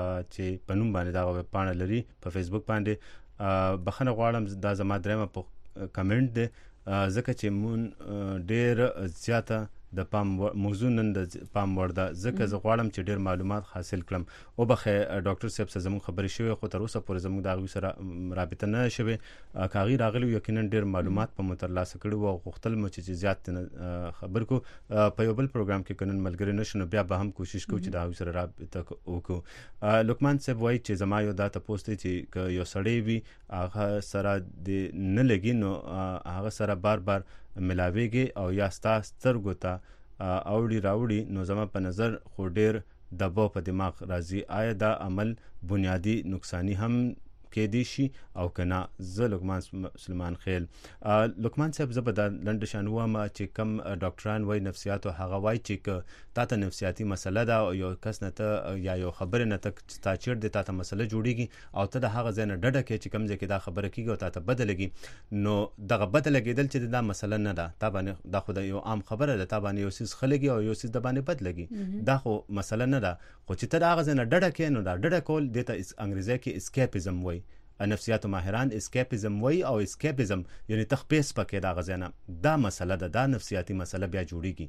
چې په نوم باندې دا وب پاڼه لري په فیسبوک باندې بخنه غواړم دا زما درېمه په کمنټ دی ځکه چې مون ډیر زیاته د پام موضوع نن د پام ورده ځکه زه غواړم چې ډیر معلومات حاصل کړم او بخې ډاکټر صاحب سره زموږ خبرې شوې خو تر اوسه پورې زموږ د سره رابطه نه شوه کاغی راغلی یقینا ډیر معلومات په مترلاسه کړو او غوښتل مو چې زیات خبر کو په یو بل پروګرام کې کنن ملګری نشو بیا به هم کوشش کوو چې د سره رابطه وکړو. لقمان صاحب وایي چې زما یو دا ته پوسټ چې یو سړی وي هغه سره د نه لګي نو هغه سره بار بار ملاويږي او یا سترګو ته اوړي راوړي نو زما په نظر خو ډیر دباو په دماغ راځي. آیا دا عمل بنیادی نقصانی هم کې دي شي او کنا؟ زه لقمان سلمان خیل لقمان صاحب زبر لند شانوا ما چې کم ډاکټران وای نفسیات او هغه وای چې تاسو نفسیاتی مسله دا یو کس نه ته یا یو خبره نه ته تا چیر د تاسو مسله جوړیږي او ته د هغه ځنه ډډه کې چې کم ځکه دا خبره کیږي او تاسو بدلږي نو دغه بدلګیدل چې دا مسله نه ده تا باندې دا خو د یو عام خبره ده تا باندې یو سیس خلګي او یو سیس د باندې بدلږي دا خو مسله نه ده خو چې ته هغه ځنه ډډه کې نو دا ډډه کول د ته انګریزي کې اسکیپیزم وای نفسیات ماهران اسکیپیزم وای او اسکیپیزم یعنی تخپیس پکې دا غزنه دا مسله ده دا نفسیاتی مسله بیا جوړیږي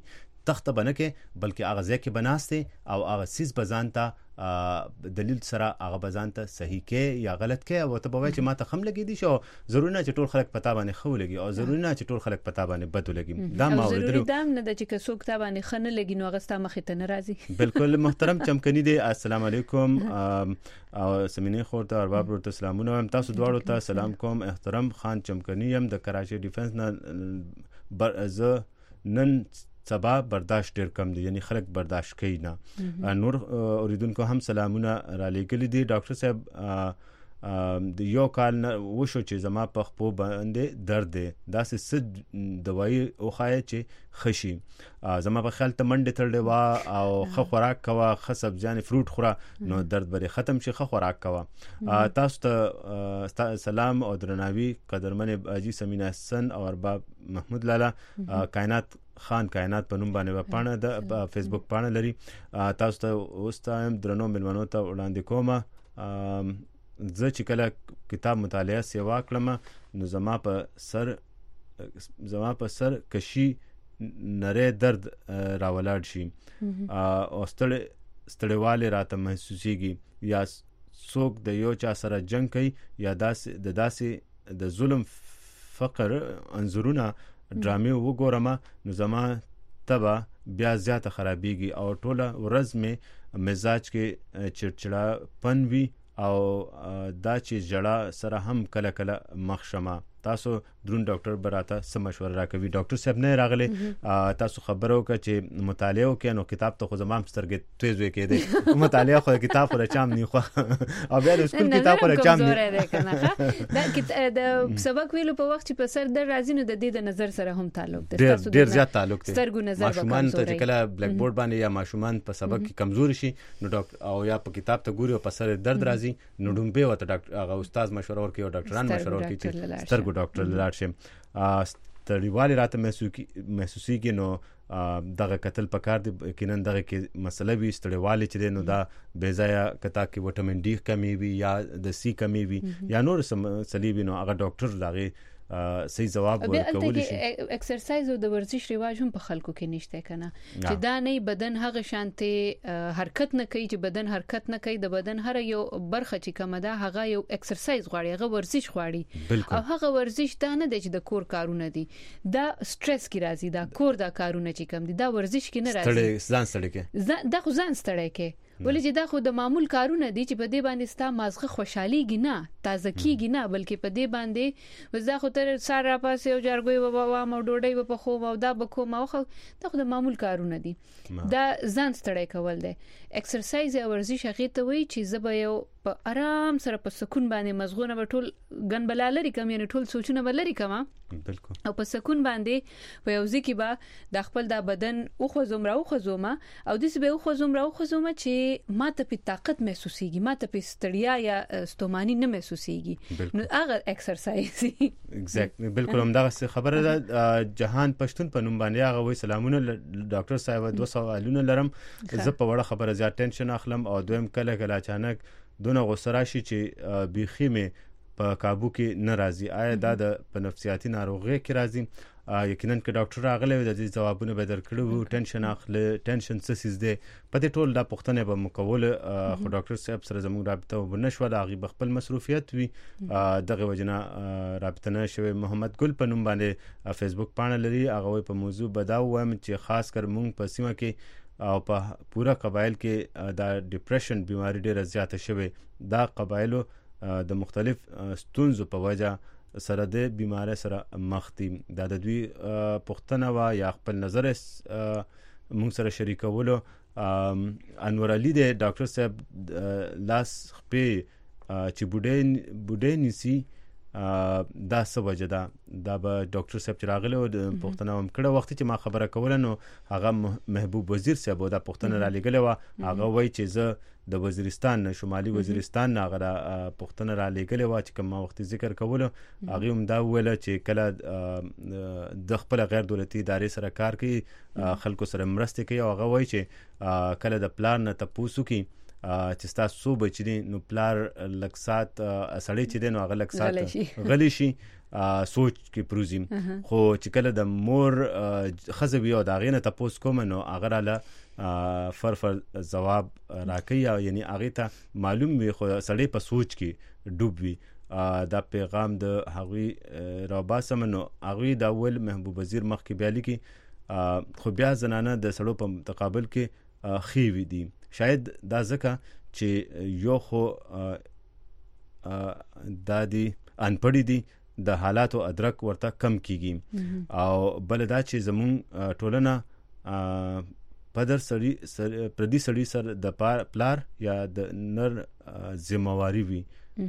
تخته بنه کې بلکې هغه ځای کې بناسته او هغه سیس بزانته دلیل سره هغه بزانته صحیح کې یا غلط کې او ته به چې ما ته خم لګی دي شو ضروري نه چې ټول خلک پتا باندې خو لګي او ضروري نه چې ټول خلک پتا باندې بد لګي دا ما ورته ضروري دام نه د چې څوک تا باندې خنه لګي نو هغه ستا مخې ته ناراضي بالکل محترم چمکني دي السلام علیکم او سمینه خورته ارباب ورته سلامونه تاسو دواړو ته سلام کوم احترام خان چمکني يم د کراچي ډیفنس نه ز نن سبا برداشت ډیر کم دي یعنی خلک برداشت کوي نه نور اوریدونکو هم سلامونه را لګل دي ډاکټر صاحب د یو کال نه وشو چې زما په خپو باندې درد دی دا څه دوايي او خای چې خشي زما په خیال ته منډه تړلې وا او خه خوراک کوا خه سبزیان فروټ خورا نو درد بری ختم شي خه خوراک کوا تاسو ته سلام او درناوي قدرمن اجي سمینه حسن او ارباب محمود لالا کائنات خان کائنات په نوم باندې پاڼه د فیسبوک پاڼه لري تاسو ته اوس تایم درنو ملمنو ته وړاندې کوم زه چې کله کتاب مطالعه سیوا کړم نو زما په سر کشي نری درد راولاړ شي او ستړیواله راته محسوسيږي یا څوک د یو چا سره جنگ کوي یا داسې د ظلم فقر انظرونه ډرامې وګورم نو زما تبا بیا زیاته خرابېږي او ټوله ورځ مې مزاج کې چړچړا پنوي او دا چې جړه سره هم کله کله مخشمه تاسو درون ډاکټر براته سم مشوره راکوي ډاکټر صاحب نه راغله تاسو خبرو کا چې مطالعه وکړو نو کتاب ته خو زمام سترګې تویز وکړي مطالعه خو کتاب پر چام نه خو او بیا د سکول کتاب پر چام نه د سبق ویلو په وخت چې په سر در راځي نو د دې د نظر سره هم تعلق دی تاسو ډیر زیات تعلق دی سترګو نظر ماشومان ته چې کله بلیک بورډ باندې یا ماشومان په سبق کې کمزوري شي نو ډاکټر او یا په کتاب ته ګوري او په سر درد راځي نو ډومبه وته ډاکټر هغه استاد مشوره ورکوي او ډاکټران مشوره ورکوي چې سترګو ډاکټر لاړ شي ستړیواله راته محسوسيږي نو دغه قتل پکار دی یقینا دغه کې مسله وي ستړیواله چې نو دا بیزایا کتا کې وټامین ډي کمی وي یا د سی کمی وي یا نور صلیبي نو هغه ډاکټر دغه صحیح جواب ورکول شي ایکسرسایز او د ورزش رواج هم په خلکو کې نشته کنه چې دا نه بدن هغه شانته حرکت نه کوي چې بدن حرکت نه کوي د بدن هر یو برخه چې کومه ده هغه یو ایکسرسایز غواړي هغه ورزش غواړي او هغه ورزش دا نه دی چې د کور کارونه دي دا سټرس کی راځي دا کور دا کارونه چې کوم دي دا ورزش کې نه راځي ځان ستړی کې دا خو ځان ستړی کې ولې چې دا خو د معمول کارونه دي چې په دې باندې ستا مازغه خوشحاليږي نه تازه کیږي نه بلکې په دې باندې وزدا خو تر سار را پاسه او جارګوي بابا ما ډوډۍ په خو او دا بکو ما خو دا خو د معمول کارونه دي دا ځان ستړی کول دي ایکسرسایز او ورزش هغه ته وایي چې زبې یو په آرام سره په سکون باندې مزغونه به ټول ګن بلالري کم یعنی ټول سوچونه بلري کما بالکل او په سکون باندې په یو ځکه به د خپل د بدن او خزومره او خزومه او د سبه او خزومره چې ماته په طاقت محسوسيږي ماته په ستړیا یا ستوماني نه محسوسيږي نو هغه ایکسرسایز ایگزیکټلی بالکل هم دا خبره ده جهان پښتون په نوم باندې هغه وای سلامونه ډاکټر صاحب 200 سوالونه لرم زه په وړه خبره زیات ټینشن اخلم او دویم کله اچانک دونه غوسه راشي چې بيخي مې په काबू کې ناراضي آیا دا د په نفسیاتي ناروغي کې راځي یقینا چې ډاکټر راغلی د دې جوابونه به درکړو ټینشن اخلي ټینشن څه سیز دی په دې ټول د پښتنه به مکول خو ډاکټر صاحب سره زموږ رابطه ونشو د هغه خپل مسؤلیت وي دغه وجنه رابطه نه شوی محمد ګل په نوم باندې فیسبوک پاڼه لري هغه په موضوع بداو وایم چې خاص کر مونږ په سیمه کې او په پورا قبایل کې د ډیپریشن بیماری ډیره زیاته شوه دا قبایلو د مختلف ستونزو په وجه سره د بیماری سره مخ دي د دوی پښتنه وا یا خپل نظر مونږ سره شریکولو انور علي د ډاکټر صاحب لاس خپې چې بوډې نسی دا څه وجه ده دا به ډاکټر صاحب چې راغله او د پښتنه هم کړه وخت چې ما خبره کوله نو هغه محبوب وزیر صاحب دا پښتنه را لګله و هغه وای چې زه د وزیرستان شمالي وزیرستان هغه پښتنه را لګله و چې کوم وخت ذکر کوله هغه هم دا ویل چې کله د خپل غیر دولتي ادارې سره کار کوي خلکو سره مرسته کوي او هغه وای چې کله د پلان نه تاسو کې چې تاسو بچی دي نو پلار لکسات سړی چې دي نو هغه لکسات غلی شي سوچ کې پروزیم خو چې کله د مور خزبي او دا غینه تاسو کوم نو هغه له فرفر جواب راکې یعنی هغه ته معلوم وي خو سړی په سوچ کې ډوب وي دا پیغام د هغوی راباسم نو هغوی دا ول محبوب وزیر مخ کې بیالي کې خو بیا زنانه د سړو په مقابل کې خېوي دي شاید دا ځکه چې یو خو دا دي انپړی دي د حالاتو ادرک ورته کم کیږي او بل دا چې زمون ټولنه پدر سړی پردي سړی سره د پلار یا د نر ذمہواری وي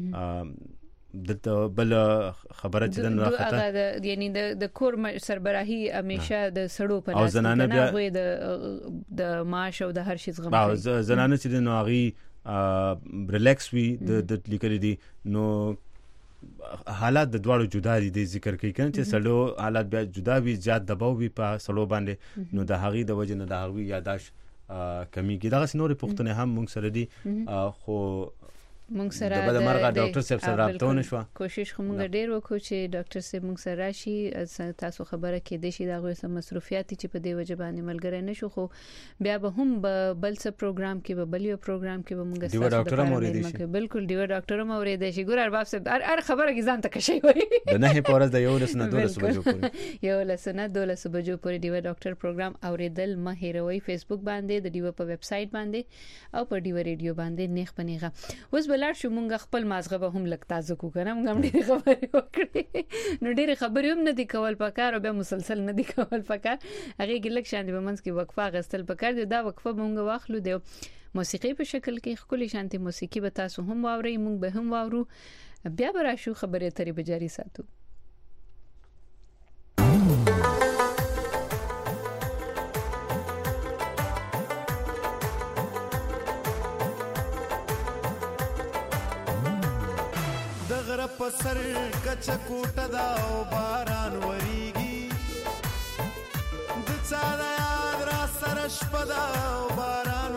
د بل خبره چې د راخته یعنی د کور سربراهي همیشه د سړو په لاس کې نه د معاش او د هر شي زغم او زنانه چې د نوغي ریلیکس وي د لیکل دي نو حالات د دواړو جدا دي ذکر کوي کنه چې سړو حالات بیا جدا وي زیات دباو وي په سړو باندې نو د هغې د وجه نه د هغوی یاداش کمی کې دغه نورې پوښتنې هم موږ سره دي خو موږ سره د مرغه ډاکټر صاحب سره رابطه ونشو کوشش کوم ډیر وکړو چې ډاکټر صاحب موږ سره راشي تاسو خبره کې د شي دغه سم مصروفیات چې په دې وجه باندې ملګری نشو خو بیا به هم بل څه پروګرام کې به بل یو پروګرام کې به موږ سره ډاکټر مورید شي بالکل دیو ډاکټر مورید شي ګور ارباب صاحب هر خبره کې ځان ته کشي وي د نه پورز د یو لسنه 12 بجو پورې یو لسنه 12 بجو پورې دیو ډاکټر پروګرام اوریدل مه هیروي فیسبوک باندې د دیو په ویب سټ باندې او په دیو ریډیو باندې نیخ پنیغه اوس بلار شو موږ خپل مازغه به هم لک تازه کو کنه موږ هم ډېر خبرې وکړې نو ډېر خبرې هم نه دي کول پکار او بیا مسلسل نه دي کول پکار هغه کې لک شاندې به منځ کې وقفه غستل پکار دی دا وقفه موږ واخلو دی موسیقي په شکل کې خولي شانتي موسیقي به تاسو هم واوري موږ به هم واورو بیا به راشو خبرې ترې به جاری ساتو پسر کچ کوټه دا او باران وریږي د چا د یاد را سره شپه دا او باران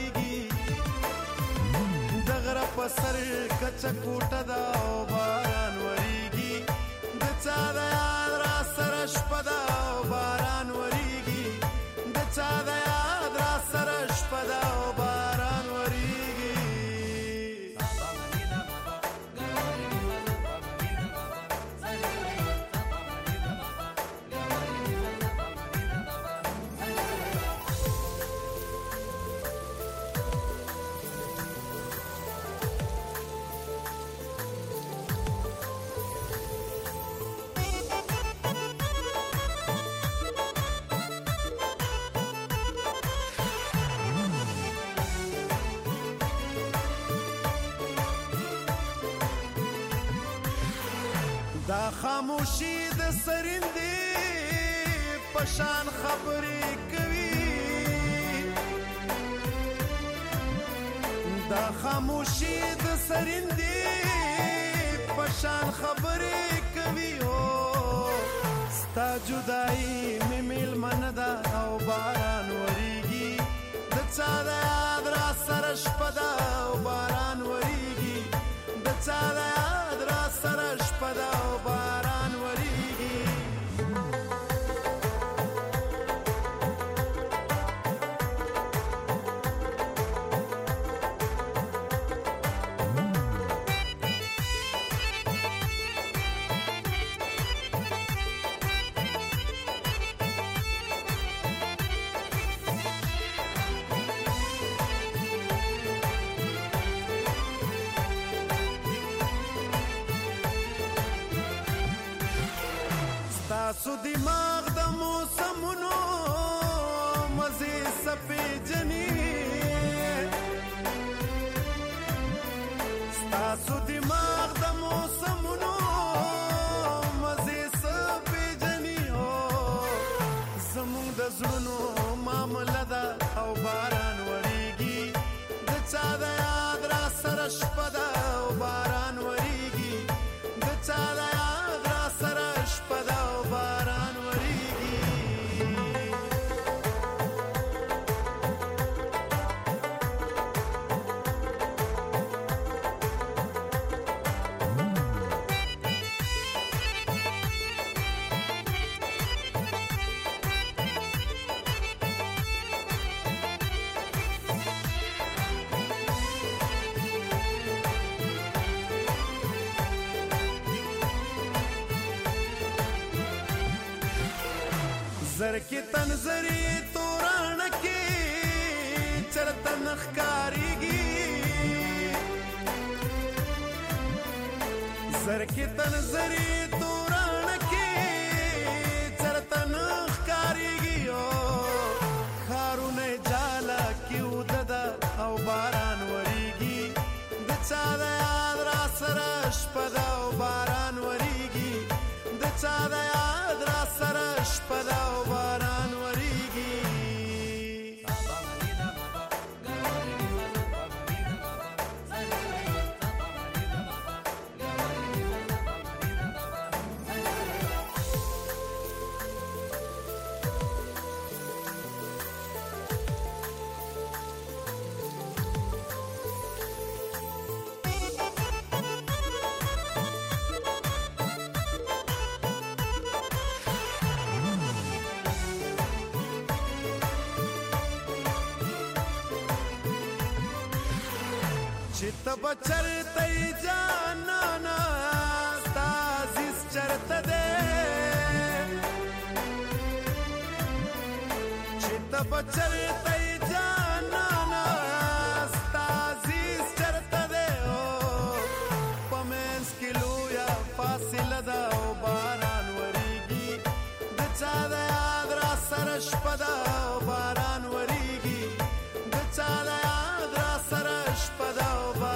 وریږي د غره پسر کچ کوټه دا او باران وریږي د چا د یاد را سره شپه دا او باران وریږي د چا د یاد را سره شپه دا او باران وریږي دا خاموشي د سرندې پشان خبرې کوي دا خاموشي د سرندې پشان خبرې کوي او ستا جدائی مې میلمنه ده او باران وریږي د چا د یاد را سره شپه ده او باران وریږي د چا د یاد را سره شپه ده او باران وریږي ستاسو دماغ د موسمونو مزې سپېجنې ستاسو دماغ د موسمونو مزې سپېجنې زمونږ د زړونو معامله ده او باران وریږي د چا د یاد را سره شپه ده او باران وریږي د چا د یاد را سره شپه ده او باران وریږي زر کې تنظری توران کې چرته نخکاریږي زر کې تنظری توران کې چرته نخکاریږي خارونه جالا کې وددا او باران وریږي د چا د یاد را سره شپه او باران وریږي د چا د یاد را سره شپه او باران وریږي चित बचरते जाना ताजिस चरत दे चित बचरते जाना ताजिस चरत दे ओ पमेंस किलो या फासिल दा ओ बारान वरीगी दचा दा याद रा सरश पदा ओ बारान वरीगी दचा दा याद रा सरश पदा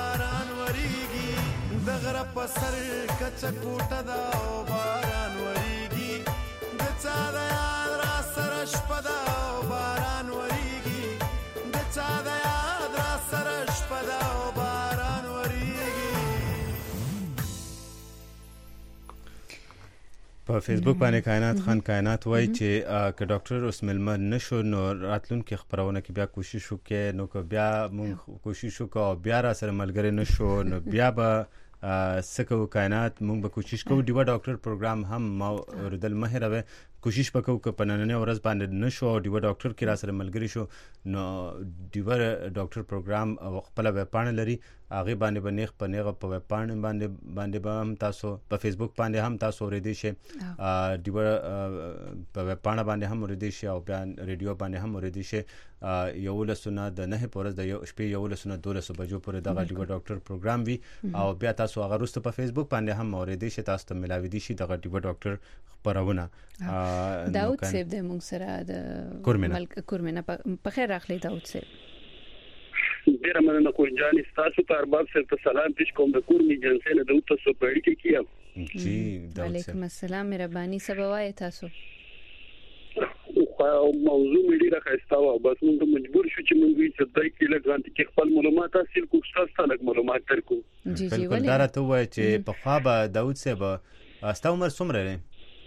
دغره پسر کچ کوټه دا او باران وریږي د چا د یاد را سره شپه دا او باران وریږي د چا د یاد را سره شپه دا او باران وریږي په فیسبوک باندې کائنات خان کائنات وایي چې که ډاکټر اوس ملمه نشو نو راتلونکي خبرونه کې بیا کوشش وکړي نو که بیا مونږ کوشش وکړو بیا را سره ملګری نشو نو بیا به سکو کائنات مونږ به کوشش کوو دیوه ډاکټر پروګرام هم ما اوریدل مه هېروئ کوشش وکړو که په نننۍ ورځ باندې نشو او دیوه ډاکټر کې را سره ملګری شو نو دیوه ډاکټر پروګرام خپله ویبپاڼه لري هغې باندې به نیغ په نیغه په ویبپاڼې باندې به هم تاسو په فیسبوک باندې هم تاسو اورېدی شئ دیوه په ویبپاڼه باندې هم اورېدی شئ او بیا ریډیو باندې هم اورېدی شئ 11 نه د 9 په ورځ د شپې 11 نه 12 بجو پورې دغه دیوه ډاکټر پروګرام وي او بیا تاسو هغه وروسته په فیسبوک باندې هم اورېدی شئ تاسو ته ملاوي دي شي دغه دیوه ډاکټر خبرونه داود صاحب د مونږ سره د کورمنه په خیر راغلی داود صاحب ډیره مننه کوم جاني تاسو ته ارباب صاحب ته سلام پیش کوم د کورمي جنسه نه د تاسو په اړه کې کیام جی وعلیکم السلام مهرباني سبوای تاسو موضوع مې ډیره خسته و بس موږ مجبور شو چې موږ یې صدای کې لګان کې خپل معلومات حاصل کوو تاسو لږ معلومات درکو جی جی ولې درته وای چې په خوا داود صاحب استا عمر څومره دی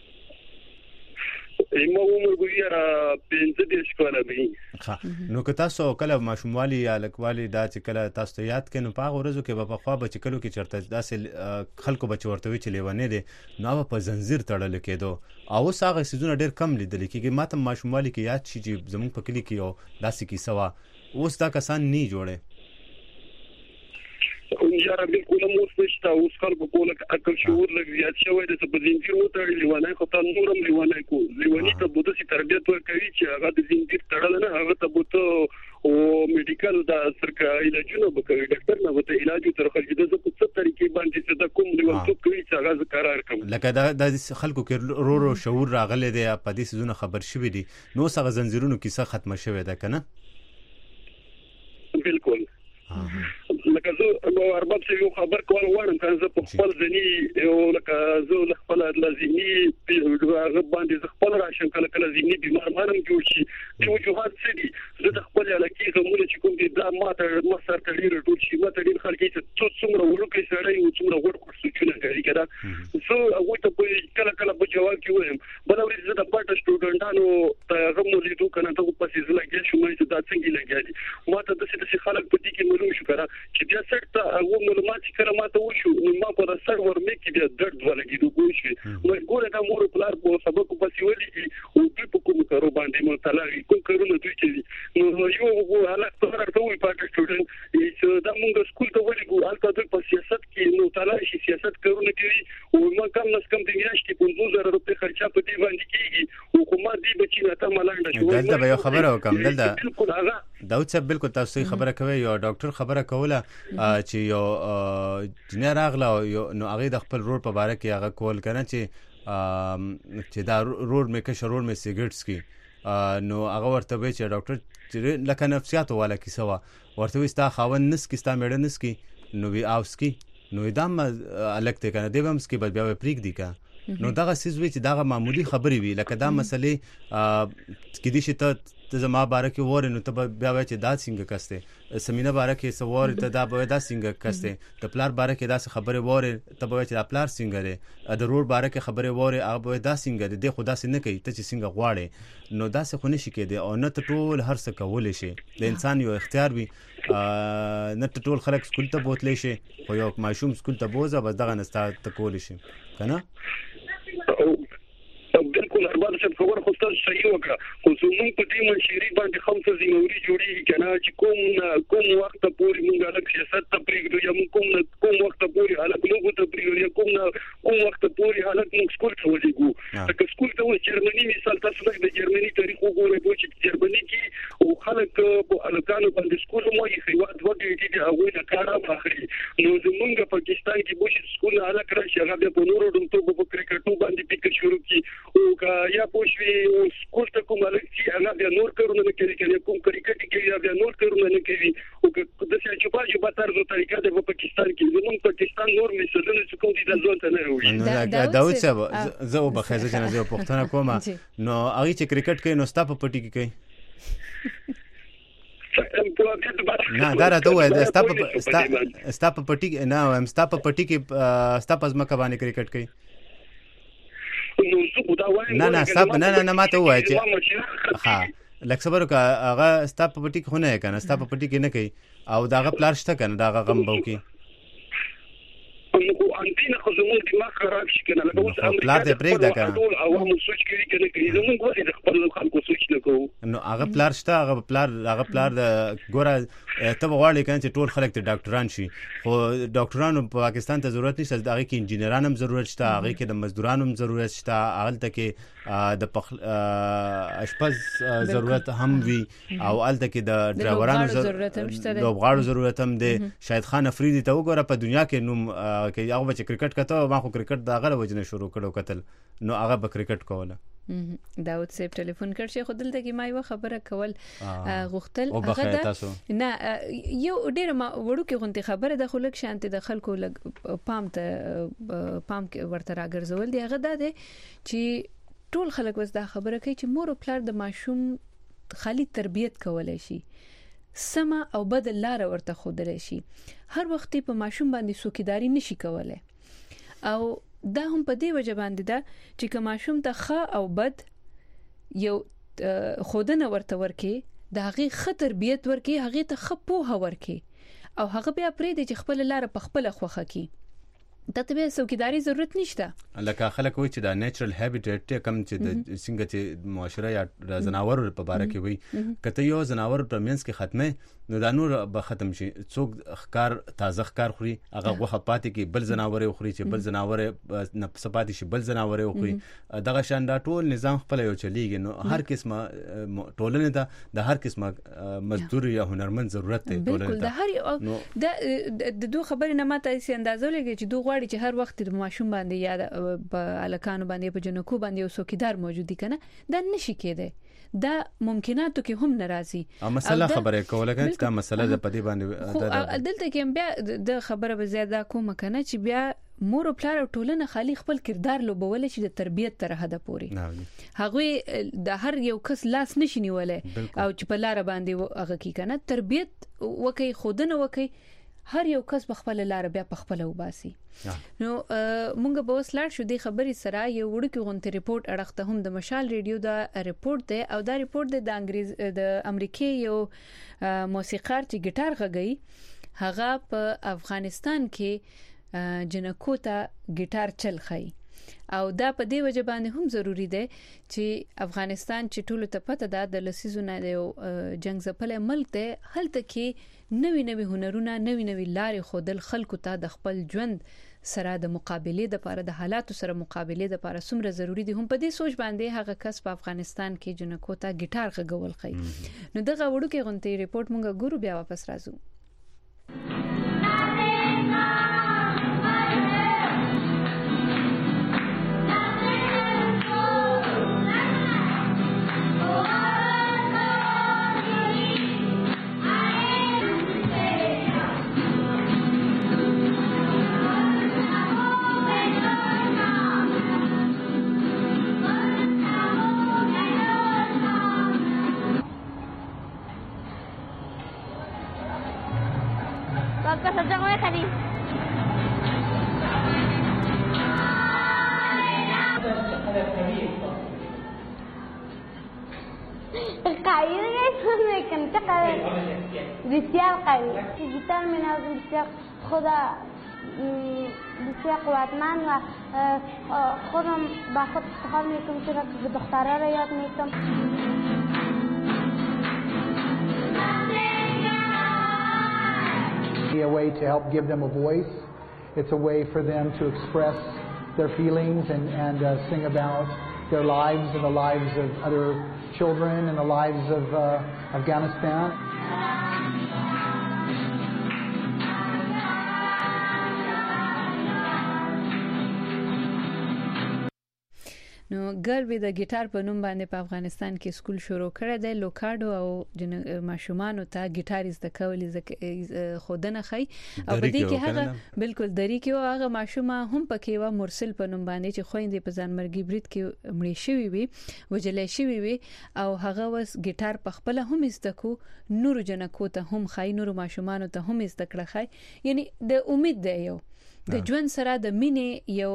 ایمو عمر ګویا 15 کاله دی نو که تاسو کله ماشوموالي یا لکوالي دا چې کله تاسو ته یاد کینو په ورځو کې په خوا بچ کلو کې چرته داسې خلکو بچ ورته وی چې لیونه دي نو په زنجیر تړل کېدو او هغه سيزونه ډېر کم لیدل کېږي ماته ماشوموالي کې یاد شي چې زموږ په کلی کې یو داسې کیسه وا اوس دا کسان نه جوړه یاره بالکل مو څه اوس کال په کوله عقل شعور لګ زیات شوی د په زنجیر وتړل لیونه خو ته نورم لیونه کو لیونی ته بده سي تربيت ورکوي چې هغه د زنجیر تړل نه هغه ته بوته او میډیکل دا سرکاري علاجونه وکړي ډاکټر نه وته علاج تر خلک د څه طریقې باندې څه د کوم لیون څه کوي چې هغه قرار کوي لکه دا خلکو کې رو شعور راغله دی په دې سيزونه خبر شوی دي نو څنګه زنجیرونو کیسه ختمه شوی ده کنه بالکل لکه زه ارباب څه یو خبر کول وړم که زه په خپل ځنی او لکه زه خپل لازمي هغه باندې خپل راشم کله کله ځنی بیمار مانم جوړ شي دی وجوهات څه دي زه د خپل علاقې غمونه چې کوم دي دا ماته مسر تړي ټول شي ماته ډیر خلک چې څومره ورکه سړی او څومره ورکه سوچونه کوي کړه زه هغه ته کله کله په جواب کې وایم بل ورځ زه د پټ سټوډنټانو ته غمو لیدو کنه ته په سیز لګیا شو مې ته دا څنګه لګیا دي ماته د څه خلک په دې کې معلوم شو کړه چې بیا سټ هغه معلومات چې کله ماته وشو نو ما په سرور مې کې بیا درد ولګیدو کوشش نو ګوره دا مور پلار په سبق په سیولې او په کوم کارو باندې مطالعه کوم کارونه دوی کوي نو یو حالت ورته وي پټ سټوډنټ چې دا موږ سکول ته ولګو البته دوی په سیاست کې نو تعالی شي سیاست کارونه کوي او ما کم نس کم د میاشتې 15000 روپۍ خرج چا په دې باندې کیږي حکومت دې بچی نه ته ملانډه شو دلته به یو خبره وکم دلته داود صاحب بالکل تاسو خبره کوي یو ډاکټر خبره کوله چې یو جنیر اغلا نو هغه د خپل رور په باره کې هغه کول کنه چې دا رور مې کې شرور مې سیګریټس کی نو هغه ورته وی چې ډاکټر چې لکه نفسیات والا کیسه ورته وی ستا خاون نس کی ستا میړه نس کی نو وی اوس کی نو دا الکته کنه دی هم سکی بیا پریک دی کا نو دغه سیز وی چې دغه معمولی خبري وی لکه دا مسلې کې دي چې ته زما باره کې وره نو ته بیا وای چې دا څنګه کسته سمینه باره کې سوور ته دا به دا څنګه کسته ته پلار باره کې دا خبره وره ته به چې دا پلار څنګه لري ضرور باره کې خبره وره هغه دا څنګه دي خدا سي نه کوي ته چې څنګه غواړي نو دا څه خو نشي کېدی او نه ټول هر څه کول شي د انسان یو اختیار وي نه ټول خلک سکول ته بوتلی شي خو یو ماشوم سکول ته بوزه بس دغه نستا ته کول شي کنه بالکل ارباب صاحب خبر خو تاسو صحیح وکړه خو زموږ په دې منشوري باندې خمسه ذمہوري جوړیږي کنه چې کوم وخت پورې موږ الګ سیاست ته پریږدو یا موږ کوم وخت پورې الګ لوګو ته پریږدو یا کوم وخت پورې الګ موږ سکول ته ولېګو که سکول ته و جرمني مثال تاسو د جرمني تاریخ وګورئ چې جرمني کې او خلک په الګانو باندې سکول مو یې خیوات وګړي دي هغه نه کار اخلي نو زموږ پاکستان کې بوشي سکول الګ راشي هغه په نورو ډومټو په کرکټو باندې فکر شروع کی او یا پوښوي سکول ته کوم الګي هغه بیا نور کارونه نه کوي کوم کرکټ کې بیا نور کارونه نه کوي او د څه چې په طرز طریقه د پاکستان کې زموږ پاکستان نور مثالونه چې کوم دي د ځوان ته نه وي داود صاحب زه وبخښه چې نه زه پښتنه کوم نو هغه چې کرکټ کوي نو ستا په پټي کې کوي نه دا راته وای ستا په پټي نه ستا په پټي کې ستا په ځمکه باندې کرکټ کوي نه ماته وای چې ها لکه صبر کا هغه ستا په پټي کې خونه کنه ستا په پټي کې نه کوي او داغه پلار شته کنه داغه غم بو کې نو انتینه خو زموږ دماغ خراب شي کنه لکه اوس پلار دې پریک دا کنه ټول عوام سوچ کوي کنه زموږ وایي د خپل خلکو سوچ نه کوو نو هغه پلار شته هغه پلار د ګوره ته غواړي کنه چې ټول خلک ته ډاکټران شي خو ډاکټرانو په پاکستان ته ضرورت نشته هغه کې انجینرانو هم ضرورت شته هغه کې د مزدورانو هم ضرورت شته هغه ته کې د اشپز ضرورت هم وي او الته کې د ډرایورانو ضرورت هم شته د لوبغاړو ضرورت هم دی شاهد خان افریدي ته وګوره په دنیا کې نو کې هغه چې کرکټ کته ما خو کرکټ دا غره وجنه شروع کړو قتل نو هغه به کرکټ کوله داود صاحب ټلیفون کړ چې خو دلته کې ما یو خبره کول غوښتل هغه نه یو ډېر ما وړو کې غونډه خبره د خلک شانتي د خلکو پام کې ورته راګرځول دی هغه دا دی چې ټول خلک وس دا خبره کوي چې مور او پلار د ماشوم خالي تربيت کولای شي سما او بدل لار ورته خودلای شي هر وخت په ماشوم باندې سوکیداری نشي کولای او دا هم په دې وجه باندې دا چې که ماشوم ته ښه او بد یو خودنه ورته ورکي د هغه ښه تربيت ورکي هغه ته ښه پوهه ورکي او هغه بیا پرې د خپل لار په خپل خوخه کی ته به څوکیداری ضرورت نشته لکه خلک وایي چې دا نیچرل هابیټیټ کم چې د څنګه چې معاشره یا زناور په باره کې وایي کته یو زناور په منځ کې ختمه نو دا نور به ختم شي څوک ښکار تازه ښکار خوري هغه غوخه پاتې کې بل زناور خوري چې بل زناور نه پاتې شي بل زناور خوري دغه شان دا ټول نظام خپل یو چلیږي نو هر قسمه ټولنه دا د هر قسمه مزدور یا هنرمند ضرورت دی بالکل د هر د دوه خبرې نه ماته سي اندازو لګي چې دوه غواړي چې هر وخت د ماشوم باندې یا په الکانو باندې په جنکو باندې یو څوکیدار موجودي کنه دا نشي کېده دا ممکناتو کې هم ناراضي مسله خبره کوله کنه دا مسله د پدی باندې دلته کې بیا د خبره به زیاده کومه کنه چې بیا مور او پلار ټولنه خالي خپل کردار لوبول شي د تربيت تر حد پوري هغه د هر یو کس لاس نشي نیولای او چې په لار باندې هغه کې کنه تربيت وکي خودنه وکي هر یو کس بخپل لار بیا په خپل وباسي نو مونږ به وسلار شو د خبري سره یو وړوکی غونټه ریپورت اړخته هم د مشال ریډیو دا ریپورت دی او دا ریپورت د امریکای یو موسیقار چې ګټار غږی هغه په افغانستان کې جنکو ته ګټار چل خای او دا په دې وجه باندې هم ضروری دی چې افغانستان چې ټول ته پته ده د لسیزونه د جنگ ځپل ملک دی هلته کې نوې هنرونه نوې لارې خودل خلکو ته د خپل ژوند سره د مقابله د لپاره د حالاتو سره مقابله د لپاره څومره ضروری دي. هم په دې سوچ باندې هغه کس په افغانستان کې جنکو ته ګیټار غږول خي. نو دغه وړو کې غونټي ریپورت مونږ ګورو بیا واپس راځو. بسیار قوی گیتار می‌نوازم، بسیار خدا بسیار قوتمند و خودم با خود افتخار میکنم که به دخترها را یاد میکنم. A way to help give them a voice. It's a way for them to express their feelings and sing about their lives and the lives of other children and the lives of Afghanistan. نو ګربي د ګیټار په نوم باندې په افغانستان کې سکول شروع کړی دی. لوکاډو او ماشومان ته ګیټار زده کول خودنه خي او په دې کې هغه بالکل دری کې هغه ماشومه هم پکې و مرسل په نوم باندې چې خويندې په ځانمرګي برید کې مړې شوی وي وجلې شوی وي او هغه وس ګیټار په خپل هم زده کو نور جنکو ته هم خي نور ماشومان ته هم زده کړه خي. یعنی د امید دی یو د ژوند سره د مینې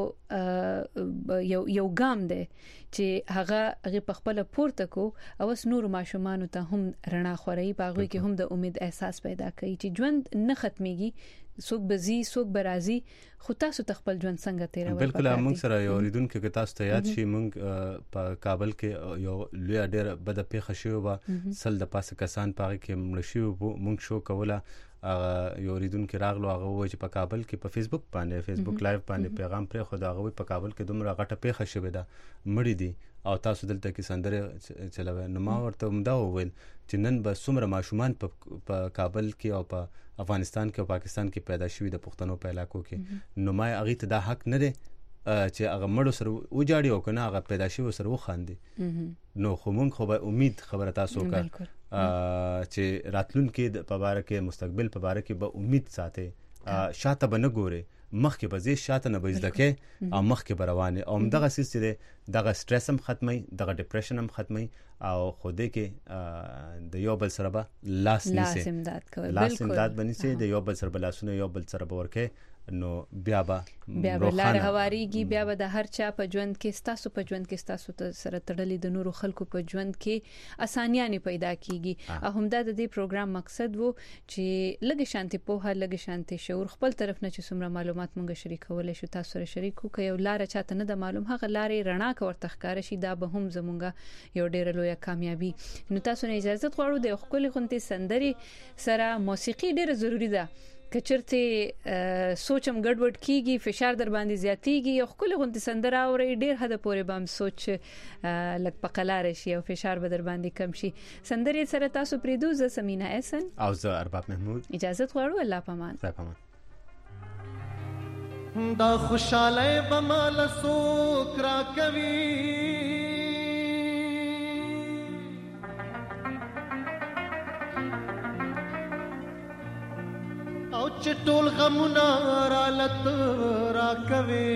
یو ګام دی چې هغه په خپل پورته کو او اس نور ماشومان ته هم رڼا خوري باغوي کې هم د امید احساس پیدا کوي چې ژوند نه ختميږي. څوک بزي څوک برازي خو تاسو خپل ژوند څنګه تیروي. بالکل موږ سره یو ریدونکو کې تاسو ته یاد شي موږ په کابل کې یو لوی ډېر بد پیښه شوی و سل د پاسه کسان پاره کې مړ شوی موږ شو کوله یو ریدونکو راغلو هغه وایي چې په کابل کې په فیسبوک لایو باندې پیغام پر خو دا هغه په کابل کې دومره غټه پیښه شوی ده مړی دي او تاسو دلته کې سندره چلوي. نو ما ورته مدا وویل چې نن به څومره ماشومان په کابل کې او په افغانستان کې او پاکستان کې پیدا شوي د پښتنو په علاقو کې نو ما هغه ته دا حق نه دی چې هغه مړو سره وجاړي او کنه هغه پیدا شوی سره وخاندي. نو خو مونږ خو به امید خبره تاسو کا چې راتلونکي په باره کې مستقبل په باره کې به امید ساتي شاته به نه ګوري مخکې به زی شاته نه بيزدکه او مخکې روانه او دغه سیستم دغه سټرس هم ختمي دغه ډیپریشن هم ختمي او خوده کې د یو بل سره به لاس امداد بني سي د یو بل سره بلاسونه یو بل سره ورکه نو بیا به لار هواريږي بیا به د هر چا په ژوند کې ستاسو په ژوند کې ستاسو سره تړلې د نورو خلکو په ژوند کې اسانیاں پیدا کیږي. همدا د دې پروګرام مقصد وو چې لږ شانتي پوهه لږ شانتي شعور خپل طرف نه چې څومره معلومات مونږ شریکول شو تاسو سره شریکو کوي یو لار چاته نه د معلوم هغه لارې رڼا کور تخکار شي دا به هم زمونږه یو ډېر لوی کامیابی. نو تاسو نه اجازه غواړو د خپل غونټي سندري سره موسیقي ډېر ضروری ده کچرته سوچم ګډوډ کیږي فشار در باندې زیاتیږي یو خپل غونډه سندره او ډیر حد پورې بام سوچ لک پقلار شي او فشار به در باندې کم شي. سندره سره تاسو پریدو ز سمینا احسن او ز ارباب محمود اجازه غواړو الله پامان دا خوشاله بمال سوکرا کوي او چټول غمونه را لت را کوي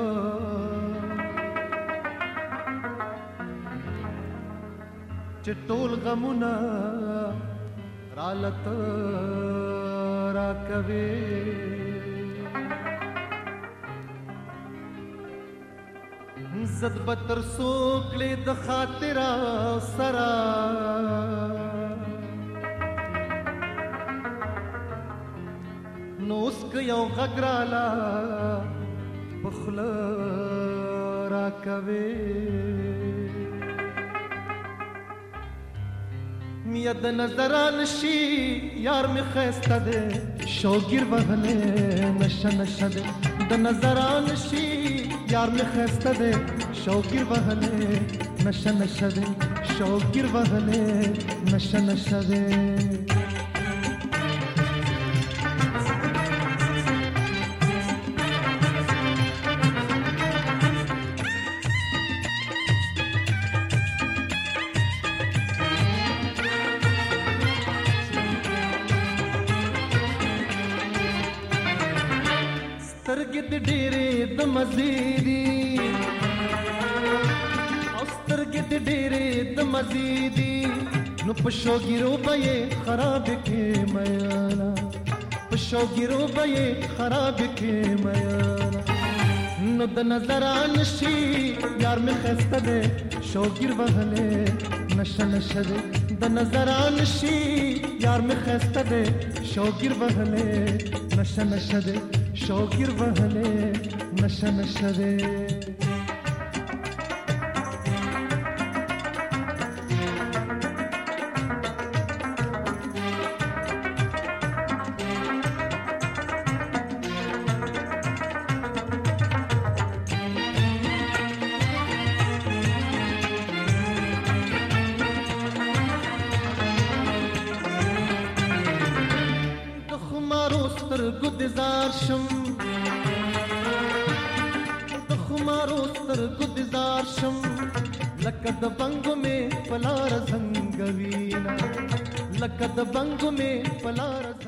چټول غمونه را لت را کوي زد بتر سوکلې د خاطر سرا نو اسک یو غگرالا بخل را کوي ید نظران شي یار می خسته ده شوگیر وهله نشه نشه ده د نظران شي یار می خسته ده شوگیر وهله نشه نشه ده شوگیر وهله نشه نشه ده سترګې ډېرې د مزيدي او سترګې ډېرې د مزيدي نو په شوګیرو به خراب کې میانا په شوګیرو به خراب کې میانا نو د نظران شي یار می خسته ده شوګیر وهله نشه نشه ده د نظران شي یار می خسته ده شوګیر وهله نشه نشه ده شوگیر وهله نشه نشه ده خمارو سترګو د زار شم د خمارو سترګو د زار شم لکه د بنګو مې پلار زنګوینا لکه د بنګو مې پلار